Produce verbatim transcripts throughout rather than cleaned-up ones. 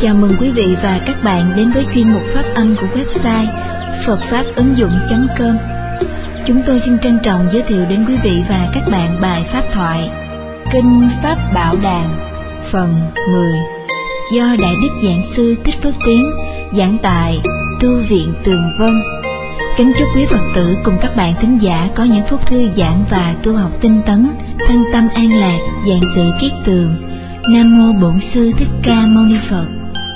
Chào mừng quý vị và các bạn đến với chuyên mục phát âm của website phật pháp ứng dụng chấm com. Chúng tôi xin trân trọng giới thiệu đến quý vị và các bạn bài pháp thoại Kinh Pháp Bảo Đàn phần mười do Đại Đức Giảng Sư Thích Phước Tiến giảng tại Tu viện Tường Vân. Kính chúc quý Phật tử cùng các bạn thính giả có những phút thư giãn và tu học tinh tấn, thân tâm an lạc, vạn sự kiết tường. Nam mô Bổn Sư Thích Ca Mâu Ni Phật.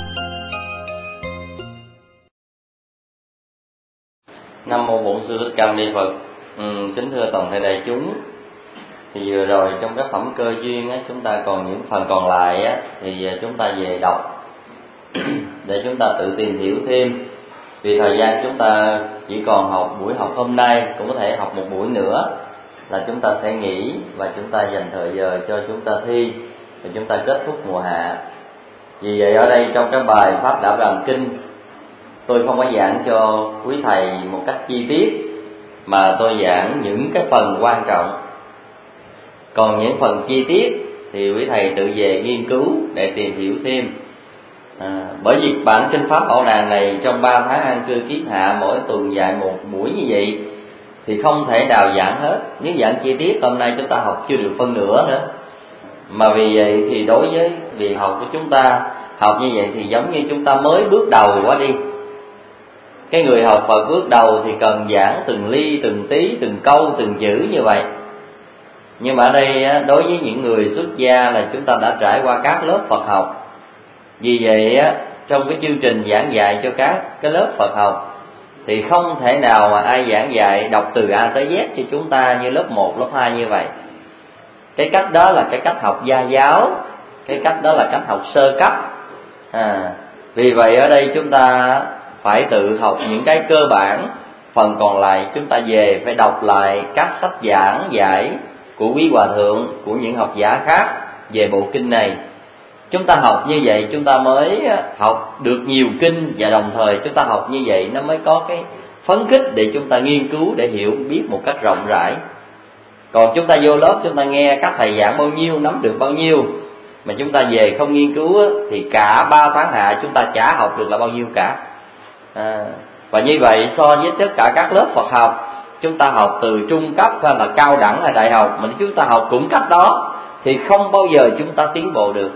Nam mô Bổn Sư Thích Ca Mâu Ni Phật. Ừ, kính thưa toàn thể đại chúng, thì vừa rồi trong các phẩm cơ duyên á, chúng ta còn những phần còn lại á, thì chúng ta về đọc để chúng ta tự tìm hiểu thêm. Vì thời gian chúng ta chỉ còn học buổi học hôm nay, cũng có thể học một buổi nữa là chúng ta sẽ nghỉ và chúng ta dành thời giờ cho chúng ta thi và chúng ta kết thúc mùa hạ. Vì vậy ở đây trong cái bài Pháp Bảo Đàn Kinh, tôi không có giảng cho quý thầy một cách chi tiết, mà tôi giảng những cái phần quan trọng. Còn những phần chi tiết thì quý thầy tự về nghiên cứu để tìm hiểu thêm. À, bởi vì bản Kinh Pháp Bảo Đàn này trong ba tháng an cư kiết hạ mỗi tuần dạy một buổi như vậy thì không thể nào giảng hết. Nếu giảng chi tiết hôm nay chúng ta học chưa được phân nửa nữa. Mà vì vậy thì đối với việc học của chúng ta, học như vậy thì giống như chúng ta mới bước đầu quá đi. Cái người học Phật bước đầu thì cần giảng từng ly, từng tí, từng câu, từng chữ như vậy. Nhưng mà ở đây đối với những người xuất gia là chúng ta đã trải qua các lớp Phật học. Vì vậy trong cái chương trình giảng dạy cho các cái lớp Phật học thì không thể nào mà ai giảng dạy đọc từ A tới Z cho chúng ta như lớp một, lớp hai như vậy. Cái cách đó là cái cách học gia giáo, cái cách đó là cách học sơ cấp. À, vì vậy ở đây chúng ta phải tự học những cái cơ bản. Phần còn lại chúng ta về phải đọc lại các sách giảng dạy của quý hòa thượng, của những học giả khác về bộ kinh này. Chúng ta học như vậy chúng ta mới học được nhiều kinh, và đồng thời chúng ta học như vậy nó mới có cái phấn khích để chúng ta nghiên cứu, để hiểu biết một cách rộng rãi. Còn chúng ta vô lớp chúng ta nghe các thầy giảng bao nhiêu, nắm được bao nhiêu, mà chúng ta về không nghiên cứu thì cả ba tháng hạ chúng ta chả học được là bao nhiêu cả. À, và như vậy so với tất cả các lớp Phật học, chúng ta học từ trung cấp hay là cao đẳng hay đại học, mà chúng ta học cũng cách đó thì không bao giờ chúng ta tiến bộ được.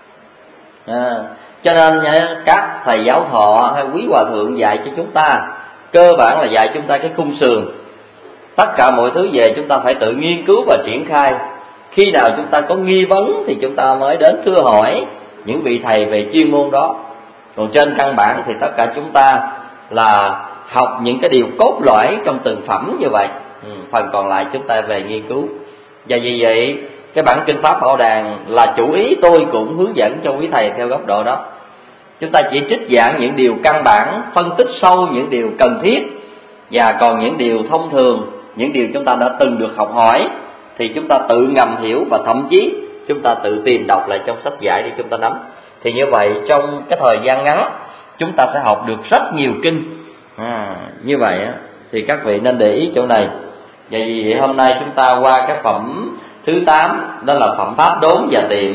À, cho nên các thầy giáo thọ hay quý hòa thượng dạy cho chúng ta cơ bản là dạy chúng ta cái khung sườn. Tất cả mọi thứ về chúng ta phải tự nghiên cứu và triển khai. Khi nào chúng ta có nghi vấn thì chúng ta mới đến thưa hỏi những vị thầy về chuyên môn đó. Còn trên căn bản thì tất cả chúng ta là học những cái điều cốt lõi trong từng phẩm như vậy. Ừ, phần còn lại chúng ta về nghiên cứu. Và vì vậy cái bản Kinh Pháp Bảo Đàn là chủ ý tôi cũng hướng dẫn cho quý thầy theo góc độ đó. Chúng ta chỉ trích giảng những điều căn bản, phân tích sâu những điều cần thiết, và còn những điều thông thường, những điều chúng ta đã từng được học hỏi thì chúng ta tự ngầm hiểu, và thậm chí chúng ta tự tìm đọc lại trong sách giải để chúng ta nắm. Thì như vậy trong cái thời gian ngắn chúng ta sẽ học được rất nhiều kinh. À, như vậy thì các vị nên để ý chỗ này. Vậy vì hôm nay chúng ta qua cái phẩm thứ tám, đó là phẩm Pháp Đốn và Tiệm.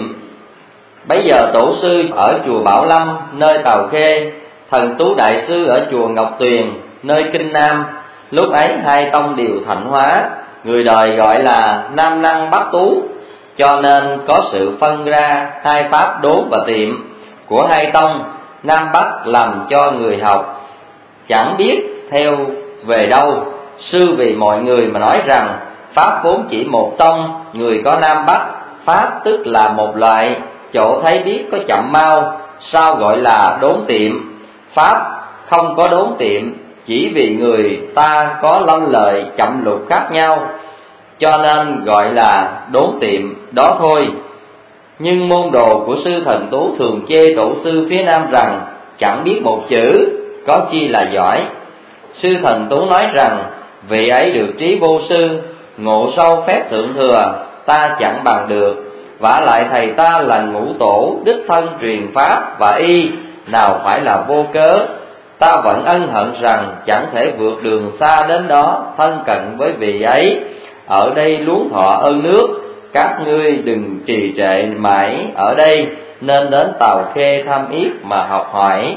Bấy giờ tổ sư ở chùa Bảo Lâm nơi Tàu Khê, thần tú đại sư ở chùa Ngọc Tuyền nơi Kinh Nam. Lúc ấy hai tông đều thạnh hóa, người đời gọi là Nam Năng Bắc Tú, cho nên có sự phân ra hai pháp Đốn và Tiệm của hai tông Nam Bắc, làm cho người học chẳng biết theo về đâu. Sư vì mọi người mà nói rằng pháp vốn chỉ một tông, người có Nam Bắc, pháp tức là một loại, chỗ thấy biết có chậm mau, sao gọi là đốn tiệm? Pháp không có đốn tiệm, chỉ vì người ta có lanh lợi chậm lục khác nhau, cho nên gọi là đốn tiệm đó thôi. Nhưng môn đồ của sư thần tú thường chê tổ sư phía Nam rằng chẳng biết một chữ, có chi là giỏi. Sư thần tú nói rằng vị ấy được trí vô sư, ngộ sâu phép thượng thừa, ta chẳng bằng được. Vả lại thầy ta là ngũ tổ, đích thân truyền pháp và y, nào phải là vô cớ. Ta vẫn ân hận rằng chẳng thể vượt đường xa đến đó, thân cận với vị ấy. Ở đây luống thọ ơn nước, các ngươi đừng trì trệ mãi ở đây, nên đến Tàu Khê thăm yết mà học hỏi.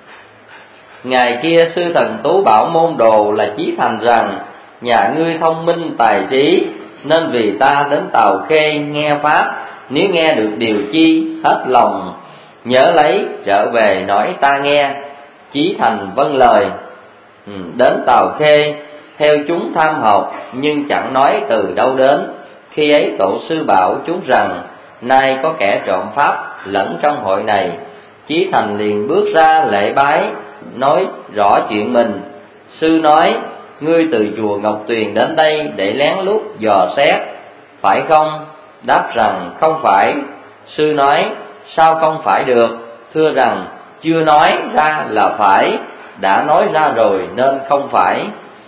Ngày kia sư thần Tú bảo môn đồ là Chí Thành rằng: nhà ngươi thông minh tài trí, nên vì ta đến Tàu Khê nghe pháp. Nếu nghe được điều chi hết lòng, nhớ lấy trở về nói ta nghe. Chí Thành vâng lời, ừ, đến Tàu Khê theo chúng tham học, nhưng chẳng nói từ đâu đến. Khi ấy tổ sư bảo chúng rằng: nay có kẻ trộm pháp lẫn trong hội này. Chí Thành liền bước ra lễ bái, nói rõ chuyện mình. Sư nói: ngươi từ chùa Ngọc Tuyền đến đây để lén lút dò xét, phải không? Đáp rằng không phải. Sư nói: sao không phải được? Thưa rằng chưa nói ra là phải, đã nói ra rồi nên không phải.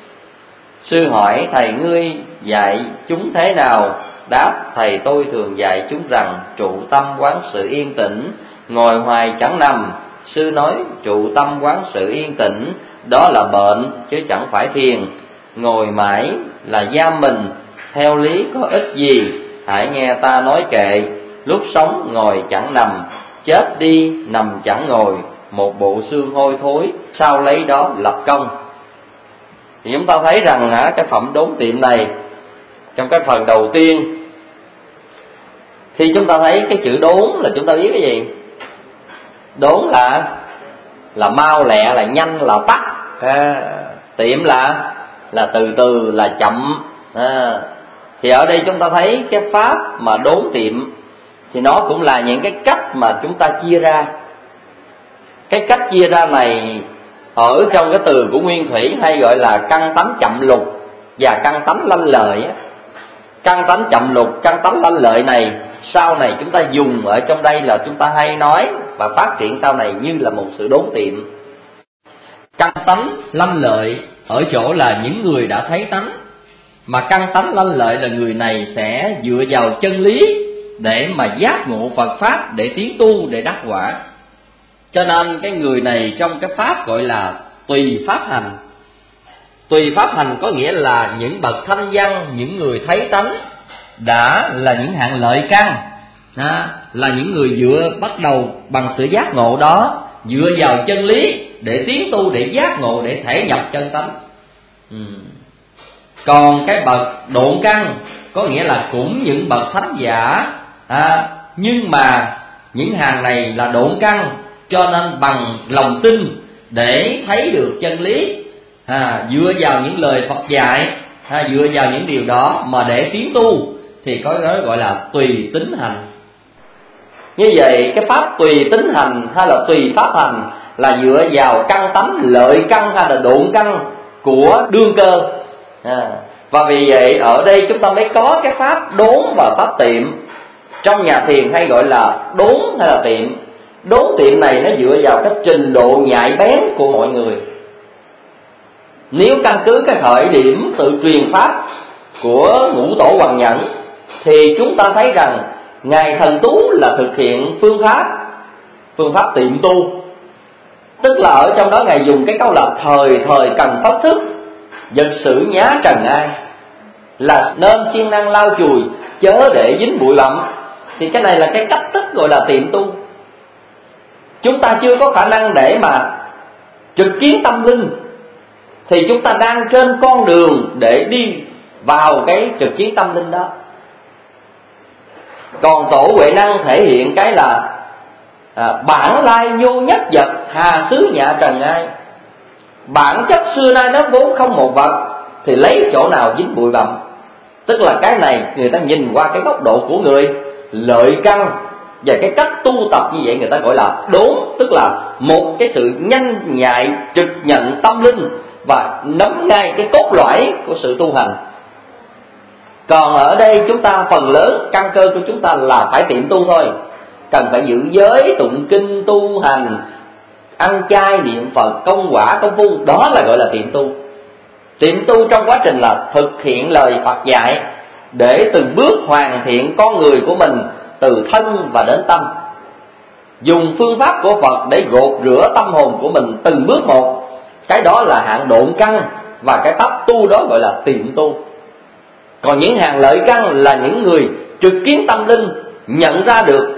Sư hỏi: thầy ngươi dạy chúng thế nào? Đáp: thầy tôi thường dạy chúng rằng trụ tâm quán sự yên tĩnh, ngồi hoài chẳng nằm. Sư nói: trụ tâm quán sự yên tĩnh đó là bệnh chứ chẳng phải thiền. Ngồi mãi là giam mình, theo lý có ích gì? Hãy nghe ta nói kệ. Lúc sống ngồi chẳng nằm, chết đi nằm chẳng ngồi, một bộ xương hôi thối, sao lấy đó lập công? Thì chúng ta thấy rằng hả, cái phẩm đốn tiệm này, trong cái phần đầu tiên, khi chúng ta thấy cái chữ đốn là chúng ta biết cái gì? Đốn là là mau lẹ, là nhanh, là tắt. À, tiệm là là từ từ, là chậm. À, thì ở đây chúng ta thấy cái pháp mà đốn tiệm thì nó cũng là những cái cách mà chúng ta chia ra. Cái cách chia ra này ở trong cái từ của Nguyên Thủy hay gọi là căn tánh chậm lục và căn tánh lanh lợi. Căn tánh chậm lục, căn tánh lanh lợi này sau này chúng ta dùng ở trong đây là chúng ta hay nói và phát triển sau này như là một sự đốn tiệm. Căn tánh lanh lợi ở chỗ là những người đã thấy tánh, mà căn tánh lanh lợi là người này sẽ dựa vào chân lý để mà giác ngộ Phật pháp, để tiến tu, để đắc quả. Cho nên cái người này trong cái pháp gọi là tùy pháp hành. Tùy pháp hành có nghĩa là những bậc thanh văn, những người thấy tánh đã là những hạng lợi căn, à, là những người dựa bắt đầu bằng sự giác ngộ đó, dựa vào chân lý để tiến tu, để giác ngộ, để thể nhập chân tánh. ừ. Còn cái bậc độn căn có nghĩa là cũng những bậc thánh giả, à, nhưng mà những hàng này là độn căn, cho nên bằng lòng tin để thấy được chân lý, à, dựa vào những lời Phật dạy, à, dựa vào những điều đó mà để tiến tu, thì có cái gọi là tùy tính hành. Như vậy cái pháp tùy tính hành hay là tùy pháp hành là dựa vào căn tánh lợi căn hay là độn căn của đương cơ. À, và vì vậy ở đây chúng ta mới có cái pháp đốn và pháp tiệm. Trong nhà thiền hay gọi là đốn hay là tiệm. Đốn tiệm này nó dựa vào cái trình độ nhạy bén của mọi người. Nếu căn cứ cái khởi điểm tự truyền pháp của Ngũ Tổ Hoàng Nhẫn thì chúng ta thấy rằng Ngài Thần Tú là thực hiện phương pháp Phương pháp tiệm tu. Tức là ở trong đó Ngài dùng cái câu là thời thời cần pháp thức, vật sự nhá trần ai, là nên siêng năng lau chùi, chớ để dính bụi bặm. Thì cái này là cái cách thức gọi là tiệm tu. Chúng ta chưa có khả năng để mà trực kiến tâm linh, thì chúng ta đang trên con đường để đi vào cái trực kiến tâm linh đó. Còn Tổ Huệ Năng thể hiện cái là à, bản lai vô nhất vật, hà xứ nhạ trần ai. Bản chất xưa nay nó vốn không một vật, thì lấy chỗ nào dính bụi bặm. Tức là cái này người ta nhìn qua cái góc độ của người lợi căn, và cái cách tu tập như vậy người ta gọi là đốn. Tức là một cái sự nhanh nhạy trực nhận tâm linh và nắm ngay cái cốt lõi của sự tu hành. Còn ở đây chúng ta phần lớn căn cơ của chúng ta là phải tiệm tu thôi. Cần phải giữ giới, tụng kinh, tu hành, ăn chay, niệm Phật, công quả, công phu. Đó là gọi là tiệm tu. Tiệm tu trong quá trình là thực hiện lời Phật dạy, để từng bước hoàn thiện con người của mình từ thân và đến tâm. Dùng phương pháp của Phật để gột rửa tâm hồn của mình từng bước một. Cái đó là hạng độn căn, và cái pháp tu đó gọi là tiệm tu. Còn những hàng lợi căn là những người trực kiến tâm linh, nhận ra được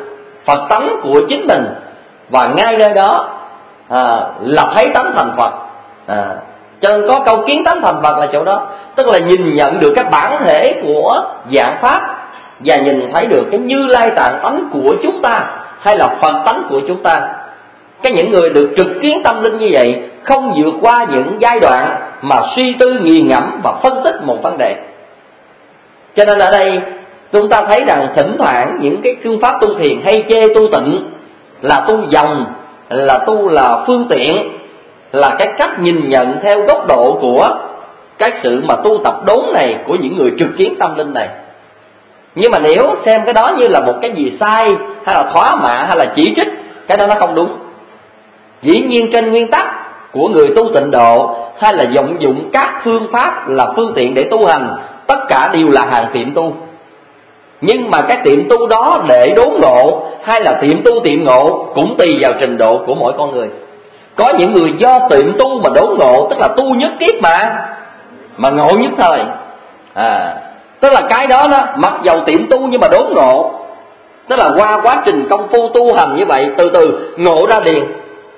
Phật tánh của chính mình, và ngay nơi đó à, là thấy tánh thành Phật. à, Cho nên có câu kiến tánh thành Phật là chỗ đó, tức là nhìn nhận được cái bản thể của dạng pháp và nhìn thấy được cái Như Lai tạng tánh của chúng ta, hay là Phật tánh của chúng ta. Cái những người được trực kiến tâm linh như vậy không vượt qua những giai đoạn mà suy tư nghiền ngẫm và phân tích một vấn đề. Cho nên ở đây chúng ta thấy rằng thỉnh thoảng những cái phương pháp tu thiền hay chê tu tịnh là tu dòng, là tu là phương tiện, là cái cách nhìn nhận theo góc độ của cái sự mà tu tập đốn này của những người trực kiến tâm linh này. Nhưng mà nếu xem cái đó như là một cái gì sai, hay là thỏa mãn, hay là chỉ trích, cái đó nó không đúng. Dĩ nhiên trên nguyên tắc của người tu tịnh độ, hay là dụng dụng các phương pháp là phương tiện để tu hành, tất cả đều là hàng tiệm tu. Nhưng mà cái tiệm tu đó để đốn ngộ, hay là tiệm tu tiệm ngộ, cũng tùy vào trình độ của mỗi con người. Có những người do tiệm tu mà đốn ngộ, tức là tu nhất kiếp mà Mà ngộ nhất thời. à, Tức là cái đó đó, mặc dầu tiệm tu nhưng mà đốn ngộ, tức là qua quá trình công phu tu hành như vậy, từ từ ngộ ra liền.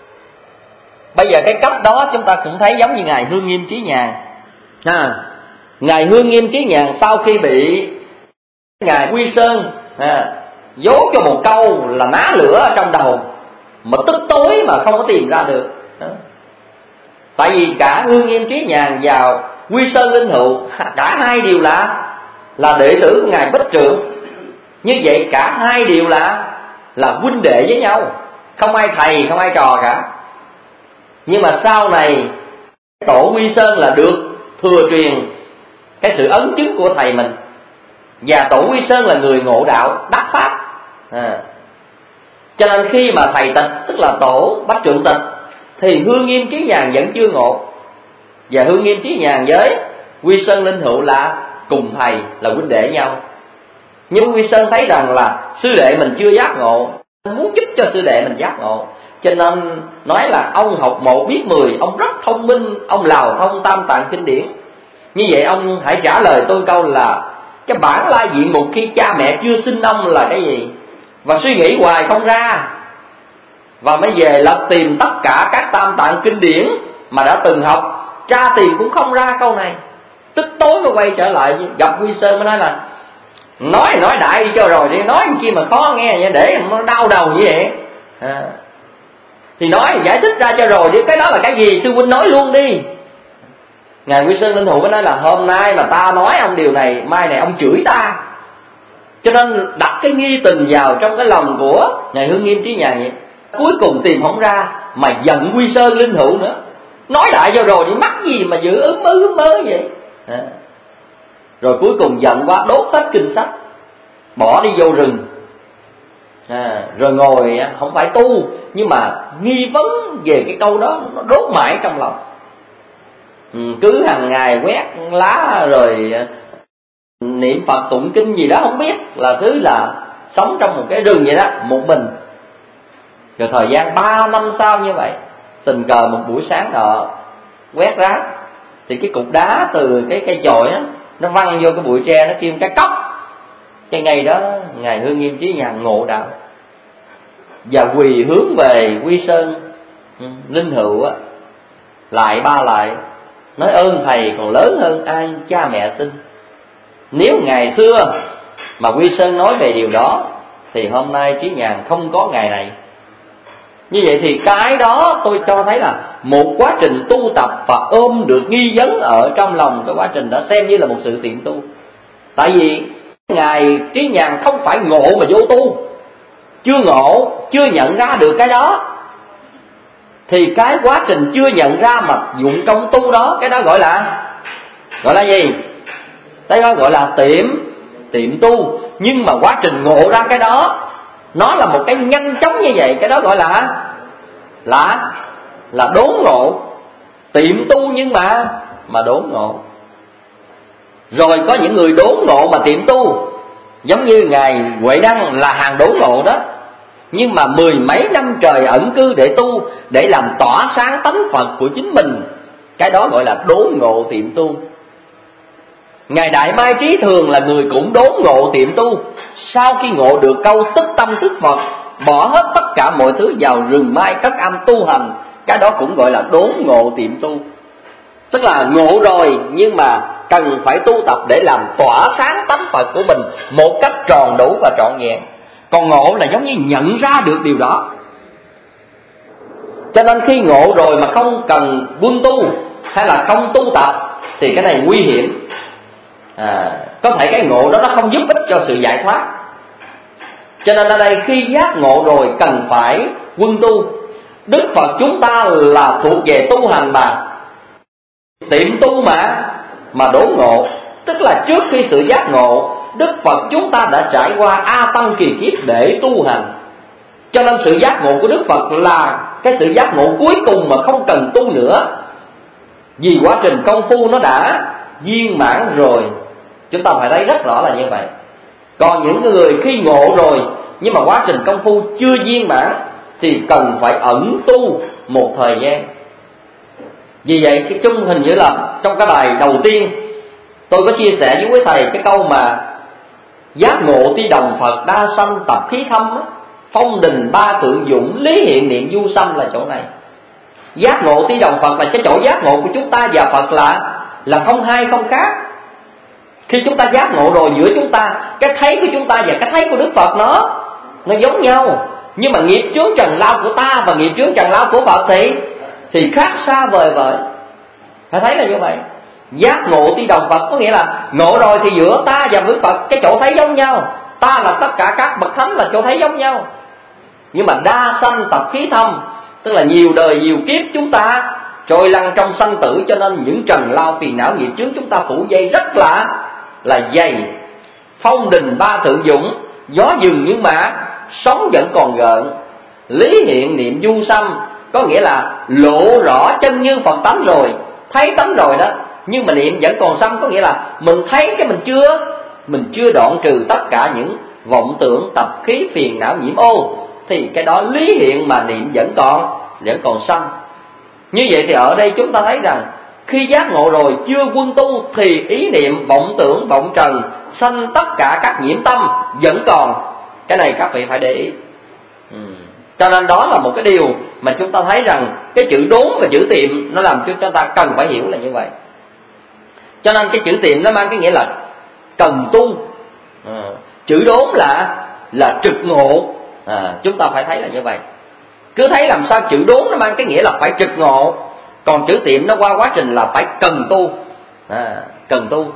Bây giờ cái cách đó chúng ta cũng thấy giống như Ngài Hương Nghiêm Trí Nhàn. à, Ngài Hương Nghiêm Trí Nhàn sau khi bị Ngài Quy Sơn à, dốt cho một câu là ná lửa ở trong đầu, mà tức tối mà không có tìm ra được đó. Tại vì cả Hương Nghiêm Trí Nhàn và Quy Sơn Linh Hữu, cả hai đều là là đệ tử của Ngài Bích Trượng. Như vậy cả hai đều là là huynh đệ với nhau, không ai thầy không ai trò cả. Nhưng mà sau này tổ Quy Sơn là được thừa truyền cái sự ấn chứng của thầy mình, và tổ Quy Sơn là người ngộ đạo đắc pháp. à. Cho nên khi mà thầy tịch, tức là tổ Bách Trượng tịch, thì Hương Nghiêm Trí Nhàn vẫn chưa ngộ. Và Hương Nghiêm Trí Nhàn với Quy Sơn Linh Hữu là cùng thầy, là huynh đệ nhau. Nhưng Quy Sơn thấy rằng là sư đệ mình chưa giác ngộ, muốn giúp cho sư đệ mình giác ngộ, cho nên nói là ông học một biết mười, ông rất thông minh, ông lào thông tam tạng kinh điển. Như vậy ông hãy trả lời tôi câu là cái bản lai diện mục khi cha mẹ chưa sinh ông là cái gì, và suy nghĩ hoài không ra, và mới về lật tìm tất cả các tam tạng kinh điển mà đã từng học, tra tìm cũng không ra câu này. Tức tối mới quay trở lại gặp Quy Sơn mới nói là nói nói đại đi cho rồi đi, nói chi mà khó nghe vậy, để nó đau đầu như vậy. à, Thì nói giải thích ra cho rồi đi, cái đó là cái gì sư huynh nói luôn đi. Ngài Quy Sơn Linh Hữu mới nói là hôm nay mà ta nói ông điều này, mai này ông chửi ta. Cho nên đặt cái nghi tình vào trong cái lòng của Ngài Hương Nghiêm Trí Nhàn vậy. Cuối cùng tìm không ra mà giận Quy Sơn Linh Hữu nữa, nói đại cho rồi đi, mắc gì mà giữ ướm mớ ướm mớ vậy. à. Rồi cuối cùng giận quá đốt hết kinh sách, bỏ đi vô rừng. à, Rồi ngồi không phải tu, nhưng mà nghi vấn về cái câu đó, nó đốt mãi trong lòng. ừ, Cứ hàng ngày quét lá rồi niệm Phật tụng kinh gì đó không biết, là thứ là sống trong một cái rừng vậy đó, một mình. Rồi thời gian ba năm sau như vậy, tình cờ một buổi sáng nọ quét rác, thì cái cục đá từ cái cây chổi á, nó văng vô cái bụi tre, nó kêu cái cốc. Cái ngày đó Ngài Hương Nghiêm Trí Nhàn ngộ đạo và quỳ hướng về Quy Sơn Linh Hữu á, lại ba lại nói ơn thầy còn lớn hơn ai cha mẹ sinh. Nếu ngày xưa mà Quy Sơn nói về điều đó thì hôm nay Trí Nhàn không có ngày này. Như vậy thì cái đó tôi cho thấy là một quá trình tu tập và ôm được nghi vấn ở trong lòng, cái quá trình đó xem như là một sự tiệm tu. Tại vì Ngài Trí Nhàn không phải ngộ mà vô tu, chưa ngộ, chưa nhận ra được cái đó, thì cái quá trình chưa nhận ra mà dụng công tu đó, cái đó gọi là gọi là gì? Cái đó gọi là tiệm tiệm tu. Nhưng mà quá trình ngộ ra cái đó, nó là một cái nhanh chóng như vậy, cái đó gọi là là là đốn ngộ. Tiệm tu nhưng mà mà đốn ngộ. Rồi có những người đốn ngộ mà tiệm tu, giống như Ngài Huệ Đăng là hàng đốn ngộ đó, nhưng mà mười mấy năm trời ẩn cư để tu, để làm tỏa sáng tánh Phật của chính mình, cái đó gọi là đốn ngộ tiệm tu. Ngài Đại Mai Trí Thường là người cũng đốn ngộ tiệm tu. Sau khi ngộ được câu tức tâm tức Phật bỏ hết tất cả mọi thứ vào rừng mai cất âm tu hành, cái đó cũng gọi là đốn ngộ tiệm tu. Tức là ngộ rồi nhưng mà cần phải tu tập để làm tỏa sáng tánh Phật của mình một cách tròn đủ và trọn vẹn. Còn ngộ là giống như nhận ra được điều đó. Cho nên khi ngộ rồi mà không cần buông tu hay là không tu tập thì cái này nguy hiểm. à, Có thể cái ngộ đó nó không giúp ích cho sự giải thoát. Cho nên ở đây khi giác ngộ rồi cần phải quân tu. Đức Phật chúng ta là thuộc về tu hành mà, tiệm tu mà mà đốn ngộ. Tức là trước khi sự giác ngộ, Đức Phật chúng ta đã trải qua A Tăng kỳ kiếp để tu hành. Cho nên sự giác ngộ của Đức Phật là cái sự giác ngộ cuối cùng mà không cần tu nữa, vì quá trình công phu nó đã viên mãn rồi. Chúng ta phải thấy rất rõ là như vậy. Còn những người khi ngộ rồi nhưng mà quá trình công phu chưa viên mãn thì cần phải ẩn tu một thời gian. Vì vậy cái chung hình như là trong cái bài đầu tiên tôi có chia sẻ với quý thầy cái câu mà giác ngộ ti đồng Phật đa sanh tập khí thâm á, phong đình ba thượng dũng lý hiện niệm du sanh là chỗ này. Giác ngộ ti đồng Phật là cái chỗ giác ngộ của chúng ta và Phật là là không hai không khác. Khi chúng ta giác ngộ rồi, giữa chúng ta, cái thấy của chúng ta và cái thấy của Đức Phật nó nó giống nhau. Nhưng mà nghiệp chướng trần lao của ta và nghiệp chướng trần lao của Phật thì thì khác xa vời vời. Phải thấy là như vậy. Giác ngộ ti đồng Phật có nghĩa là ngộ rồi thì giữa ta và với Phật cái chỗ thấy giống nhau. Ta là tất cả các bậc thánh là chỗ thấy giống nhau. Nhưng mà đa sanh tập khí thâm, tức là nhiều đời nhiều kiếp chúng ta trôi lăn trong sanh tử, cho nên những trần lao phiền não nghiệp chướng chúng ta phủ dây rất là là dày. Phong đình ba thượng dũng, gió dừng nhưng mà sóng vẫn còn gợn. Lý hiện niệm du sanh, có nghĩa là lộ rõ chân như Phật tánh rồi, thấy tánh rồi đó, nhưng mà niệm vẫn còn sanh. Có nghĩa là mình thấy cái mình chưa Mình chưa đoạn trừ tất cả những vọng tưởng tập khí phiền não nhiễm ô, thì cái đó lý hiện mà niệm vẫn còn Vẫn còn sanh. Như vậy thì ở đây chúng ta thấy rằng khi giác ngộ rồi chưa quân tu thì ý niệm vọng tưởng vọng trần sanh tất cả các nhiễm tâm vẫn còn. Cái này các vị phải để ý. ừ. Cho nên đó là một cái điều mà chúng ta thấy rằng cái chữ đốn và chữ tiệm nó làm cho chúng ta cần phải hiểu là như vậy. Cho nên cái chữ tiệm nó mang cái nghĩa là cần tu. à, Chữ đốn là là trực ngộ. à, Chúng ta phải thấy là như vậy. Cứ thấy làm sao chữ đốn nó mang cái nghĩa là phải trực ngộ, còn chữ tiệm nó qua quá trình là phải cần tu. à, Cần tu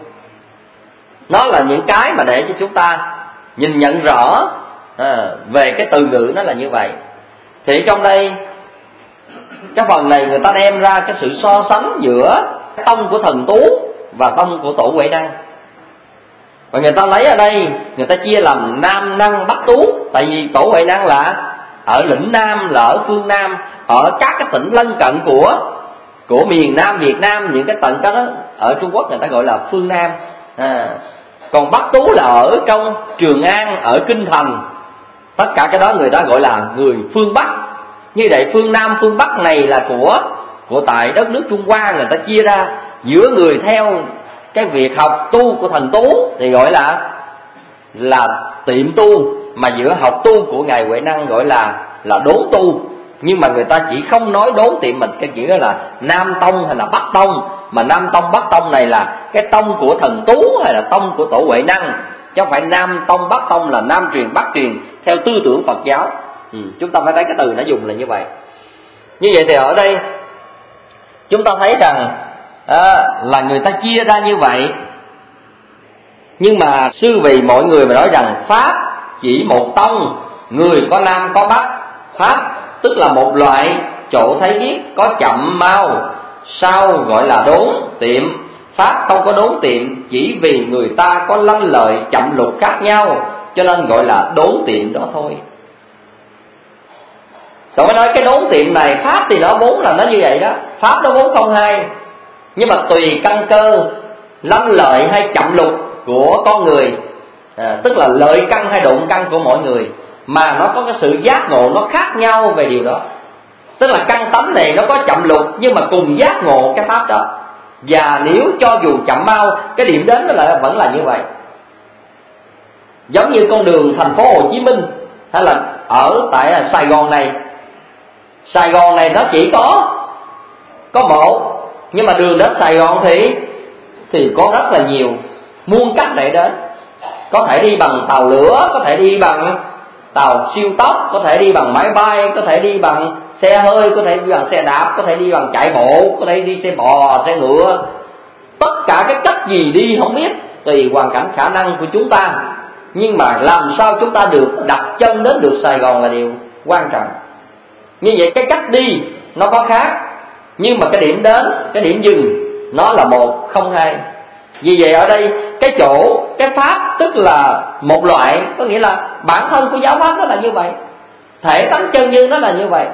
nó là những cái mà để cho chúng ta nhìn nhận rõ à, về cái từ ngữ nó là như vậy. Thì trong đây cái phần này người ta đem ra cái sự so sánh giữa tông của Thần Tú và tông của Tổ Huệ Năng. Và người ta lấy ở đây, người ta chia làm Nam Năng Bắc Tú. Tại vì Tổ Huệ Năng là ở lĩnh Nam, là ở phương Nam, ở các cái tỉnh lân cận của của miền Nam Việt Nam, những cái tỉnh đó ở Trung Quốc người ta gọi là phương Nam. à, Còn Bắc Tú là ở trong Trường An, ở Kinh Thành. Tất cả cái đó người ta gọi là người phương Bắc. Như vậy phương Nam phương Bắc này là của của tại đất nước Trung Hoa, người ta chia ra. Giữa người theo cái việc học tu của Thần Tú thì gọi là là tiệm tu, mà giữa học tu của ngài Huệ Năng gọi là là đốn tu. Nhưng mà người ta chỉ không nói đốn tiệm mình cái chữ đó là Nam Tông hay là Bắc Tông, mà Nam Tông Bắc Tông này là cái tông của Thần Tú hay là tông của Tổ Huệ Năng, chứ không phải Nam Tông Bắc Tông là Nam truyền Bắc truyền theo tư tưởng Phật giáo. ừ, Chúng ta phải thấy cái từ nó dùng là như vậy. Như vậy thì ở đây chúng ta thấy rằng à, là người ta chia ra như vậy. Nhưng mà sư vì mọi người mà nói rằng Pháp chỉ một tông, người có Nam có Bắc. Pháp tức là một loại chỗ thấy biết, có chậm mau, sao gọi là đốn tiệm. Pháp không có đốn tiệm, chỉ vì người ta có lanh lợi chậm lục khác nhau, cho nên gọi là đốn tiệm đó thôi. Rồi mới nói cái đốn tiệm này, Pháp thì nó vốn là nó như vậy đó, Pháp nó vốn không hai. Nhưng mà tùy căn cơ lanh lợi hay chậm lục của con người, à, tức là lợi căn hay độn căn của mỗi người, mà nó có cái sự giác ngộ nó khác nhau về điều đó. Tức là căn tánh này nó có chậm lục nhưng mà cùng giác ngộ cái pháp đó. Và nếu cho dù chậm mau, cái điểm đến nó là vẫn là như vậy. Giống như con đường thành phố Hồ Chí Minh, hay là ở tại Sài Gòn này. Sài Gòn này nó chỉ có có một, nhưng mà đường đến Sài Gòn thì thì có rất là nhiều, muôn cách để đến. Có thể đi bằng tàu lửa, có thể đi bằng tàu siêu tốc, có thể đi bằng máy bay, có thể đi bằng xe hơi, có thể đi bằng xe đạp, có thể đi bằng chạy bộ, có thể đi xe bò, xe ngựa. Tất cả cái cách gì đi không biết, tùy hoàn cảnh khả năng của chúng ta. Nhưng mà làm sao chúng ta được đặt chân đến được Sài Gòn là điều quan trọng. Như vậy cái cách đi nó có khác, nhưng mà cái điểm đến, cái điểm dừng nó là một không hai. Vì vậy ở đây cái chỗ, cái pháp tức là một loại, có nghĩa là bản thân của giáo pháp nó là như vậy, thể tánh chân như nó là như vậy.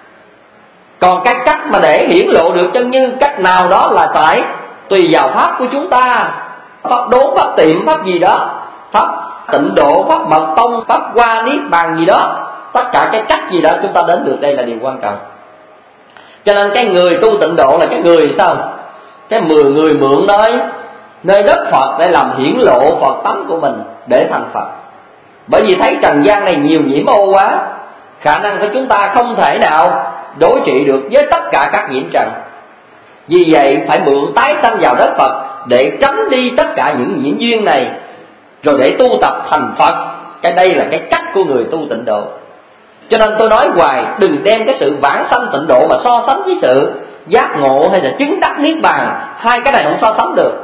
Còn cái cách mà để hiển lộ được chân như, cách nào đó là phải tùy vào pháp của chúng ta. Pháp đốn, pháp tiệm, pháp gì đó, pháp tịnh độ, pháp mật tông, pháp hoa niết bàn gì đó, tất cả cái cách gì đó chúng ta đến được đây là điều quan trọng. Cho nên cái người tu tịnh độ là cái người sao? Cái mười người mượn nơi nơi đất Phật để làm hiển lộ Phật tánh của mình để thành Phật. Bởi vì thấy trần gian này nhiều nhiễm ô quá, khả năng của chúng ta không thể nào đối trị được với tất cả các nhiễm trần. Vì vậy phải mượn tái sanh vào đất Phật để tránh đi tất cả những nhiễm duyên này, rồi để tu tập thành Phật. Cái đây là cái cách của người tu tịnh độ. Cho nên tôi nói hoài, đừng đem cái sự vãng sanh tịnh độ mà so sánh với sự giác ngộ hay là chứng đắc niết bàn. Hai cái này không so sánh được.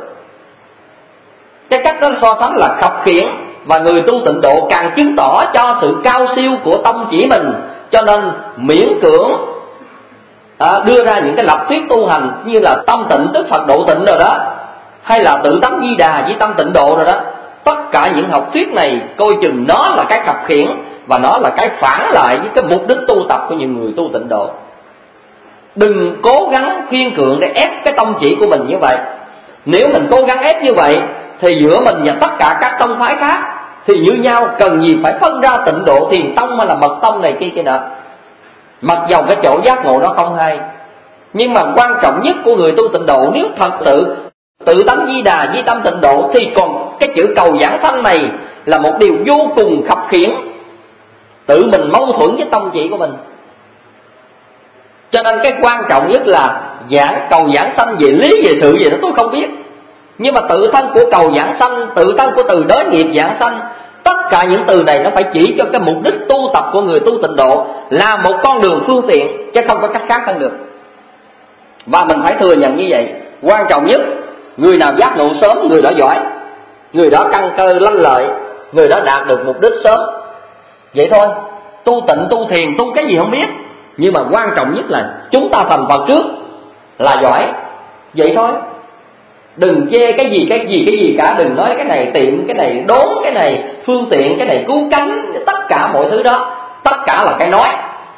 Cái cách đó so sánh là khập khiễng, và người tu tịnh độ càng chứng tỏ cho sự cao siêu của tâm chỉ mình. Cho nên miễn cưỡng à, đưa ra những cái lập thuyết tu hành như là tâm tịnh tức Phật độ tịnh rồi đó, hay là tự tánh di đà với tâm tịnh độ rồi đó. Tất cả những học thuyết này coi chừng nó là cái khập khiễng, và nó là cái phản lại với cái mục đích tu tập của những người tu tịnh độ. Đừng cố gắng khiên cường để ép cái tâm chỉ của mình như vậy. Nếu mình cố gắng ép như vậy thì giữa mình và tất cả các tông phái khác thì như nhau, cần gì phải phân ra tịnh độ thiền tông hay là mật tông này kia kia nọ. Mặc dầu cái chỗ giác ngộ nó không hay, nhưng mà quan trọng nhất của người tu tịnh độ, nếu thật sự tự tánh di đà với tâm tịnh độ, thì còn cái chữ cầu giảng sanh này là một điều vô cùng khập khiễng, tự mình mâu thuẫn với tâm chỉ của mình. Cho nên cái quan trọng nhất là giảng cầu giảng sanh về lý về sự gì đó tôi không biết, nhưng mà tự thân của cầu giảng sanh, tự thân của từ đới nghiệp giảng sanh, tất cả những từ này nó phải chỉ cho cái mục đích tu tập của người tu tịnh độ là một con đường phương tiện, chứ không có cách khác hơn được. Và mình phải thừa nhận như vậy. Quan trọng nhất, người nào giác ngộ sớm người đó giỏi, người đó căn cơ lanh lợi, người đó đạt được mục đích sớm. Vậy thôi. Tu tịnh, tu thiền, tu cái gì không biết, nhưng mà quan trọng nhất là chúng ta thành Phật trước là giỏi. Vậy thôi. Đừng chê cái gì cái gì cái gì cả, đừng nói cái này tiệm, cái này đốn, cái này phương tiện, cái này cứu cánh, tất cả mọi thứ đó, tất cả là cái nói.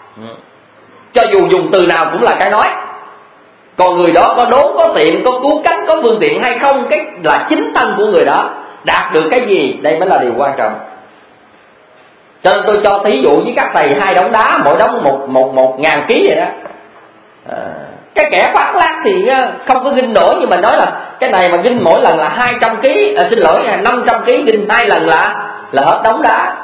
Cho dù dùng từ nào cũng là cái nói. Còn người đó có đốn, có tiệm, có cứu cánh, có phương tiện hay không, cái là chính thân của người đó đạt được cái gì, đây mới là điều quan trọng. Cho nên tôi cho thí dụ với các thầy hai đống đá, mỗi đống một một một ngàn ký vậy đó. À, cái kẻ khoác lác thì không có ginh nổi, nhưng mà nói là cái này mà ginh mỗi lần là hai trăm ký, à, xin lỗi là năm trăm ký, ginh hai lần là là hết đống đá.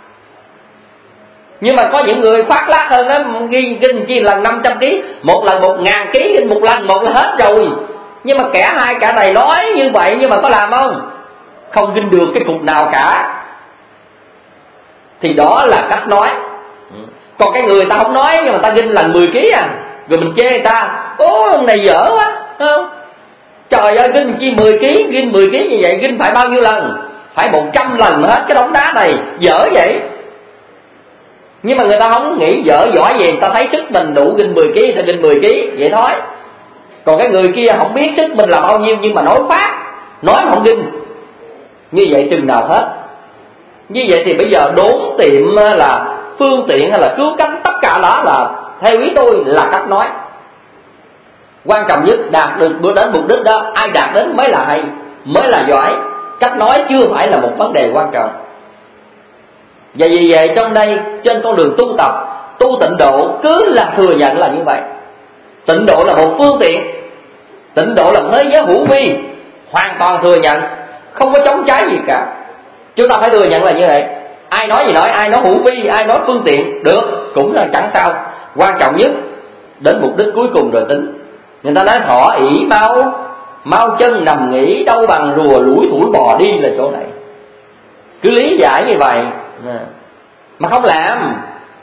Nhưng mà có những người khoác lác hơn đó, ghi ginh chi lần năm trăm ký, một lần một ngàn ký, ginh một lần một là hết rồi. Nhưng mà kẻ hai cả này nói như vậy nhưng mà có làm không? Không ginh được cái cục nào cả. Thì đó là cách nói. Còn cái người ta không nói nhưng mà ta ginh lần mười ký à, rồi mình chê người ta, ô ông này dở quá, không? Trời ơi, ginh chi mười ký, ginh mười ký như vậy, ginh phải bao nhiêu lần? Phải một trăm lần hết cái đống đá này, dở vậy. Nhưng mà người ta không nghĩ dở giỏi gì, người ta thấy sức mình đủ ginh mười ký, ta ginh mười ký, vậy thôi. Còn cái người kia không biết sức mình là bao nhiêu, nhưng mà nói phát, nói mà không ginh. Như vậy chừng nào hết. Như vậy thì bây giờ đốn tiệm là phương tiện hay là cứu cánh, tất cả đó là theo ý tôi là cách nói. Quan trọng nhất đạt được bữa đến mục đích đó, ai đạt đến mới là hay, mới là giỏi. Cách nói chưa phải là một vấn đề quan trọng. Và vì vậy trong đây trên con đường tu tập, tu tịnh độ cứ là thừa nhận là như vậy. Tịnh độ là một phương tiện, tịnh độ là thế giới hữu vi, hoàn toàn thừa nhận, không có chống trái gì cả. Chúng ta phải thừa nhận là như vậy. ai nói gì nói, ai nói hữu vi, ai nói phương tiện, được, cũng là chẳng sao. Quan trọng nhất đến mục đích cuối cùng rồi tính. Người ta nói thọ ỷ mau, mau chân nằm nghỉ, đâu bằng rùa lủi thủi bò đi là chỗ này. Cứ lý giải như vậy mà không làm,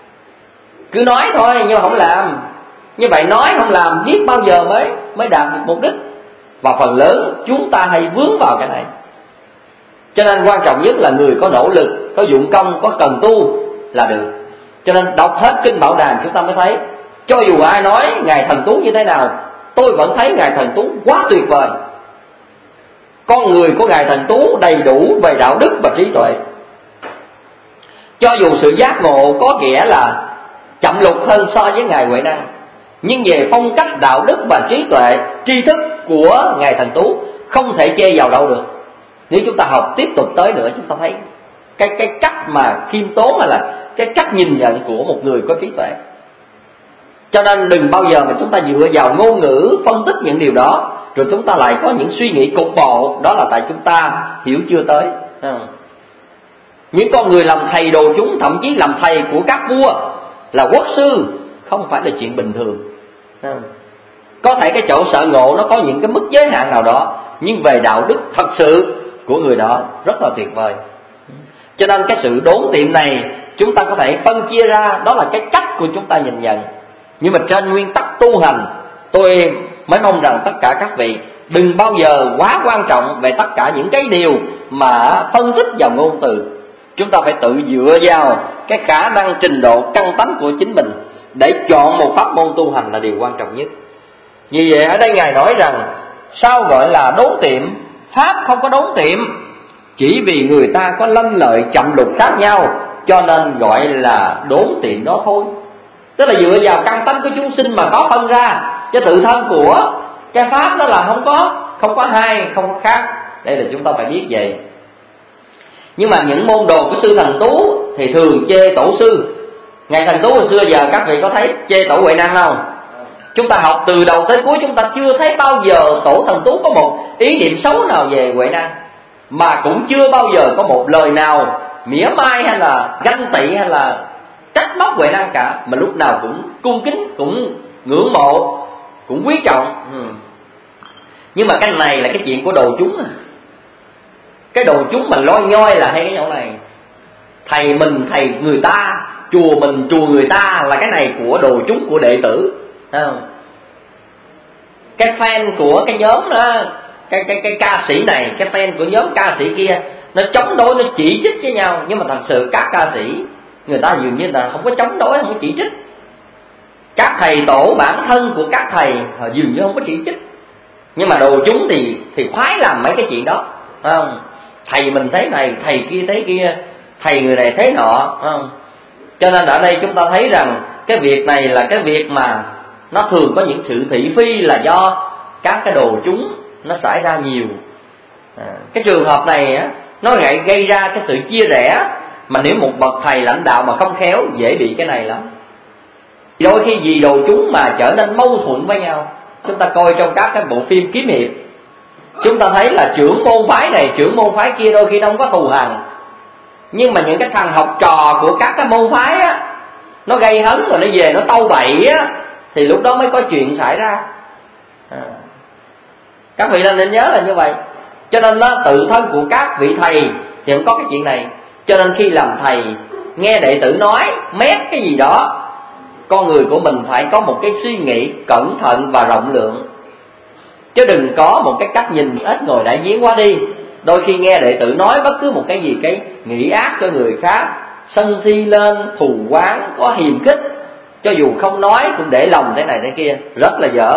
cứ nói thôi nhưng mà không làm. Như vậy nói không làm biết bao giờ mới mới đạt được mục đích. Và phần lớn chúng ta hay vướng vào cái này. Cho nên quan trọng nhất là người có nỗ lực, có dụng công, có cần tu là được. Cho nên đọc hết kinh Bảo Đàn chúng ta mới thấy, cho dù ai nói Ngài Thần Tú như thế nào, tôi vẫn thấy Ngài Thần Tú quá tuyệt vời. Con người của Ngài Thần Tú đầy đủ về đạo đức và trí tuệ. Cho dù sự giác ngộ có nghĩa là chậm lục hơn so với Ngài Huệ Năng, nhưng về phong cách đạo đức và trí tuệ, tri thức của Ngài Thần Tú không thể chê vào đâu được. Nếu chúng ta học tiếp tục tới nữa, chúng ta thấy cái cái cách mà khiêm tốn hay là cái cách nhìn nhận của một người có trí tuệ. Cho nên đừng bao giờ mà chúng ta dựa vào ngôn ngữ phân tích những điều đó, rồi chúng ta lại có những suy nghĩ cục bộ, đó là tại chúng ta hiểu chưa tới. Những con người làm thầy đồ chúng, thậm chí làm thầy của các vua, là quốc sư, không phải là chuyện bình thường. Có thể cái chỗ sợ ngộ nó có những cái mức giới hạn nào đó, nhưng về đạo đức thật sự của người đó rất là tuyệt vời. Cho nên cái sự đốn tiệm này chúng ta có thể phân chia ra, đó là cái cách của chúng ta nhìn nhận. Nhưng mà trên nguyên tắc tu hành, tôi mới mong rằng tất cả các vị đừng bao giờ quá quan trọng về tất cả những cái điều mà phân tích vào ngôn từ. Chúng ta phải tự dựa vào cái khả năng trình độ căn tánh của chính mình để chọn một pháp môn tu hành là điều quan trọng nhất. Vì vậy ở đây Ngài nói rằng sao gọi là đốn tiệm? Pháp không có đốn tiệm, chỉ vì người ta có lanh lợi chậm lục khác nhau cho nên gọi là đốn tiệm đó thôi. Tức là dựa vào căn tánh của chúng sinh mà có phân ra, chứ tự thân của cái pháp đó là không có không có hai, không có khác. Đây là chúng ta phải biết vậy. Nhưng mà những môn đồ của sư Thần Tú thì thường chê tổ sư. Ngài Thần Tú hồi xưa giờ các vị có thấy chê tổ Huệ Năng không? Chúng ta học từ đầu tới cuối chúng ta chưa thấy bao giờ tổ Thần Tú có một ý niệm xấu nào về Huệ Năng, mà cũng chưa bao giờ có một lời nào mỉa mai hay là ganh tị hay là trách móc Huệ Năng cả, mà lúc nào cũng cung kính, cũng ngưỡng mộ, cũng quý trọng. ừ. Nhưng mà cái này là cái chuyện của đồ chúng à. Cái đồ chúng mình loi nhoi là hay cái chỗ này. Thầy mình thầy người ta, chùa mình chùa người ta, là cái này của đồ chúng, của đệ tử. Không? Cái fan của cái nhóm đó, cái, cái, cái ca sĩ này, cái fan của nhóm ca sĩ kia, nó chống đối, nó chỉ trích với nhau. Nhưng mà thật sự các ca sĩ người ta dường như là không có chống đối, không có chỉ trích. Các thầy tổ bản thân của các thầy họ dường như không có chỉ trích. Nhưng mà đồ chúng thì thì khoái làm mấy cái chuyện đó, không? Thầy mình thế này, thầy kia thế kia, thầy người này thế nọ, không? Cho nên ở đây chúng ta thấy rằng cái việc này là cái việc mà nó thường có những sự thị phi là do các cái đồ chúng nó xảy ra nhiều. à, Cái trường hợp này á, nó gây, gây ra cái sự chia rẽ, mà nếu một bậc thầy lãnh đạo mà không khéo dễ bị cái này lắm. Đôi khi vì đồ chúng mà trở nên mâu thuẫn với nhau. Chúng ta coi trong các cái bộ phim kiếm hiệp, chúng ta thấy là trưởng môn phái này, trưởng môn phái kia đôi khi nó không có thù hằn, nhưng mà những cái thằng học trò của các cái môn phái á, nó gây hấn rồi nó về nó tâu bậy á, thì lúc đó mới có chuyện xảy ra. à. Các vị nên nhớ là như vậy. Cho nên nó tự thân của các vị thầy thì không có cái chuyện này. Cho nên khi làm thầy, nghe đệ tử nói mét cái gì đó, con người của mình phải có một cái suy nghĩ cẩn thận và rộng lượng, chứ đừng có một cái cách nhìn ít ngồi đại giếng quá đi. Đôi khi nghe đệ tử nói bất cứ một cái gì, cái nghĩ ác cho người khác, sân si lên, thù oán, có hiềm khích, cho dù không nói cũng để lòng thế này thế kia, rất là dở.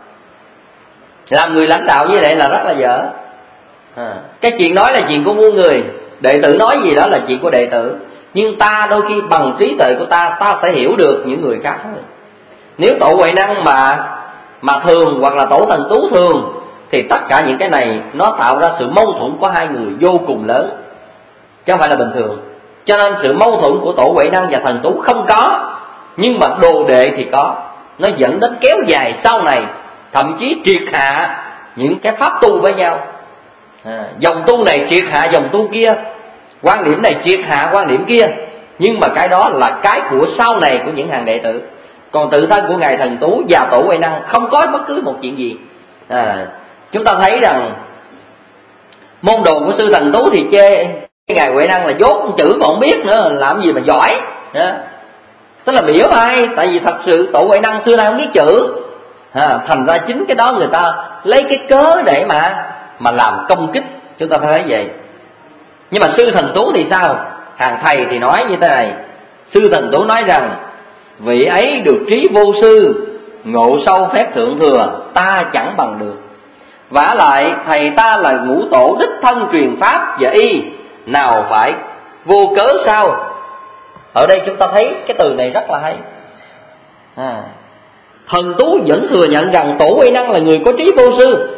Làm người lãnh đạo như vậy là rất là dở. à. Cái chuyện nói là chuyện của muôn người, đệ tử nói gì đó là chuyện của đệ tử, nhưng ta đôi khi bằng trí tuệ của ta, ta sẽ hiểu được những người khác thôi. Nếu tổ Huệ Năng mà mà thường, hoặc là tổ Thần Tú thường, thì tất cả những cái này nó tạo ra sự mâu thuẫn của hai người vô cùng lớn, chứ không phải là bình thường. Cho nên sự mâu thuẫn của tổ Huệ Năng và Thần Tú không có, nhưng mà đồ đệ thì có. Nó dẫn đến kéo dài sau này, thậm chí triệt hạ những cái pháp tu với nhau. à, Dòng tu này triệt hạ dòng tu kia, Quan điểm này triệt hạ quan điểm kia, nhưng mà cái đó là cái của sau này của những hàng đệ tử. Còn tự thân của Ngài Thần Tú và Tổ Huệ Năng không có bất cứ một chuyện gì. à, Chúng ta thấy rằng môn đồ của sư Thần Tú thì chê Ngài Huệ Năng là dốt chữ còn không biết nữa, làm gì mà giỏi đó. Tức là biểu ai, tại vì thật sự Tổ Huệ Năng xưa nay không biết chữ, à, thành ra chính cái đó người ta lấy cái cớ để mà mà làm công kích. Chúng ta phải thấy vậy. Nhưng mà sư Thần Tú thì sao? Hàng thầy thì nói như thế này. Sư Thần Tú nói rằng vị ấy được trí vô sư, ngộ sâu phép thượng thừa, ta chẳng bằng được. Vả lại thầy ta là ngũ tổ đích thân truyền pháp và y, nào phải vô cớ sao? Ở đây chúng ta thấy cái từ này rất là hay. à, Thần Tú vẫn thừa nhận rằng Tổ Huệ Năng là người có trí vô sư,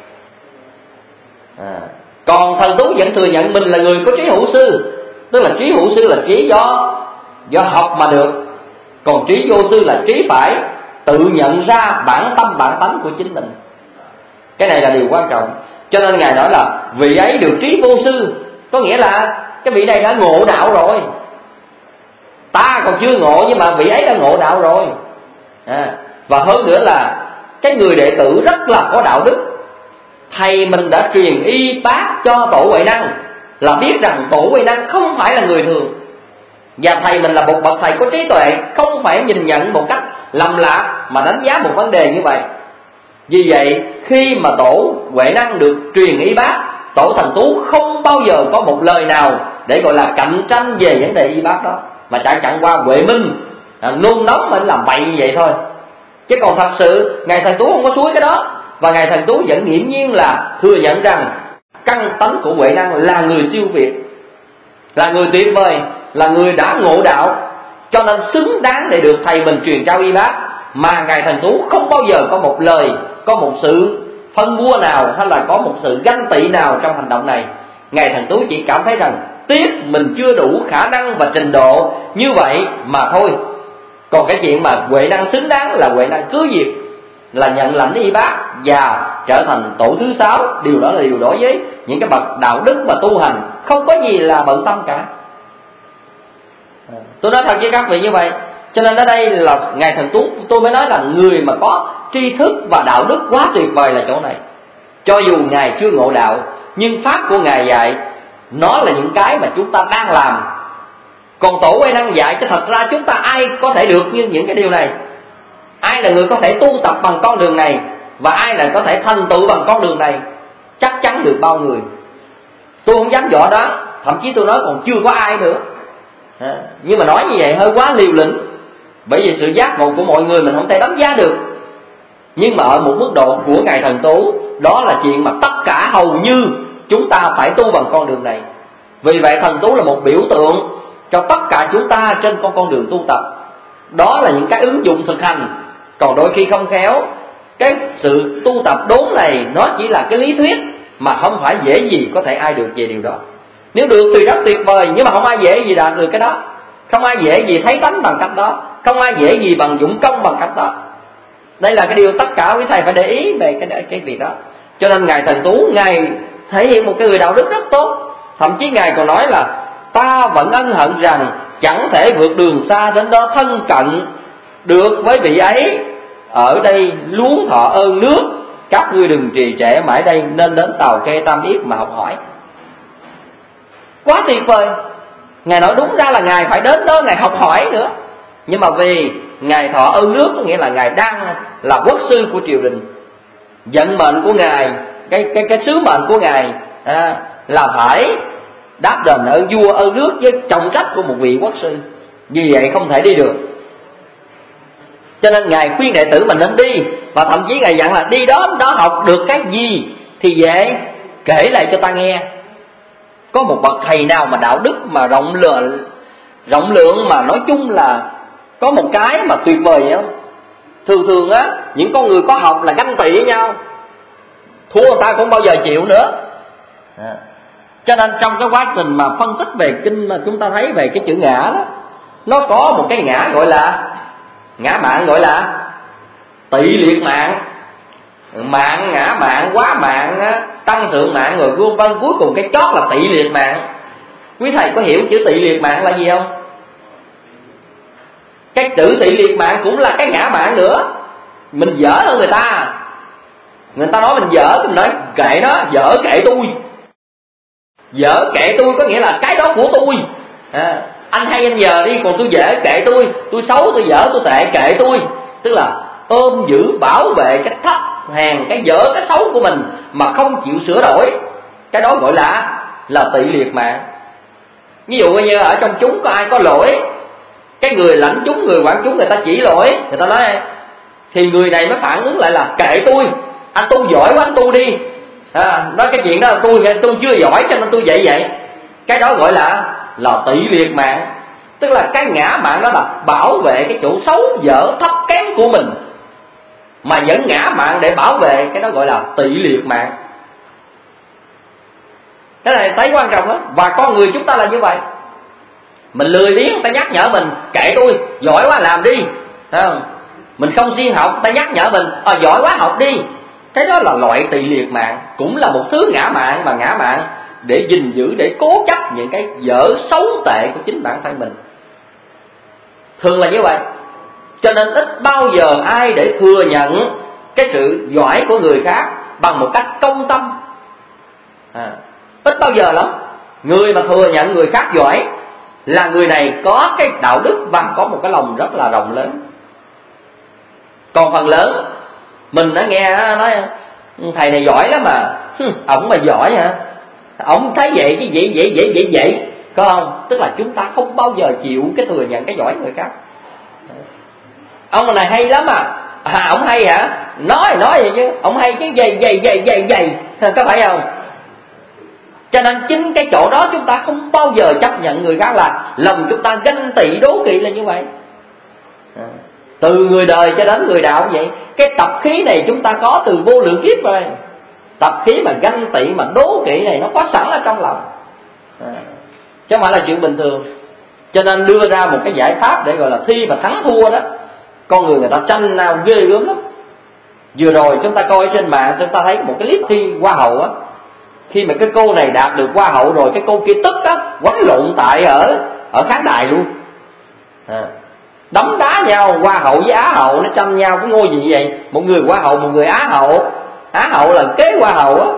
à, còn Thần Tú vẫn thừa nhận mình là người có trí hữu sư. Tức là trí hữu sư là trí do do học mà được, còn trí vô sư là trí phải tự nhận ra bản tâm bản tánh của chính mình. Cái này là điều quan trọng. Cho nên Ngài nói là vị ấy được trí vô sư, có nghĩa là cái vị này đã ngộ đạo rồi. Ta còn chưa ngộ nhưng mà vị ấy đã ngộ đạo rồi. à, Và hơn nữa là cái người đệ tử rất là có đạo đức. Thầy mình đã truyền y bác cho Tổ Huệ Năng, là biết rằng Tổ Huệ Năng không phải là người thường, và thầy mình là một bậc thầy có trí tuệ, không phải nhìn nhận một cách lầm lạc mà đánh giá một vấn đề như vậy. Vì vậy khi mà Tổ Huệ Năng được truyền y bác, Tổ Thần Tú không bao giờ có một lời nào để gọi là cạnh tranh về vấn đề y bác đó, mà chẳng chẳng qua Huệ Minh à, nôn nóng mình làm bậy như vậy thôi. Chứ còn thật sự Ngài Thần Tú không có suối cái đó. Và Ngài Thần Tú vẫn nghiễm nhiên là thừa nhận rằng căn tánh của Huệ Năng là người siêu việt, là người tuyệt vời, là người đã ngộ đạo, cho nên xứng đáng để được thầy mình truyền trao y bác. Mà Ngài Thần Tú không bao giờ có một lời, có một sự phân bua nào, hay là có một sự ganh tị nào trong hành động này. Ngài Thần Tú chỉ cảm thấy rằng tiếc mình chưa đủ khả năng và trình độ như vậy mà thôi. Còn cái chuyện mà Huệ Năng xứng đáng là Huệ Năng cứ việc là nhận lãnh y bác và trở thành tổ thứ sáu, điều đó là điều đối với những cái bậc đạo đức và tu hành không có gì là bận tâm cả. Tôi nói thật với các vị như vậy. Cho nên ở đây là Ngài Thần Tú, tôi mới nói là người mà có tri thức và đạo đức quá tuyệt vời là chỗ này. Cho dù Ngài chưa ngộ đạo, nhưng pháp của Ngài dạy nó là những cái mà chúng ta đang làm. Còn Tổ Huệ Năng dạy chứ thật ra chúng ta ai có thể được như những cái điều này? Ai là người có thể tu tập bằng con đường này, và ai là có thể thành tựu bằng con đường này? Chắc chắn được bao người. Tôi không dám dọa đó, thậm chí tôi nói còn chưa có ai nữa. à, Nhưng mà nói như vậy hơi quá liều lĩnh, bởi vì sự giác ngộ của mọi người mình không thể đánh giá được. Nhưng mà ở một mức độ của Ngài Thần Tú, đó là chuyện mà tất cả hầu như chúng ta phải tu bằng con đường này. Vì vậy Thần Tú là một biểu tượng cho tất cả chúng ta trên con con đường tu tập. Đó là những cái ứng dụng thực hành. Còn đôi khi không khéo, cái sự tu tập đốn này nó chỉ là cái lý thuyết, mà không phải dễ gì có thể ai được về điều đó. Nếu được thì rất tuyệt vời, nhưng mà không ai dễ gì đạt được cái đó. Không ai dễ gì thấy tánh bằng cách đó, không ai dễ gì bằng dụng công bằng cách đó. Đây là cái điều tất cả quý thầy phải để ý về cái, cái việc đó. Cho nên Ngài Thần Tú, Ngài thể hiện một cái người đạo đức rất tốt. Thậm chí Ngài còn nói là ta vẫn ân hận rằng chẳng thể vượt đường xa đến đó thân cận được với vị ấy. Ở đây luống thọ ơn nước, các ngươi đừng trì trệ mãi đây, nên đến Tàu Kê Tam Yết mà học hỏi. Quá tuyệt vời. Ngài nói đúng ra là Ngài phải đến đó, Ngài học hỏi nữa. Nhưng mà vì Ngài thọ ơn nước, có nghĩa là Ngài đang là quốc sư của triều đình. Vận mệnh của Ngài, cái cái cái sứ mệnh của Ngài à, là phải đáp đền ơn vua ơn nước với trọng trách của một vị quốc sư. Vì vậy không thể đi được. Cho nên Ngài khuyên đệ tử mình nên đi. Và thậm chí Ngài dặn là đi đó, đó học được cái gì thì về kể lại cho ta nghe. Có một bậc thầy nào mà đạo đức mà rộng lượng, rộng lượng mà nói chung là có một cái mà tuyệt vời vậy không? Thường thường á, những con người có học là ganh tị với nhau, thua người ta cũng bao giờ chịu nữa. à. Cho nên trong cái quá trình mà phân tích về kinh mà chúng ta thấy về cái chữ ngã đó, nó có một cái ngã gọi là ngã mạn, gọi là tỵ liệt mạng. Mạng, ngã mạng, quá mạng, tăng thượng mạng, rồi vân vân, cuối cùng cái chót là tỵ liệt mạng. Quý thầy có hiểu chữ tị liệt mạng là gì không? Cái chữ tị liệt mạng cũng là cái ngã mạn nữa. Mình dở hơn người ta. Người ta nói mình dở, mình nói kệ nó, dở kệ tôi. Dở kệ tôi có nghĩa là cái đó của tôi. À, anh hay anh giờ đi, còn tôi dở kệ tôi. Tôi xấu, tôi dở, tôi tệ, kệ tôi. Tức là ôm giữ bảo vệ cái thấp hèn, cái dở, cái xấu của mình mà không chịu sửa đổi. Cái đó gọi là là tị liệt mạng. Ví dụ như ở trong chúng có ai có lỗi, cái người lãnh chúng, người quản chúng người ta chỉ lỗi, người ta nói thì người này mới phản ứng lại là kệ tôi, anh tu giỏi quá anh tu đi. À, nói cái chuyện đó là tôi tôi chưa giỏi cho nên tôi vậy vậy. Cái đó gọi là là tị liệt mạng. Tức là cái ngã mạng đó là bảo vệ cái chỗ xấu dở thấp kém của mình mà vẫn ngã mạng để bảo vệ, cái đó gọi là tị liệt mạng. Cái này thấy quan trọng đó. Và con người chúng ta là như vậy. Mình lười biếng, người ta nhắc nhở mình kệ tôi, giỏi quá làm đi. Thấy không? Mình không siêng học, người ta nhắc nhở mình à, giỏi quá học đi. Cái đó là loại tị liệt mạng, cũng là một thứ ngã mạng, mà ngã mạng để gìn giữ, để cố chấp những cái dở xấu tệ của chính bản thân mình. Thường là như vậy. Cho nên ít bao giờ ai để thừa nhận cái sự giỏi của người khác bằng một cách công tâm. À, ít bao giờ lắm. Người mà thừa nhận người khác giỏi là người này có cái đạo đức và có một cái lòng rất là rộng lớn. Còn phần lớn mình đã nghe nói thầy này giỏi lắm mà, ổng mà giỏi hả? Ổng thấy vậy chứ vậy vậy vậy vậy vậy, có không? Tức là chúng ta không bao giờ chịu cái thừa nhận cái giỏi người khác. Ông này hay lắm à, à ổng hay hả? Nói nói vậy chứ, ổng hay chứ dày dày dày dày dày, có phải không? Cho nên chính cái chỗ đó chúng ta không bao giờ chấp nhận người khác, là lòng chúng ta ganh tị đố kỵ là như vậy. À, từ người đời cho đến người đạo cũng vậy. Cái tập khí này chúng ta có từ vô lượng kiếp rồi. Tập khí mà ganh tị mà đố kỵ này nó có sẵn ở trong lòng, à, chứ không phải là chuyện bình thường. Cho nên đưa ra một cái giải pháp để gọi là thi mà thắng thua đó. Con người người ta tranh nào ghê gớm lắm. Vừa rồi chúng ta coi trên mạng, chúng ta thấy một cái clip thi hoa hậu á. Khi mà cái cô này đạt được hoa hậu rồi, cái cô kia tức á, quánh lộn tại ở ở khán đài luôn, à, đấm đá nhau. Hoa hậu với á hậu nó tranh nhau cái ngôi gì vậy? Một người hoa hậu, một người á hậu. Á hậu là kế hoa hậu á,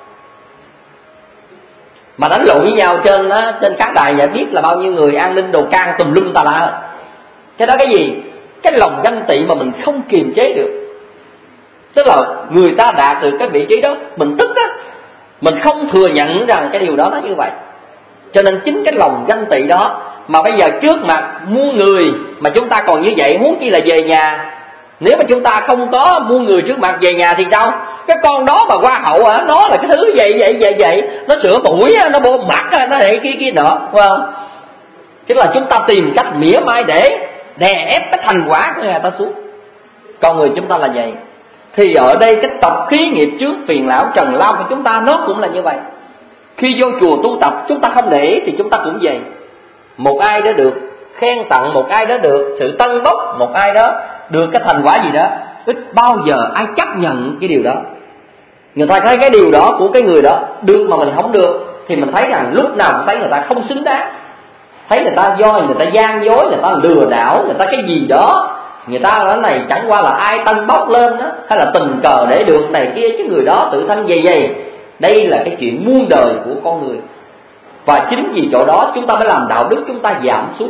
mà đánh lộn với nhau trên á, trên khán đài vậy biết là bao nhiêu người an ninh đồ can tùm lum tà la. Cái đó cái gì? Cái lòng ganh tị mà mình không kiềm chế được. Tức là người ta đạt được cái vị trí đó, mình tức á, mình không thừa nhận rằng cái điều đó nó như vậy. Cho nên chính cái lòng ganh tị đó mà bây giờ trước mặt muôn người mà chúng ta còn như vậy, huống chi là về nhà. Nếu mà chúng ta không có muôn người trước mặt về nhà thì sao? Cái con đó mà hoa hậu hả? Nó là cái thứ vậy vậy vậy vậy, nó sửa mũi, nó bô mặt, nó để kia kia nọ, phải không? Tức là chúng ta tìm cách mỉa mai để đè ép cái thành quả của người ta xuống. Con người chúng ta là vậy. Thì ở đây cái tập khí nghiệp trước, phiền não trần lao của chúng ta nó cũng là như vậy. Khi vô chùa tu tập chúng ta không để ý thì chúng ta cũng vậy. Một ai đó được khen tặng, một ai đó được sự tân bốc, một ai đó được cái thành quả gì đó, ít bao giờ ai chấp nhận cái điều đó. Người ta thấy cái điều đó của cái người đó được mà mình không được, thì mình thấy rằng lúc nào cũng thấy người ta không xứng đáng. Thấy người ta do người ta gian dối, người ta lừa đảo, người ta cái gì đó, người ta ở này chẳng qua là ai tân bốc lên đó, hay là tình cờ để được này kia, chứ người đó tự thân dày dày. Đây là cái chuyện muôn đời của con người. Và chính vì chỗ đó chúng ta mới làm đạo đức chúng ta giảm xuống.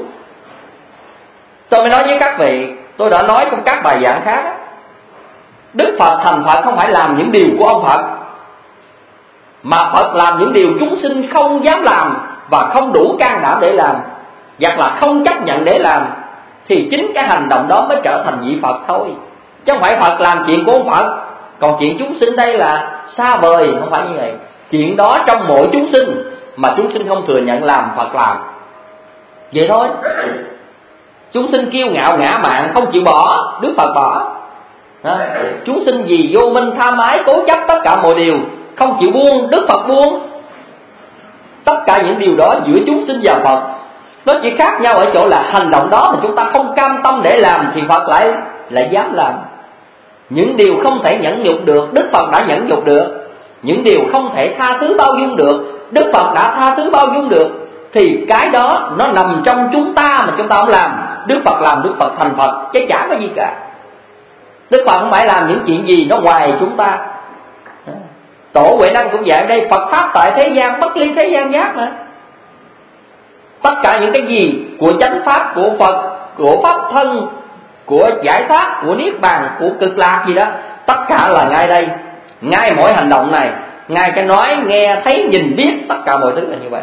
Tôi mới nói với các vị, tôi đã nói trong các bài giảng khác đó, Đức Phật thành Phật không phải làm những điều của ông Phật, mà Phật làm những điều chúng sinh không dám làm và không đủ can đảm để làm, hoặc là không chấp nhận để làm. Thì chính cái hành động đó mới trở thành vị Phật thôi. Chứ không phải Phật làm chuyện của ông Phật, còn chuyện chúng sinh đây là xa vời, không phải như vậy. Chuyện đó trong mỗi chúng sinh mà chúng sinh không thừa nhận làm, Phật làm. Vậy thôi. Chúng sinh kiêu ngạo ngã mạn không chịu bỏ, Đức Phật bỏ. À, chúng sinh vì vô minh tham ái cố chấp tất cả mọi điều không chịu buông, Đức Phật buông. Tất cả những điều đó giữa chúng sinh và Phật nó chỉ khác nhau ở chỗ là hành động đó mà chúng ta không cam tâm để làm thì Phật lại lại dám làm. Những điều không thể nhẫn nhục được, Đức Phật đã nhẫn nhục được. Những điều không thể tha thứ bao dung được, Đức Phật đã tha thứ bao dung được. thì cái đó nó nằm trong chúng ta mà chúng ta không làm. Đức Phật làm, Đức Phật thành Phật chứ chả có gì cả. Đức Phật không phải làm những chuyện gì nó ngoài chúng ta. Tổ Huệ Năng cũng dạy đây, Phật pháp tại thế gian bất ly thế gian giác mà. Tất cả những cái gì của chánh pháp, của Phật, của pháp thân, của giải thoát, của niết bàn, của cực lạc gì đó, tất cả là ngay đây, ngay mỗi hành động này, ngay cái nói, nghe, thấy, nhìn, biết, tất cả mọi thứ là như vậy.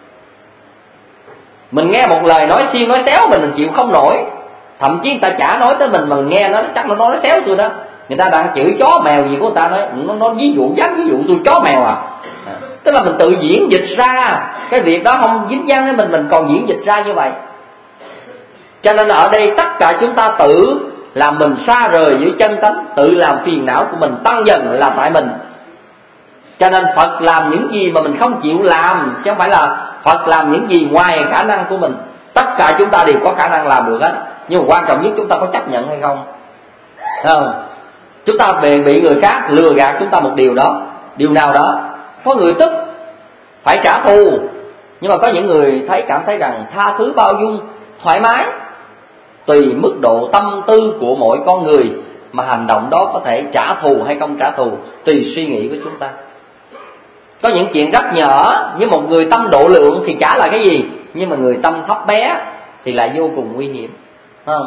Mình nghe một lời nói xiên nói xéo mình mình chịu không nổi, thậm chí người ta chả nói tới mình mà mình nghe nó chắc là nó nói xéo tôi đó. Người ta đang chửi chó mèo gì của người ta nói nó, nó ví dụ dám ví dụ tôi chó mèo à. à tức là mình tự diễn dịch ra cái việc đó, không dính dáng với mình, mình còn diễn dịch ra như vậy. Cho nên ở đây tất cả chúng ta tự làm mình xa rời với chân tánh, tự làm phiền não của mình tăng dần là tại mình. Cho nên Phật làm những gì mà mình không chịu làm, chứ không phải là Phật làm những gì ngoài khả năng của mình. Tất cả chúng ta đều có khả năng làm được hết, nhưng mà quan trọng nhất chúng ta có chấp nhận hay không. Không, chúng ta bị bị người khác lừa gạt chúng ta một điều đó, điều nào đó. Có người tức phải trả thù, nhưng mà có những người thấy cảm thấy rằng tha thứ, bao dung, thoải mái. Tùy mức độ tâm tư của mỗi con người mà hành động đó có thể trả thù hay không trả thù, tùy suy nghĩ của chúng ta. Có những chuyện rất nhỏ, như một người tâm độ lượng thì chả là cái gì, nhưng mà người tâm thấp bé thì lại vô cùng nguy hiểm, không?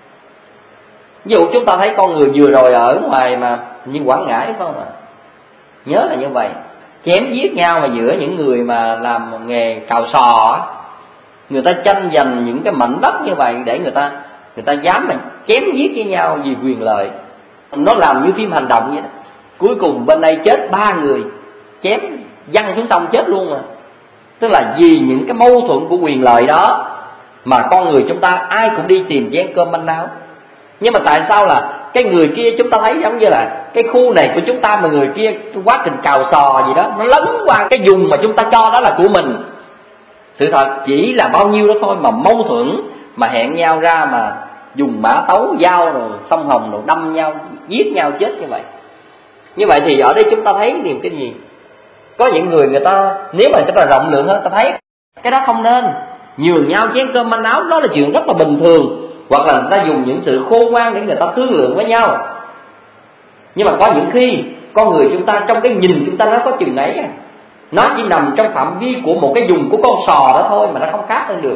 Ví dụ chúng ta thấy con người vừa rồi ở ngoài mà như Quảng Ngãi phải không ạ? Nhớ là như vậy, chém giết nhau mà giữa những người mà làm nghề cào sò, người ta tranh giành những cái mảnh đất như vậy để người ta người ta dám mà chém giết với nhau vì quyền lợi. Nó làm như phim hành động vậy đó. Cuối cùng bên đây chết ba người, chém văng xuống sông chết luôn mà. Tức là vì những cái mâu thuẫn của quyền lợi đó mà con người chúng ta ai cũng đi tìm chén cơm manh áo. Nhưng mà tại sao là cái người kia chúng ta thấy giống như là cái khu này của chúng ta mà người kia cái quá trình cào sò gì đó nó lấn qua cái vùng mà chúng ta cho đó là của mình. Sự thật chỉ là bao nhiêu đó thôi mà mâu thuẫn, mà hẹn nhau ra mà dùng mã tấu, dao rồi sông hồng rồi đâm nhau, giết nhau chết như vậy. Như vậy thì ở đây chúng ta thấy điều cái gì? Có những người người ta nếu mà người ta rộng lượng hơn, ta thấy cái đó không nên. Nhường nhau chén cơm manh áo đó là chuyện rất là bình thường, hoặc là người ta dùng những sự khôn ngoan để người ta thương lượng với nhau. Nhưng mà có những khi con người chúng ta trong cái nhìn chúng ta nó có chừng ấy, nó chỉ nằm trong phạm vi của một cái vùng của con sò đó thôi mà nó không khác hơn được.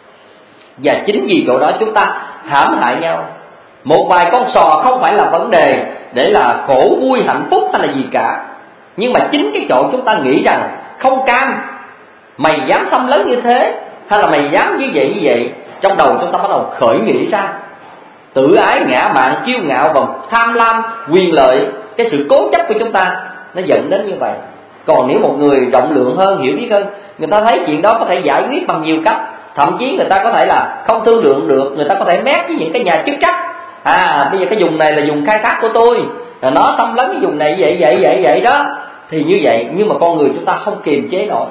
Và chính vì chỗ đó chúng ta hãm hại nhau. Một vài con sò không phải là vấn đề để là khổ vui hạnh phúc hay là gì cả, nhưng mà chính cái chỗ chúng ta nghĩ rằng không cam, mày dám xâm lấn như thế, hay là mày dám như vậy như vậy, trong đầu chúng ta bắt đầu khởi nghĩ ra tự ái, ngã mạn, kiêu ngạo và tham lam quyền lợi. Cái sự cố chấp của chúng ta nó dẫn đến như vậy. Còn nếu một người rộng lượng hơn, hiểu biết hơn, người ta thấy chuyện đó có thể giải quyết bằng nhiều cách. Thậm chí người ta có thể là không thương lượng được, người ta có thể mét với những cái nhà chức trách. À bây giờ cái vùng này là vùng khai thác của tôi, là nó xâm lấn cái vùng này vậy vậy vậy vậy đó. Thì như vậy, nhưng mà con người chúng ta không kiềm chế nổi,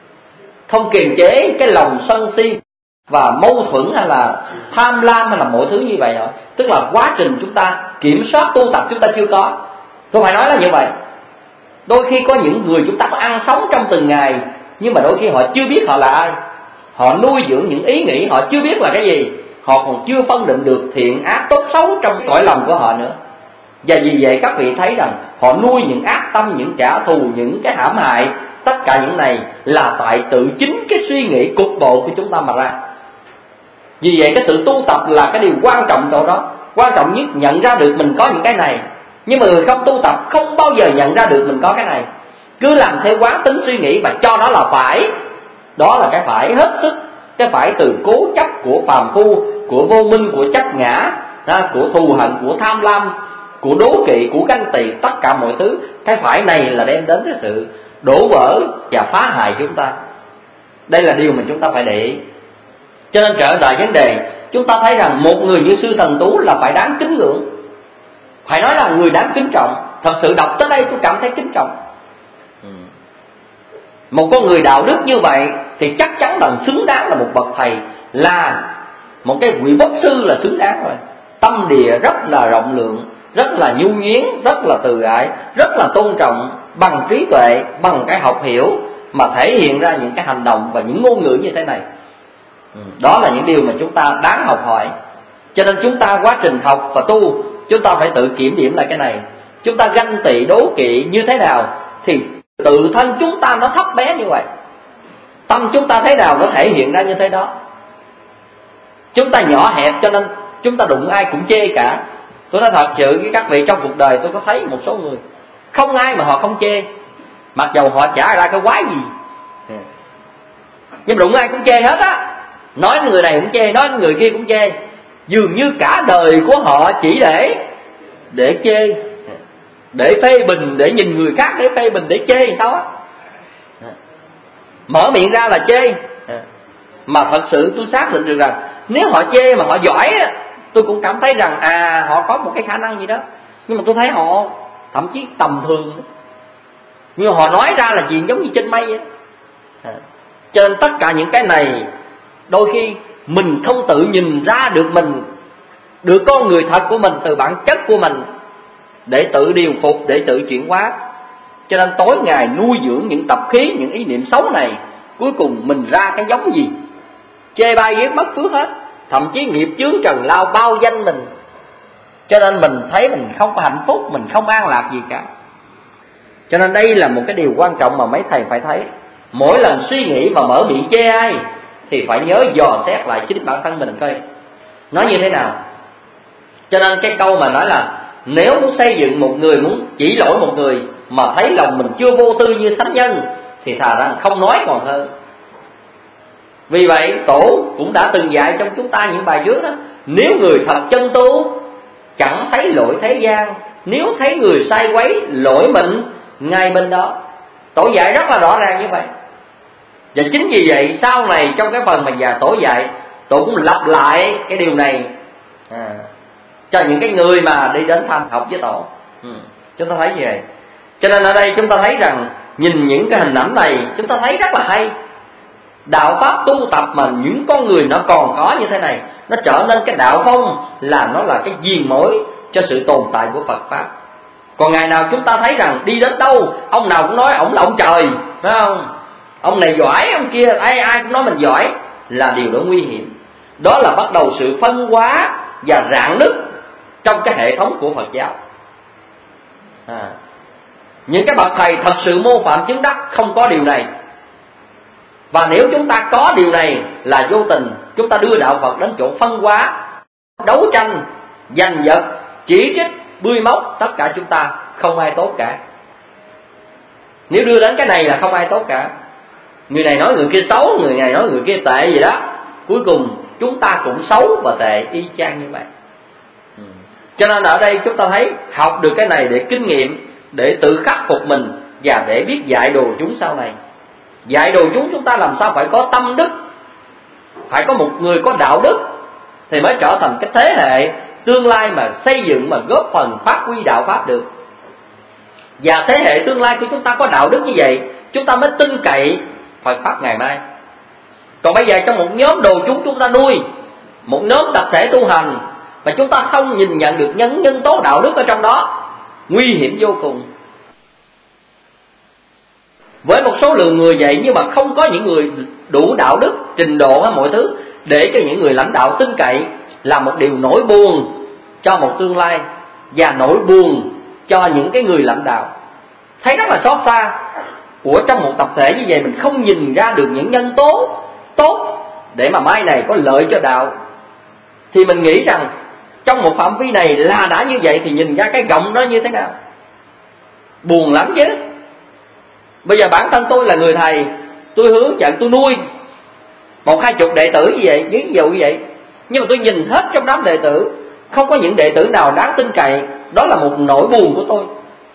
không kiềm chế cái lòng sân si và mâu thuẫn hay là tham lam hay là mọi thứ như vậy nữa. Tức là quá trình chúng ta kiểm soát tu tập chúng ta chưa có. Tôi phải nói là như vậy. Đôi khi có những người chúng ta có ăn sống trong từng ngày, nhưng mà đôi khi họ chưa biết họ là ai. Họ nuôi dưỡng những ý nghĩ họ chưa biết là cái gì. Họ còn chưa phân định được thiện ác tốt xấu trong cõi lòng của họ nữa. Và vì vậy các vị thấy rằng họ nuôi những ác tâm, những trả thù, những cái hãm hại. Tất cả những này là tại tự chính cái suy nghĩ cục bộ của chúng ta mà ra. Vì vậy cái sự tu tập là cái điều quan trọng chỗ đó. Quan trọng nhất nhận ra được mình có những cái này. Nhưng mà người không tu tập không bao giờ nhận ra được mình có cái này, cứ làm theo quán tính suy nghĩ và cho nó là phải. Đó là cái phải hết sức. Cái phải từ cố chấp của phàm phu, của vô minh, của chấp ngã, của thù hận, của tham lam, của đố kỵ, của ganh tị, tất cả mọi thứ. Cái phải này là đem đến cái sự đổ vỡ và phá hại chúng ta. Đây là điều mà chúng ta phải để ý. Cho nên trở lại vấn đề, chúng ta thấy rằng một người như Sư Thần Tú là phải đáng kính ngưỡng, phải nói là người đáng kính trọng. Thật sự đọc tới đây tôi cảm thấy kính trọng. Một con người đạo đức như vậy thì chắc chắn là xứng đáng là một bậc thầy, là một cái vị quốc sư là xứng đáng rồi. Tâm địa rất là rộng lượng, rất là nhu nhuyến, rất là từ ái, rất là tôn trọng, bằng trí tuệ, bằng cái học hiểu, mà thể hiện ra những cái hành động và những ngôn ngữ như thế này. Đó là những điều mà chúng ta đáng học hỏi. Cho nên chúng ta quá trình học và tu, chúng ta phải tự kiểm điểm lại cái này. Chúng ta ganh tị đố kỵ như thế nào thì tự thân chúng ta nó thấp bé như vậy. Tâm chúng ta thế nào nó thể hiện ra như thế đó. Chúng ta nhỏ hẹp cho nên chúng ta đụng ai cũng chê cả. Tôi nói thật sự với các vị, trong cuộc đời tôi có thấy một số người không ai mà họ không chê, mặc dầu họ chả ra cái quái gì, nhưng đụng ai cũng chê hết á. Nói người này cũng chê, nói người kia cũng chê. Dường như cả đời của họ chỉ để để chê, để phê bình, để nhìn người khác, để phê bình, để chê sao á. Mở miệng ra là chê. Mà thật sự tôi xác định được rằng nếu họ chê mà họ giỏi á, tôi cũng cảm thấy rằng à họ có một cái khả năng gì đó. Nhưng mà tôi thấy họ thậm chí tầm thường, nhưng họ nói ra là chuyện giống như trên mây vậy. À, cho nên tất cả những cái này đôi khi mình không tự nhìn ra được mình, được con người thật của mình từ bản chất của mình, để tự điều phục, để tự chuyển hóa. Cho nên tối ngày nuôi dưỡng những tập khí, những ý niệm xấu này, cuối cùng mình ra cái giống gì? Chê bai ghét mất phước hết. Thậm chí nghiệp chướng trần lao bao danh mình. Cho nên mình thấy mình không có hạnh phúc, mình không an lạc gì cả. Cho nên đây là một cái điều quan trọng mà mấy thầy phải thấy. Mỗi lần suy nghĩ mà mở miệng chê ai thì phải nhớ dò xét lại chính bản thân mình coi nói như thế nào. Cho nên cái câu mà nói là nếu muốn xây dựng một người, muốn chỉ lỗi một người mà thấy lòng mình chưa vô tư như thánh nhân thì thà rằng không nói còn hơn. Vì vậy Tổ cũng đã từng dạy trong chúng ta những bài trước đó, nếu người thật chân tu chẳng thấy lỗi thế gian, nếu thấy người sai quấy lỗi mình ngay bên đó. Tổ dạy rất là rõ ràng như vậy. Và chính vì vậy sau này trong cái phần mà già Tổ dạy, Tổ cũng lặp lại cái điều này à, cho những cái người mà đi đến thăm học với Tổ. ừ, Chúng ta thấy như vậy. Cho nên ở đây chúng ta thấy rằng nhìn những cái hình ảnh này chúng ta thấy rất là hay. Đạo pháp tu tập mà những con người nó còn có như thế này, nó trở nên cái đạo phong là nó là cái diền mối cho sự tồn tại của Phật pháp. Còn ngày nào chúng ta thấy rằng đi đến đâu ông nào cũng nói ổng là ông trời, phải không? Ông này giỏi, ông kia ai ai cũng nói mình giỏi, là điều đó nguy hiểm. Đó là bắt đầu sự phân hóa và rạn nứt trong cái hệ thống của Phật giáo. à, Những cái bậc thầy thật sự mô phạm chứng đắc không có điều này. Và nếu chúng ta có điều này là vô tình chúng ta đưa đạo Phật đến chỗ phân hóa, đấu tranh, giành giật, chỉ trích, bươi móc. Tất cả chúng ta không ai tốt cả. Nếu đưa đến cái này là không ai tốt cả. Người này nói người kia xấu, người này nói người kia tệ gì đó, cuối cùng chúng ta cũng xấu và tệ y chang như vậy. Cho nên ở đây chúng ta thấy học được cái này để kinh nghiệm, để tự khắc phục mình và để biết dạy đồ chúng sau này. Dạy đồ chúng chúng ta làm sao phải có tâm đức, phải có một người có đạo đức thì mới trở thành cái thế hệ tương lai mà xây dựng, mà góp phần phát huy đạo pháp được. Và thế hệ tương lai của chúng ta có đạo đức như vậy, chúng ta mới tin cậy Phật pháp ngày mai. Còn bây giờ trong một nhóm đồ chúng chúng ta nuôi, một nhóm tập thể tu hành, và chúng ta không nhìn nhận được nhân nhân tố đạo đức ở trong đó, nguy hiểm vô cùng. Với một số lượng người vậy nhưng mà không có những người đủ đạo đức, trình độ hay mọi thứ để cho những người lãnh đạo tin cậy, là một điều nỗi buồn cho một tương lai và nỗi buồn cho những cái người lãnh đạo. Thấy rất là xót xa của trong một tập thể như vậy, mình không nhìn ra được những nhân tố tốt để mà mai này có lợi cho đạo, thì mình nghĩ rằng trong một phạm vi này là đã như vậy thì nhìn ra cái gọng đó như thế nào. Buồn lắm chứ. Bây giờ bản thân tôi là người thầy, tôi hướng dẫn, tôi nuôi một hai chục đệ tử như vậy, ví dụ như vậy, nhưng mà tôi nhìn hết trong đám đệ tử không có những đệ tử nào đáng tin cậy. Đó là một nỗi buồn của tôi.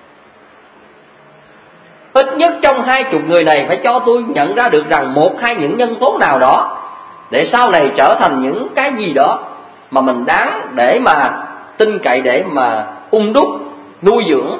Ít nhất trong hai chục người này phải cho tôi nhận ra được rằng một hai những nhân tố nào đó để sau này trở thành những cái gì đó mà mình đáng để mà tin cậy, để mà ung đúc, nuôi dưỡng.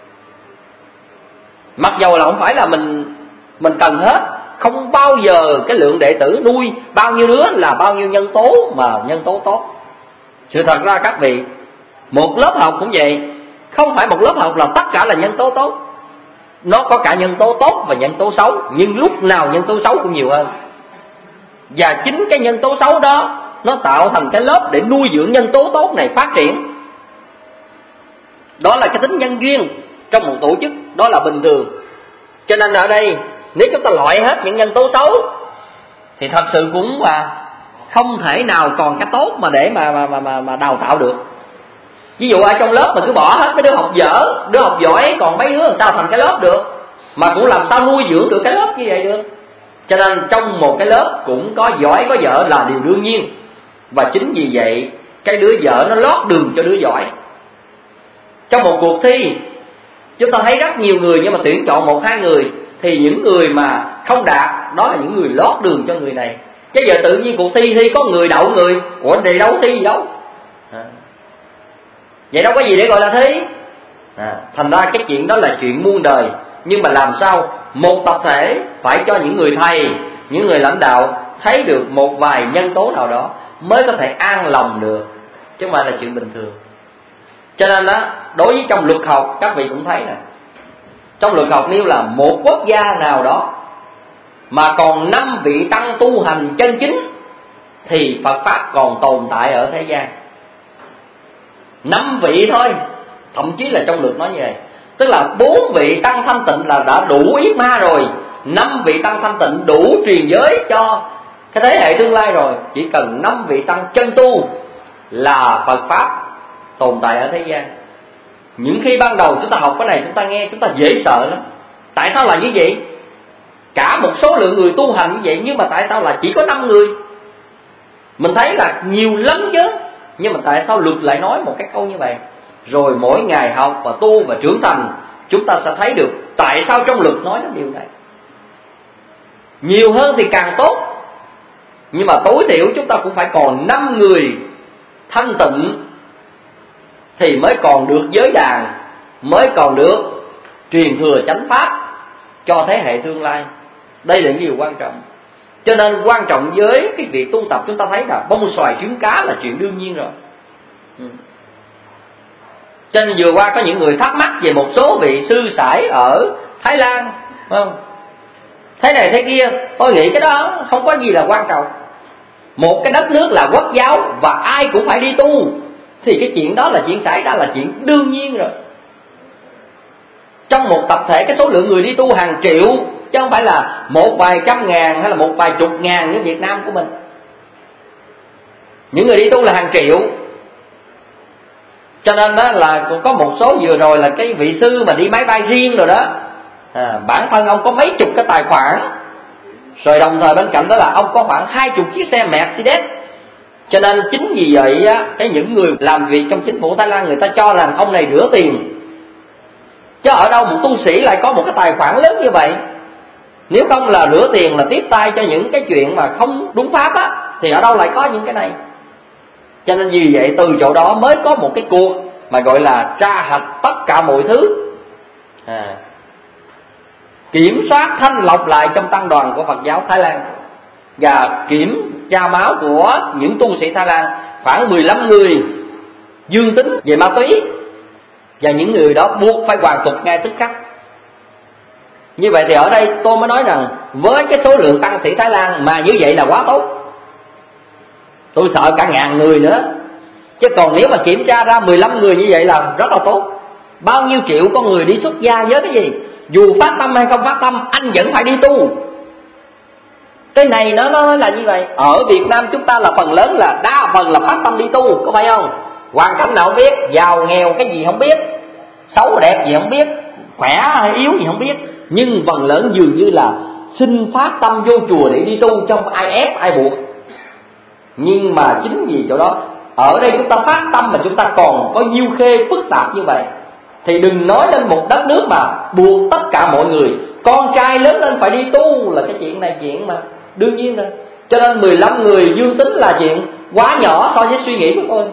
Mặc dầu là không phải là mình mình cần hết, không bao giờ cái lượng đệ tử nuôi bao nhiêu đứa là bao nhiêu nhân tố mà nhân tố tốt. Sự thật ra các vị, một lớp học cũng vậy, không phải một lớp học là tất cả là nhân tố tốt. nó có cả nhân tố tốt và nhân tố xấu, nhưng lúc nào nhân tố xấu cũng nhiều hơn. Và chính cái nhân tố xấu đó nó tạo thành cái lớp để nuôi dưỡng nhân tố tốt này phát triển. Đó là cái tính nhân duyên trong một tổ chức, đó là bình thường. Cho nên ở đây nếu chúng ta loại hết những nhân tố xấu thì thật sự cũng mà không thể nào còn cái tốt mà để mà mà mà mà, mà đào tạo được. Ví dụ ở trong lớp mà cứ bỏ hết cái đứa học dở, đứa học giỏi còn mấy đứa làm sao thành cái lớp được, mà cũng làm sao nuôi dưỡng được cái lớp như vậy được. Cho nên trong một cái lớp cũng có giỏi có dở là điều đương nhiên. Và chính vì vậy cái đứa dở nó lót đường cho đứa giỏi. Trong một cuộc thi chúng ta thấy rất nhiều người nhưng mà tuyển chọn một hai người, thì những người mà không đạt đó là những người lót đường cho người này. Chứ giờ tự nhiên cuộc thi thi có người đậu người, ủa thì đâu thi gì đâu à. Vậy đâu có gì để gọi là thi à. Thành ra cái chuyện đó là chuyện muôn đời. Nhưng mà làm sao một tập thể phải cho những người thầy, những người lãnh đạo thấy được một vài nhân tố nào đó mới có thể an lòng được, chứ không phải là chuyện bình thường. Cho nên đó, đối với trong luật học các vị cũng thấy nè, trong luật học nếu là một quốc gia nào đó mà còn năm vị tăng tu hành chân chính thì Phật pháp còn tồn tại ở thế gian. Năm vị thôi, thậm chí là trong luật nói như vậy, tức là bốn vị tăng thanh tịnh là đã đủ yết ma rồi, năm vị tăng thanh tịnh đủ truyền giới cho cái thế hệ tương lai rồi. Chỉ cần năm vị tăng chân tu là Phật pháp tồn tại ở thế gian. Những khi ban đầu chúng ta học cái này chúng ta nghe chúng ta dễ sợ lắm. Tại sao là như vậy? Cả một số lượng người tu hành như vậy, nhưng mà tại sao là chỉ có năm người? Mình thấy là nhiều lắm chứ, nhưng mà tại sao luật lại nói một cái câu như vậy? Rồi mỗi ngày học và tu và trưởng thành, chúng ta sẽ thấy được tại sao trong luật nói đến điều này. Nhiều hơn thì càng tốt, nhưng mà tối thiểu chúng ta cũng phải còn năm người thanh tịnh thì mới còn được giới đàn, mới còn được truyền thừa chánh pháp cho thế hệ tương lai. Đây là điều quan trọng. Cho nên quan trọng với cái việc tu tập, chúng ta thấy là bông xoài trứng cá là chuyện đương nhiên rồi. ừ. Cho nên vừa qua có những người thắc mắc về một số vị sư sãi ở Thái Lan, không? Thế này thế kia, tôi nghĩ cái đó không có gì là quan trọng. Một cái đất nước là quốc giáo và ai cũng phải đi tu, thì cái chuyện đó là chuyện xảy ra là chuyện đương nhiên rồi. Trong một tập thể cái số lượng người đi tu hàng triệu, chứ không phải là một vài trăm ngàn hay là một vài chục ngàn như Việt Nam của mình. Những người đi tu là hàng triệu. Cho nên đó là có một số vừa rồi là cái vị sư mà đi máy bay riêng rồi đó, à, bản thân ông có mấy chục cái tài khoản, rồi đồng thời bên cạnh đó là ông có khoảng hai chục chiếc xe Mercedes. Cho nên chính vì vậy á, cái những người làm việc trong chính phủ Thái Lan người ta cho rằng ông này rửa tiền. Chứ ở đâu một tu sĩ lại có một cái tài khoản lớn như vậy? Nếu không là rửa tiền, là tiếp tay cho những cái chuyện mà không đúng pháp á, thì ở đâu lại có những cái này? Cho nên vì vậy từ chỗ đó mới có một cái cuộc mà gọi là tra hạch tất cả mọi thứ, à, kiểm soát thanh lọc lại trong tăng đoàn của Phật giáo Thái Lan, và kiểm tra máu của những tu sĩ Thái Lan khoảng mười lăm người dương tính về ma túy, và những người đó buộc phải hoàn tục ngay tức khắc. Như vậy thì ở đây tôi mới nói rằng với cái số lượng tăng sĩ Thái Lan mà như vậy là quá tốt. Tôi sợ cả ngàn người nữa. Chứ còn nếu mà kiểm tra ra mười lăm người như vậy là rất là tốt. Bao nhiêu triệu con người đi xuất gia với cái gì? Dù phát tâm hay không phát tâm, anh vẫn phải đi tu. Cái này nó, nó là như vậy. Ở Việt Nam chúng ta là phần lớn là đa phần là phát tâm đi tu, có phải không? Hoàn cảnh nào không biết, giàu nghèo cái gì không biết, xấu đẹp gì không biết, khỏe hay yếu gì không biết, nhưng phần lớn dường như là xin phát tâm vô chùa để đi tu, trong ai ép ai buộc. Nhưng mà chính vì chỗ đó, ở đây chúng ta phát tâm mà chúng ta còn có nhiêu khê phức tạp như vậy, thì đừng nói lên một đất nước mà buộc tất cả mọi người con trai lớn lên phải đi tu, là cái chuyện này chuyện mà đương nhiên rồi. Cho nên mười lăm người dương tính là chuyện quá nhỏ so với suy nghĩ của tôi.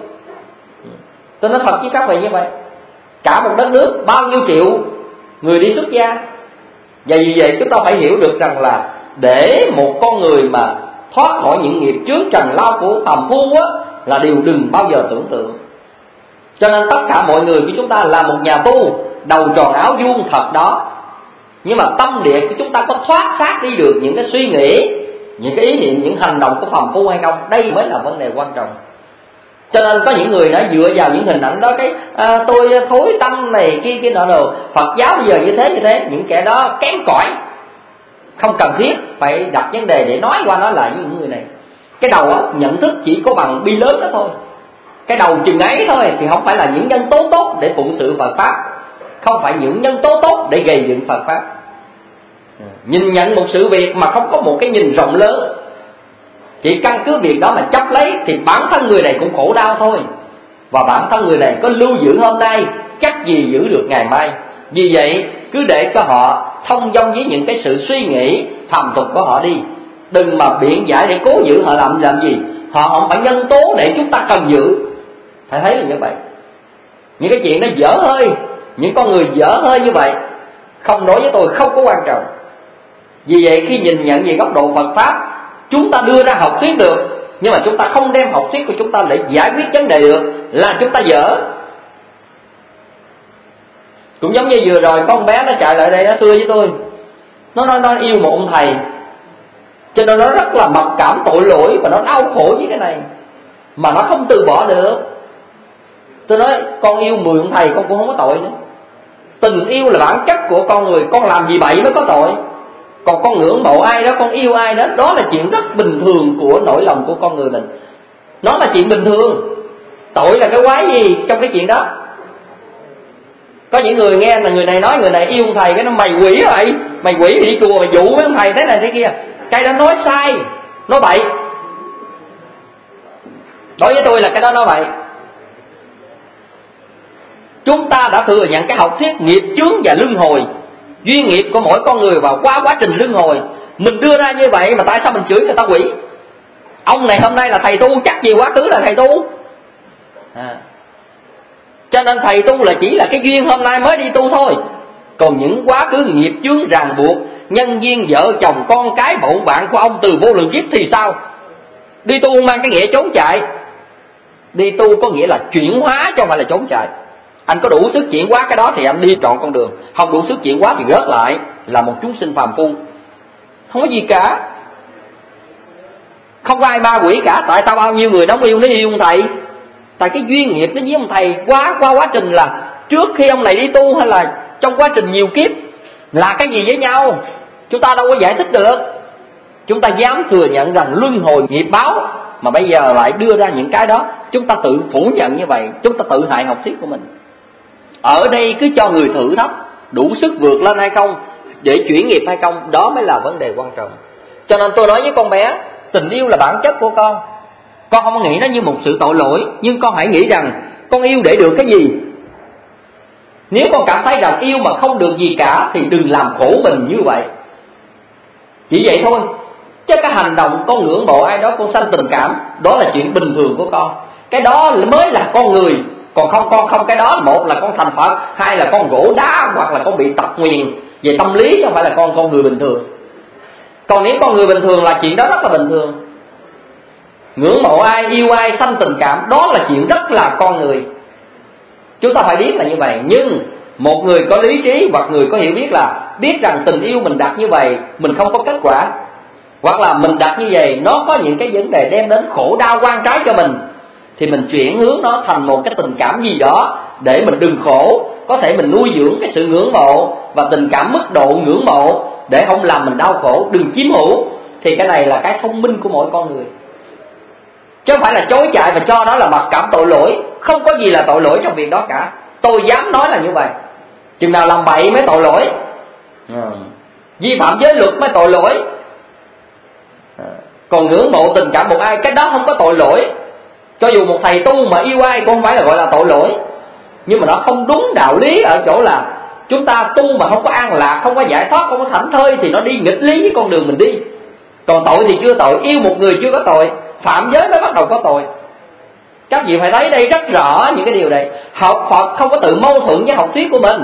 Tôi nói thật với các vị như vậy. Cả một đất nước bao nhiêu triệu người đi xuất gia. Và vì vậy chúng ta phải hiểu được rằng là để một con người mà thoát khỏi những nghiệp chướng trần lao của phàm phu á, là điều đừng bao giờ tưởng tượng. Cho nên tất cả mọi người khi chúng ta là một nhà tu đầu tròn áo vuông thật đó, Nhưng mà tâm địa của chúng ta có thoát xác đi được những cái suy nghĩ, những cái ý niệm, những hành động của phàm phu hay không? Đây mới là vấn đề quan trọng. Cho nên có những người đã dựa vào những hình ảnh đó, cái à, tôi thối tâm này kia kia nọ đồ, Phật giáo bây giờ như thế như thế. Những kẻ đó kém cỏi, không cần thiết phải đặt vấn đề để nói qua nói lại với những người này. Cái đầu óc nhận thức chỉ có bằng bi lớn đó thôi, cái đầu chừng ấy thôi, thì không phải là những nhân tố tốt để phụng sự Phật pháp, không phải những nhân tố tốt để gây dựng Phật pháp. Nhìn nhận một sự việc mà không có một cái nhìn rộng lớn, chỉ căn cứ việc đó mà chấp lấy, thì bản thân người này cũng khổ đau thôi. Và bản thân người này có lưu giữ hôm nay, chắc gì giữ được ngày mai. Vì vậy cứ để cho họ thông dong với những cái sự suy nghĩ phàm tục của họ đi. Đừng mà biện giải để cố giữ họ làm làm gì. Họ không phải nhân tố để chúng ta cần giữ. Phải thấy là như vậy. Những cái chuyện nó dở hơi, những con người dở hơi như vậy, không đối với tôi không có quan trọng. Vì vậy khi nhìn nhận về góc độ Phật pháp, chúng ta đưa ra học thuyết được, nhưng mà chúng ta không đem học thuyết của chúng ta để giải quyết vấn đề được, là chúng ta dở. Cũng giống như vừa rồi con bé nó chạy lại đây nó thưa với tôi, Nó nói nó yêu một ông thầy, cho nên nó rất là mặc cảm tội lỗi và nó đau khổ với cái này, mà nó không từ bỏ được. Tôi nói con yêu mười ông thầy con cũng không có tội nữa. Tình yêu là bản chất của con người, con làm gì bậy mới có tội. Còn con ngưỡng mộ ai đó, con yêu ai đó, đó là chuyện rất bình thường của nỗi lòng của con người mình. Nó là chuyện bình thường. Tội là cái quái gì trong cái chuyện đó? Có những người nghe là người này nói người này yêu ông thầy, cái nó mày quỷ vậy, mày quỷ đi chùa mày dụ với ông thầy thế này thế kia. Cái đó nói sai, nói bậy. Đối với tôi là cái đó nói bậy. Chúng ta đã thừa nhận cái học thuyết nghiệp chướng và luân hồi, duyên nghiệp của mỗi con người vào qua quá trình luân hồi. Mình đưa ra như vậy mà tại sao mình chửi người ta quỷ? Ông này hôm nay là thầy tu, chắc gì quá khứ là thầy tu à. Cho nên thầy tu là chỉ là cái duyên hôm nay mới đi tu thôi. Còn những quá khứ nghiệp chướng ràng buộc, nhân duyên vợ chồng con cái bậu bạn của ông từ vô lượng kiếp thì sao? Đi tu mang cái nghĩa trốn chạy. Đi tu có nghĩa là chuyển hóa chứ không phải là trốn chạy. Anh có đủ sức chuyển hóa cái đó thì anh đi trọn con đường, không đủ sức chuyển hóa thì rớt lại là một chúng sinh phàm phu, không có gì cả. Không có ai ma quỷ cả. Tại sao bao nhiêu người đóng yêu nó yêu ông thầy? Tại cái duyên nghiệp nó với ông thầy quá qua quá trình là trước khi ông này đi tu hay là trong quá trình nhiều kiếp là cái gì với nhau, chúng ta đâu có giải thích được. Chúng ta dám thừa nhận rằng luân hồi nghiệp báo, mà bây giờ lại đưa ra những cái đó, chúng ta tự phủ nhận như vậy, chúng ta tự hại học thuyết của mình. Ở đây cứ cho người thử thách đủ sức vượt lên hay không, để chuyển nghiệp hay không, đó mới là vấn đề quan trọng. Cho nên tôi nói với con bé, tình yêu là bản chất của con. Con không nghĩ nó như một sự tội lỗi, nhưng con hãy nghĩ rằng con yêu để được cái gì. Nếu con cảm thấy rằng yêu mà không được gì cả thì đừng làm khổ mình như vậy. Chỉ vậy thôi. Chứ cái hành động con ngưỡng mộ ai đó, con sanh tình cảm, đó là chuyện bình thường của con. Cái đó mới là con người. Còn không con không cái đó, một là con thành Phật, hai là con gỗ đá, hoặc là con bị tật nguyền về tâm lý, chứ không phải là con con người bình thường. Còn nếu con người bình thường là chuyện đó rất là bình thường. Ngưỡng mộ ai, yêu ai, sanh tình cảm, đó là chuyện rất là con người. Chúng ta phải biết là như vậy. Nhưng một người có lý trí hoặc người có hiểu biết là biết rằng tình yêu mình đặt như vậy mình không có kết quả, hoặc là mình đặt như vậy nó có những cái vấn đề đem đến khổ đau quan trái cho mình, thì mình chuyển hướng nó thành một cái tình cảm gì đó để mình đừng khổ. Có thể mình nuôi dưỡng cái sự ngưỡng mộ và tình cảm mức độ ngưỡng mộ để không làm mình đau khổ, đừng chiếm hữu. Thì cái này là cái thông minh của mỗi con người, chứ không phải là chối chạy và cho đó là mặc cảm tội lỗi. Không có gì là tội lỗi trong việc đó cả. Tôi dám nói là như vậy. Chừng nào làm bậy mới tội lỗi, à, vi phạm giới luật mới tội lỗi. à, Còn ngưỡng mộ tình cảm một ai, cái đó không có tội lỗi. Cho dù một thầy tu mà yêu ai cũng không phải là gọi là tội lỗi. Nhưng mà nó không đúng đạo lý ở chỗ là chúng ta tu mà không có an lạc, không có giải thoát, không có thảnh thơi thì nó đi nghịch lý với con đường mình đi. Còn tội thì chưa tội, yêu một người chưa có tội, phạm giới mới bắt đầu có tội. Các vị phải thấy đây rất rõ những cái điều này. Học Phật không có tự mâu thuẫn với học thuyết của mình.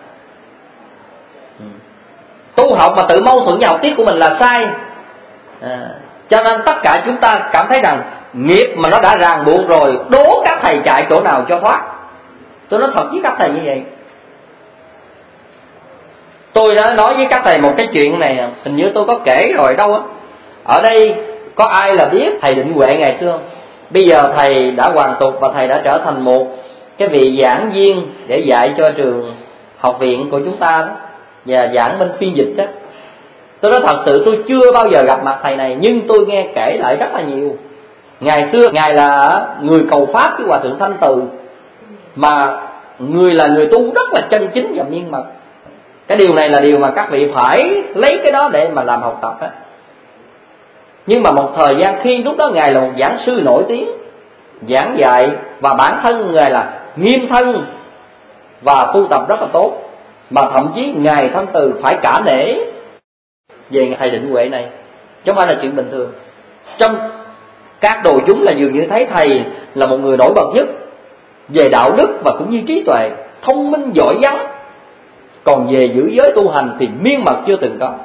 Tu học mà tự mâu thuẫn với học thuyết của mình là sai. à, Cho nên tất cả chúng ta cảm thấy rằng nghiệp mà nó đã ràng buộc rồi, đố các thầy chạy chỗ nào cho thoát. Tôi nói thật với các thầy như vậy. Tôi tôi đã nói với các thầy một cái chuyện này, hình như tôi có kể rồi đâu á. Ở đây có ai là biết thầy Định Huệ ngày xưa không? Bây giờ thầy đã hoàn tục và thầy đã trở thành một cái vị giảng viên để dạy cho trường học viện của chúng ta đó, và giảng bên phiên dịch đó. Tôi nói thật sự tôi chưa bao giờ gặp mặt thầy này, nhưng tôi nghe kể lại rất là nhiều. Ngày xưa ngài là người cầu pháp với Hòa thượng Thanh Từ, mà người là người tu rất là chân chính và miên mật. Cái điều này là điều mà các vị phải lấy cái đó để mà làm học tập á. Nhưng mà một thời gian khi lúc đó ngài là một giảng sư nổi tiếng, giảng dạy, và bản thân ngài là nghiêm thân và tu tập rất là tốt, mà thậm chí ngài Thanh Từ phải cả nể về thầy Định Huệ này, chứ không phải là chuyện bình thường. Trong các đồ chúng là dường như thấy thầy là một người nổi bật nhất về đạo đức và cũng như trí tuệ, thông minh giỏi giắng. Còn về giữ giới tu hành thì miên mật chưa từng có.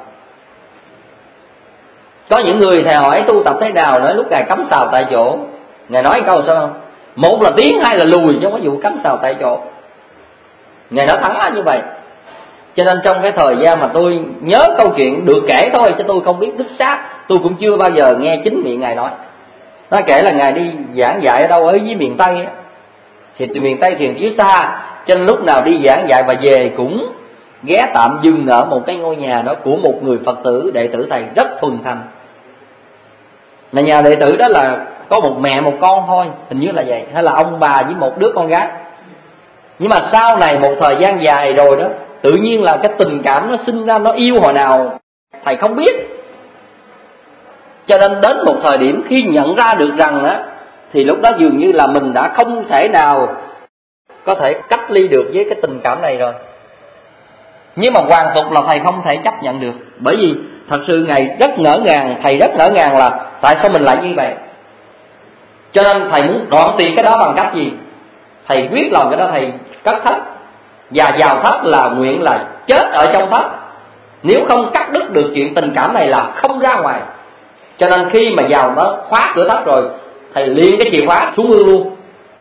Có những người thầy hỏi tu tập thế nào, nói lúc ngài cắm sào tại chỗ, ngài nói câu sao không? Một là tiến, hai là lùi, chứ không có vụ cắm sào tại chỗ. Ngài nói thẳng là như vậy. Cho nên trong cái thời gian mà tôi nhớ câu chuyện được kể thôi, chứ tôi không biết đích xác, tôi cũng chưa bao giờ nghe chính miệng ngài nói. Nó kể là ngài đi giảng dạy ở đâu ở dưới miền Tây á, thì từ miền Tây thiền phía xa, cho nên lúc nào đi giảng dạy và về cũng ghé tạm dừng ở một cái ngôi nhà đó của một người Phật tử đệ tử thầy rất thuần thành. Mà nhà đệ tử đó là có một mẹ một con thôi, hình như là vậy, hay là ông bà với một đứa con gái. Nhưng mà sau này một thời gian dài rồi đó, tự nhiên là cái tình cảm nó sinh ra, nó yêu hồi nào thầy không biết. Cho nên đến một thời điểm khi nhận ra được rằng á, thì lúc đó dường như là mình đã không thể nào có thể cách ly được với cái tình cảm này rồi. Nhưng mà hoàn tục là thầy không thể chấp nhận được. Bởi vì thật sự ngài rất ngỡ ngàng, thầy rất ngỡ ngàng là tại sao mình lại như vậy. Cho nên thầy muốn đoạn tuyệt cái đó bằng cách gì? Thầy quyết lòng cái đó, thầy cất thất, và vào thất là nguyện là chết ở trong thất. Nếu không cắt đứt được chuyện tình cảm này là không ra ngoài. Cho nên khi mà vào đó khóa cửa thất rồi, thầy liền cái chìa khóa xuống mương luôn.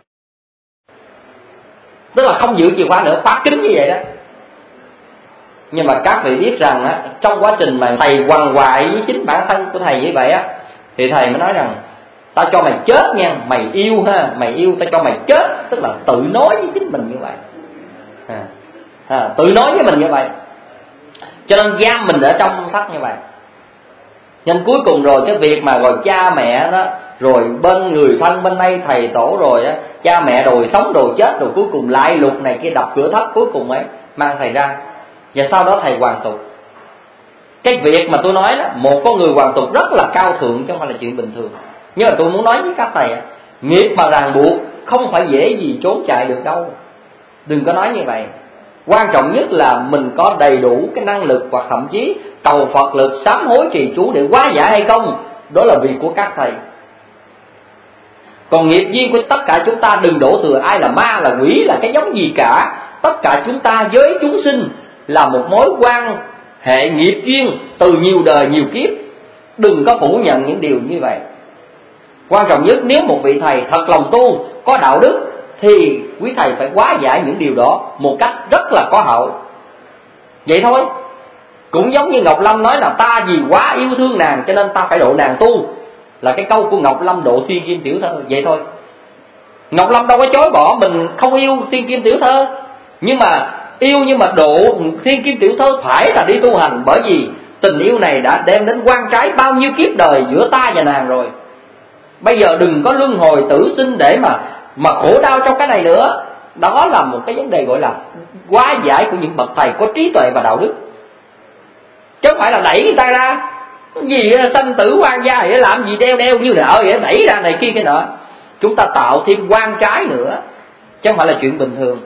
Tức là không giữ chìa khóa nữa, khóa kín như vậy đó. Nhưng mà các vị biết rằng á, trong quá trình mà thầy quằn quại với chính bản thân của thầy như vậy á, thì thầy mới nói rằng tao cho mày chết nha, mày yêu ha, mày yêu tao cho mày chết. Tức là tự nói với chính mình như vậy, à, à, tự nói với mình như vậy. Cho nên giam mình ở trong thất như vậy. Nhưng cuối cùng rồi cái việc mà rồi cha mẹ đó, rồi bên người thân bên đây thầy tổ rồi á, cha mẹ đòi sống đòi chết, rồi cuối cùng lại lục này kia đập cửa thất, cuối cùng ấy mang thầy ra. Và sau đó thầy hoàn tục. Cái việc mà tôi nói đó, một con người hoàn tục rất là cao thượng, chứ không phải là chuyện bình thường. Nhưng mà tôi muốn nói với các thầy, nghiệp mà ràng buộc không phải dễ gì trốn chạy được đâu. Đừng có nói như vậy. Quan trọng nhất là mình có đầy đủ cái năng lực, hoặc thậm chí cầu Phật lực, sám hối trì chú để hóa giải hay không, đó là việc của các thầy. Còn nghiệp duyên của tất cả chúng ta đừng đổ thừa ai là ma, là quỷ, là cái giống gì cả. Tất cả chúng ta với chúng sinh là một mối quan hệ nghiệp duyên từ nhiều đời nhiều kiếp. Đừng có phủ nhận những điều như vậy. Quan trọng nhất, nếu một vị thầy thật lòng tu, có đạo đức, thì quý thầy phải hóa giải những điều đó một cách rất là có hậu. Vậy thôi. Cũng giống như Ngọc Lâm nói là ta vì quá yêu thương nàng cho nên ta phải độ nàng tu, là cái câu của Ngọc Lâm độ Thiên Kim Tiểu Thơ. Vậy thôi. Ngọc Lâm đâu có chối bỏ mình không yêu Thiên Kim Tiểu Thơ, nhưng mà yêu nhưng mà độ Thiên Kim Tiểu Thơ phải là đi tu hành. Bởi vì tình yêu này đã đem đến quan trái bao nhiêu kiếp đời giữa ta và nàng rồi. Bây giờ đừng có luân hồi tử sinh để mà mà khổ đau trong cái này nữa. Đó là một cái vấn đề gọi là hóa giải của những bậc thầy có trí tuệ và đạo đức, chứ không phải là đẩy người ta ra. Cái gì sanh tử quan gia vậy, làm gì đeo đeo như nợ vậy, đẩy ra này kia cái nọ. Chúng ta tạo thêm quan trái nữa, chứ không phải là chuyện bình thường.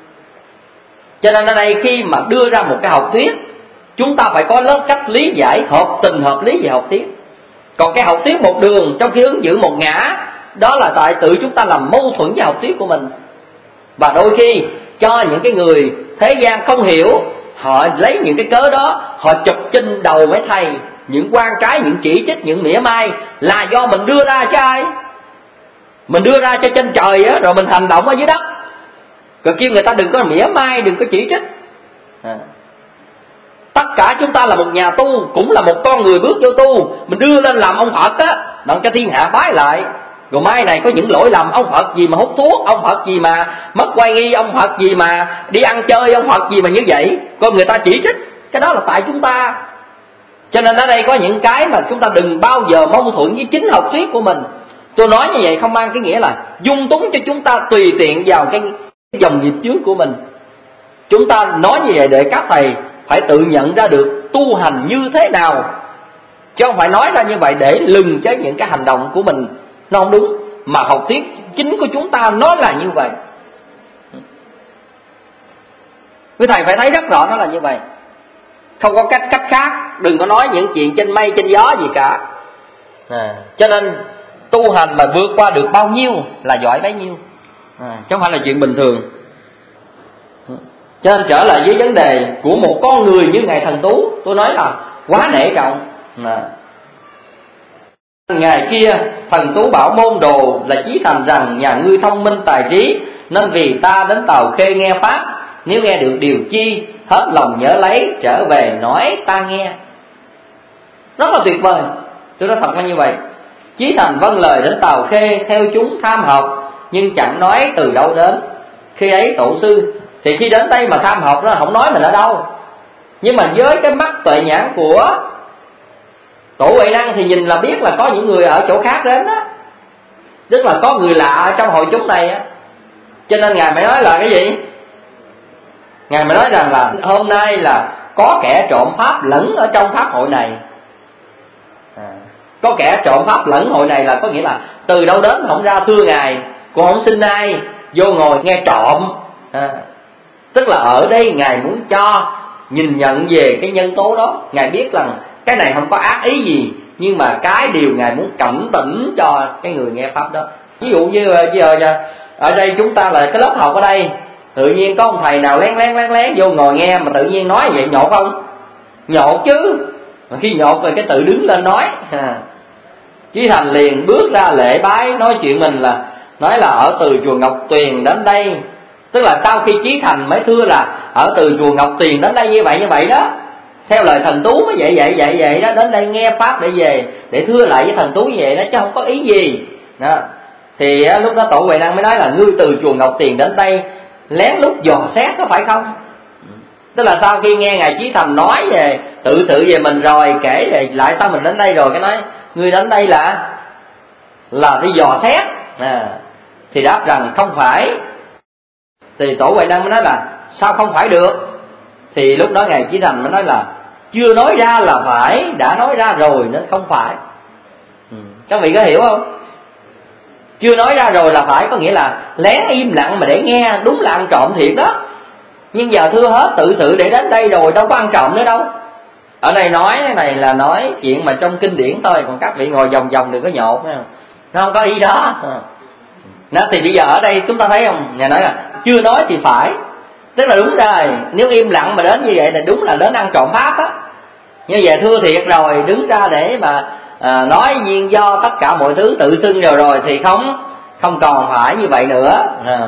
Cho nên ở đây khi mà đưa ra một cái học thuyết, chúng ta phải có lớp cách lý giải hợp tình hợp lý về học thuyết. Còn cái học thuyết một đường trong khi ứng xử một ngã, đó là tại tự chúng ta làm mâu thuẫn với học thuyết của mình. Và đôi khi cho những cái người thế gian không hiểu, họ lấy những cái cớ đó, họ chụp trên đầu mấy thầy những quan trái, những chỉ trích, những mỉa mai, là do mình đưa ra cho ai? Mình đưa ra cho trên trời á, rồi mình hành động ở dưới đất, rồi kêu người ta đừng có mỉa mai, đừng có chỉ trích. À. cả chúng ta là một nhà tu, cũng là một con người bước vô tu, mình đưa lên làm ông Phật á, đặng cho thiên hạ bái lại. Rồi mai này có những lỗi lầm, ông Phật gì mà hút thuốc, ông Phật gì mà mất quay nghi, ông Phật gì mà đi ăn chơi, ông Phật gì mà như vậy, con người ta chỉ trích, cái đó là tại chúng ta. Cho nên ở đây có những cái mà chúng ta đừng bao giờ mâu thuẫn với chính học thuyết của mình. Tôi nói như vậy không mang cái nghĩa là dung túng cho chúng ta tùy tiện vào cái, cái dòng nghiệp chướng của mình. Chúng ta nói như vậy để các thầy phải tự nhận ra được tu hành như thế nào, chứ không phải nói ra như vậy để lừng cho những cái hành động của mình nó không đúng. Mà học thuyết chính của chúng ta nó là như vậy. Quý thầy phải thấy rất rõ nó là như vậy, không có cách cách khác. Đừng có nói những chuyện trên mây trên gió gì cả. À, cho nên tu hành mà vượt qua được bao nhiêu là giỏi bấy nhiêu, à, chứ không phải là chuyện bình thường. Cho nên trở lại với vấn đề của một con người như Ngài Thần Tú, tôi nói là quá nể trọng. À, ngày kia Thần Tú bảo môn đồ là Chí Thành rằng: nhà ngươi thông minh tài trí, nên vì ta đến Tàu Khê nghe pháp. Nếu nghe được điều chi, hết lòng nhớ lấy, trở về nói ta nghe. Rất là tuyệt vời. Tôi nói thật là như vậy. Chí Thành vâng lời đến Tàu Khê, theo chúng tham học, nhưng chẳng nói từ đâu đến. Khi ấy tổ sư, thì khi đến đây mà tham học nó không nói mình ở đâu, nhưng mà với cái mắt tuệ nhãn của Tổ Huệ Năng thì nhìn là biết là có những người ở chỗ khác đến đó, tức là có người lạ ở trong hội chúng này á. Cho nên Ngài mới nói là cái gì? Ngài mới nói rằng là hôm nay là có kẻ trộm pháp lẫn ở trong pháp hội này. À, có kẻ trộm pháp lẫn hội này là có nghĩa là từ đâu đến không ra thưa Ngài, cũng không xin ai vô ngồi nghe trộm. À, tức là ở đây Ngài muốn cho nhìn nhận về cái nhân tố đó. Ngài biết rằng cái này không có ác ý gì, nhưng mà cái điều Ngài muốn cảnh tỉnh cho cái người nghe pháp đó. Ví dụ như giờ ở đây chúng ta là cái lớp học ở đây, tự nhiên có ông thầy nào lén lén lén lén vô ngồi nghe mà tự nhiên nói vậy, nhột không? Nhột chứ. Mà khi nhột rồi cái tự đứng lên nói. À, Chí Thành liền bước ra lễ bái, nói chuyện mình là nói là ở từ chùa Ngọc Tuyền đến đây. Tức là sau khi Chí Thành mới thưa là ở từ chùa Ngọc Tuyền đến đây như vậy như vậy đó, theo lời Thần Tú mới vậy vậy vậy vậy đó, đến đây nghe pháp để về để thưa lại với Thần Tú như vậy đó, chứ không có ý gì đó. Thì lúc đó Tổ Huệ Năng mới nói là ngươi từ chùa Ngọc Tuyền đến đây lén lút dò xét có phải không? Tức là sau khi nghe Ngài Chí Thành nói về tự sự về mình rồi, kể về lại sao mình đến đây rồi, cái nói ngươi đến đây là là đi dò xét. À, thì đáp rằng không phải. Thì Tổ Huệ Năng mới nói là sao không phải được? Thì lúc đó Ngài Chí Thành mới nói là chưa nói ra là phải, đã nói ra rồi nên không phải. Ừ. Các vị có hiểu không? Chưa nói ra rồi là phải có nghĩa là lén im lặng mà để nghe, đúng là ăn trộm thiệt đó. Nhưng giờ thưa hết tự sự để đến đây rồi, đâu có ăn trộm nữa đâu. Ở đây nói cái này là nói chuyện mà trong kinh điển thôi, còn các vị ngồi vòng vòng đừng có nhột, nó không có ý đó. Nó thì bây giờ ở đây chúng ta thấy không, Ngài nói là chưa nói thì phải, tức là đúng rồi. Nếu im lặng mà đến như vậy thì đúng là đến ăn trộm pháp á. Như vậy thưa thiệt rồi, đứng ra để mà à, nói duyên do tất cả mọi thứ tự xưng rồi rồi thì không không còn phải như vậy nữa. À,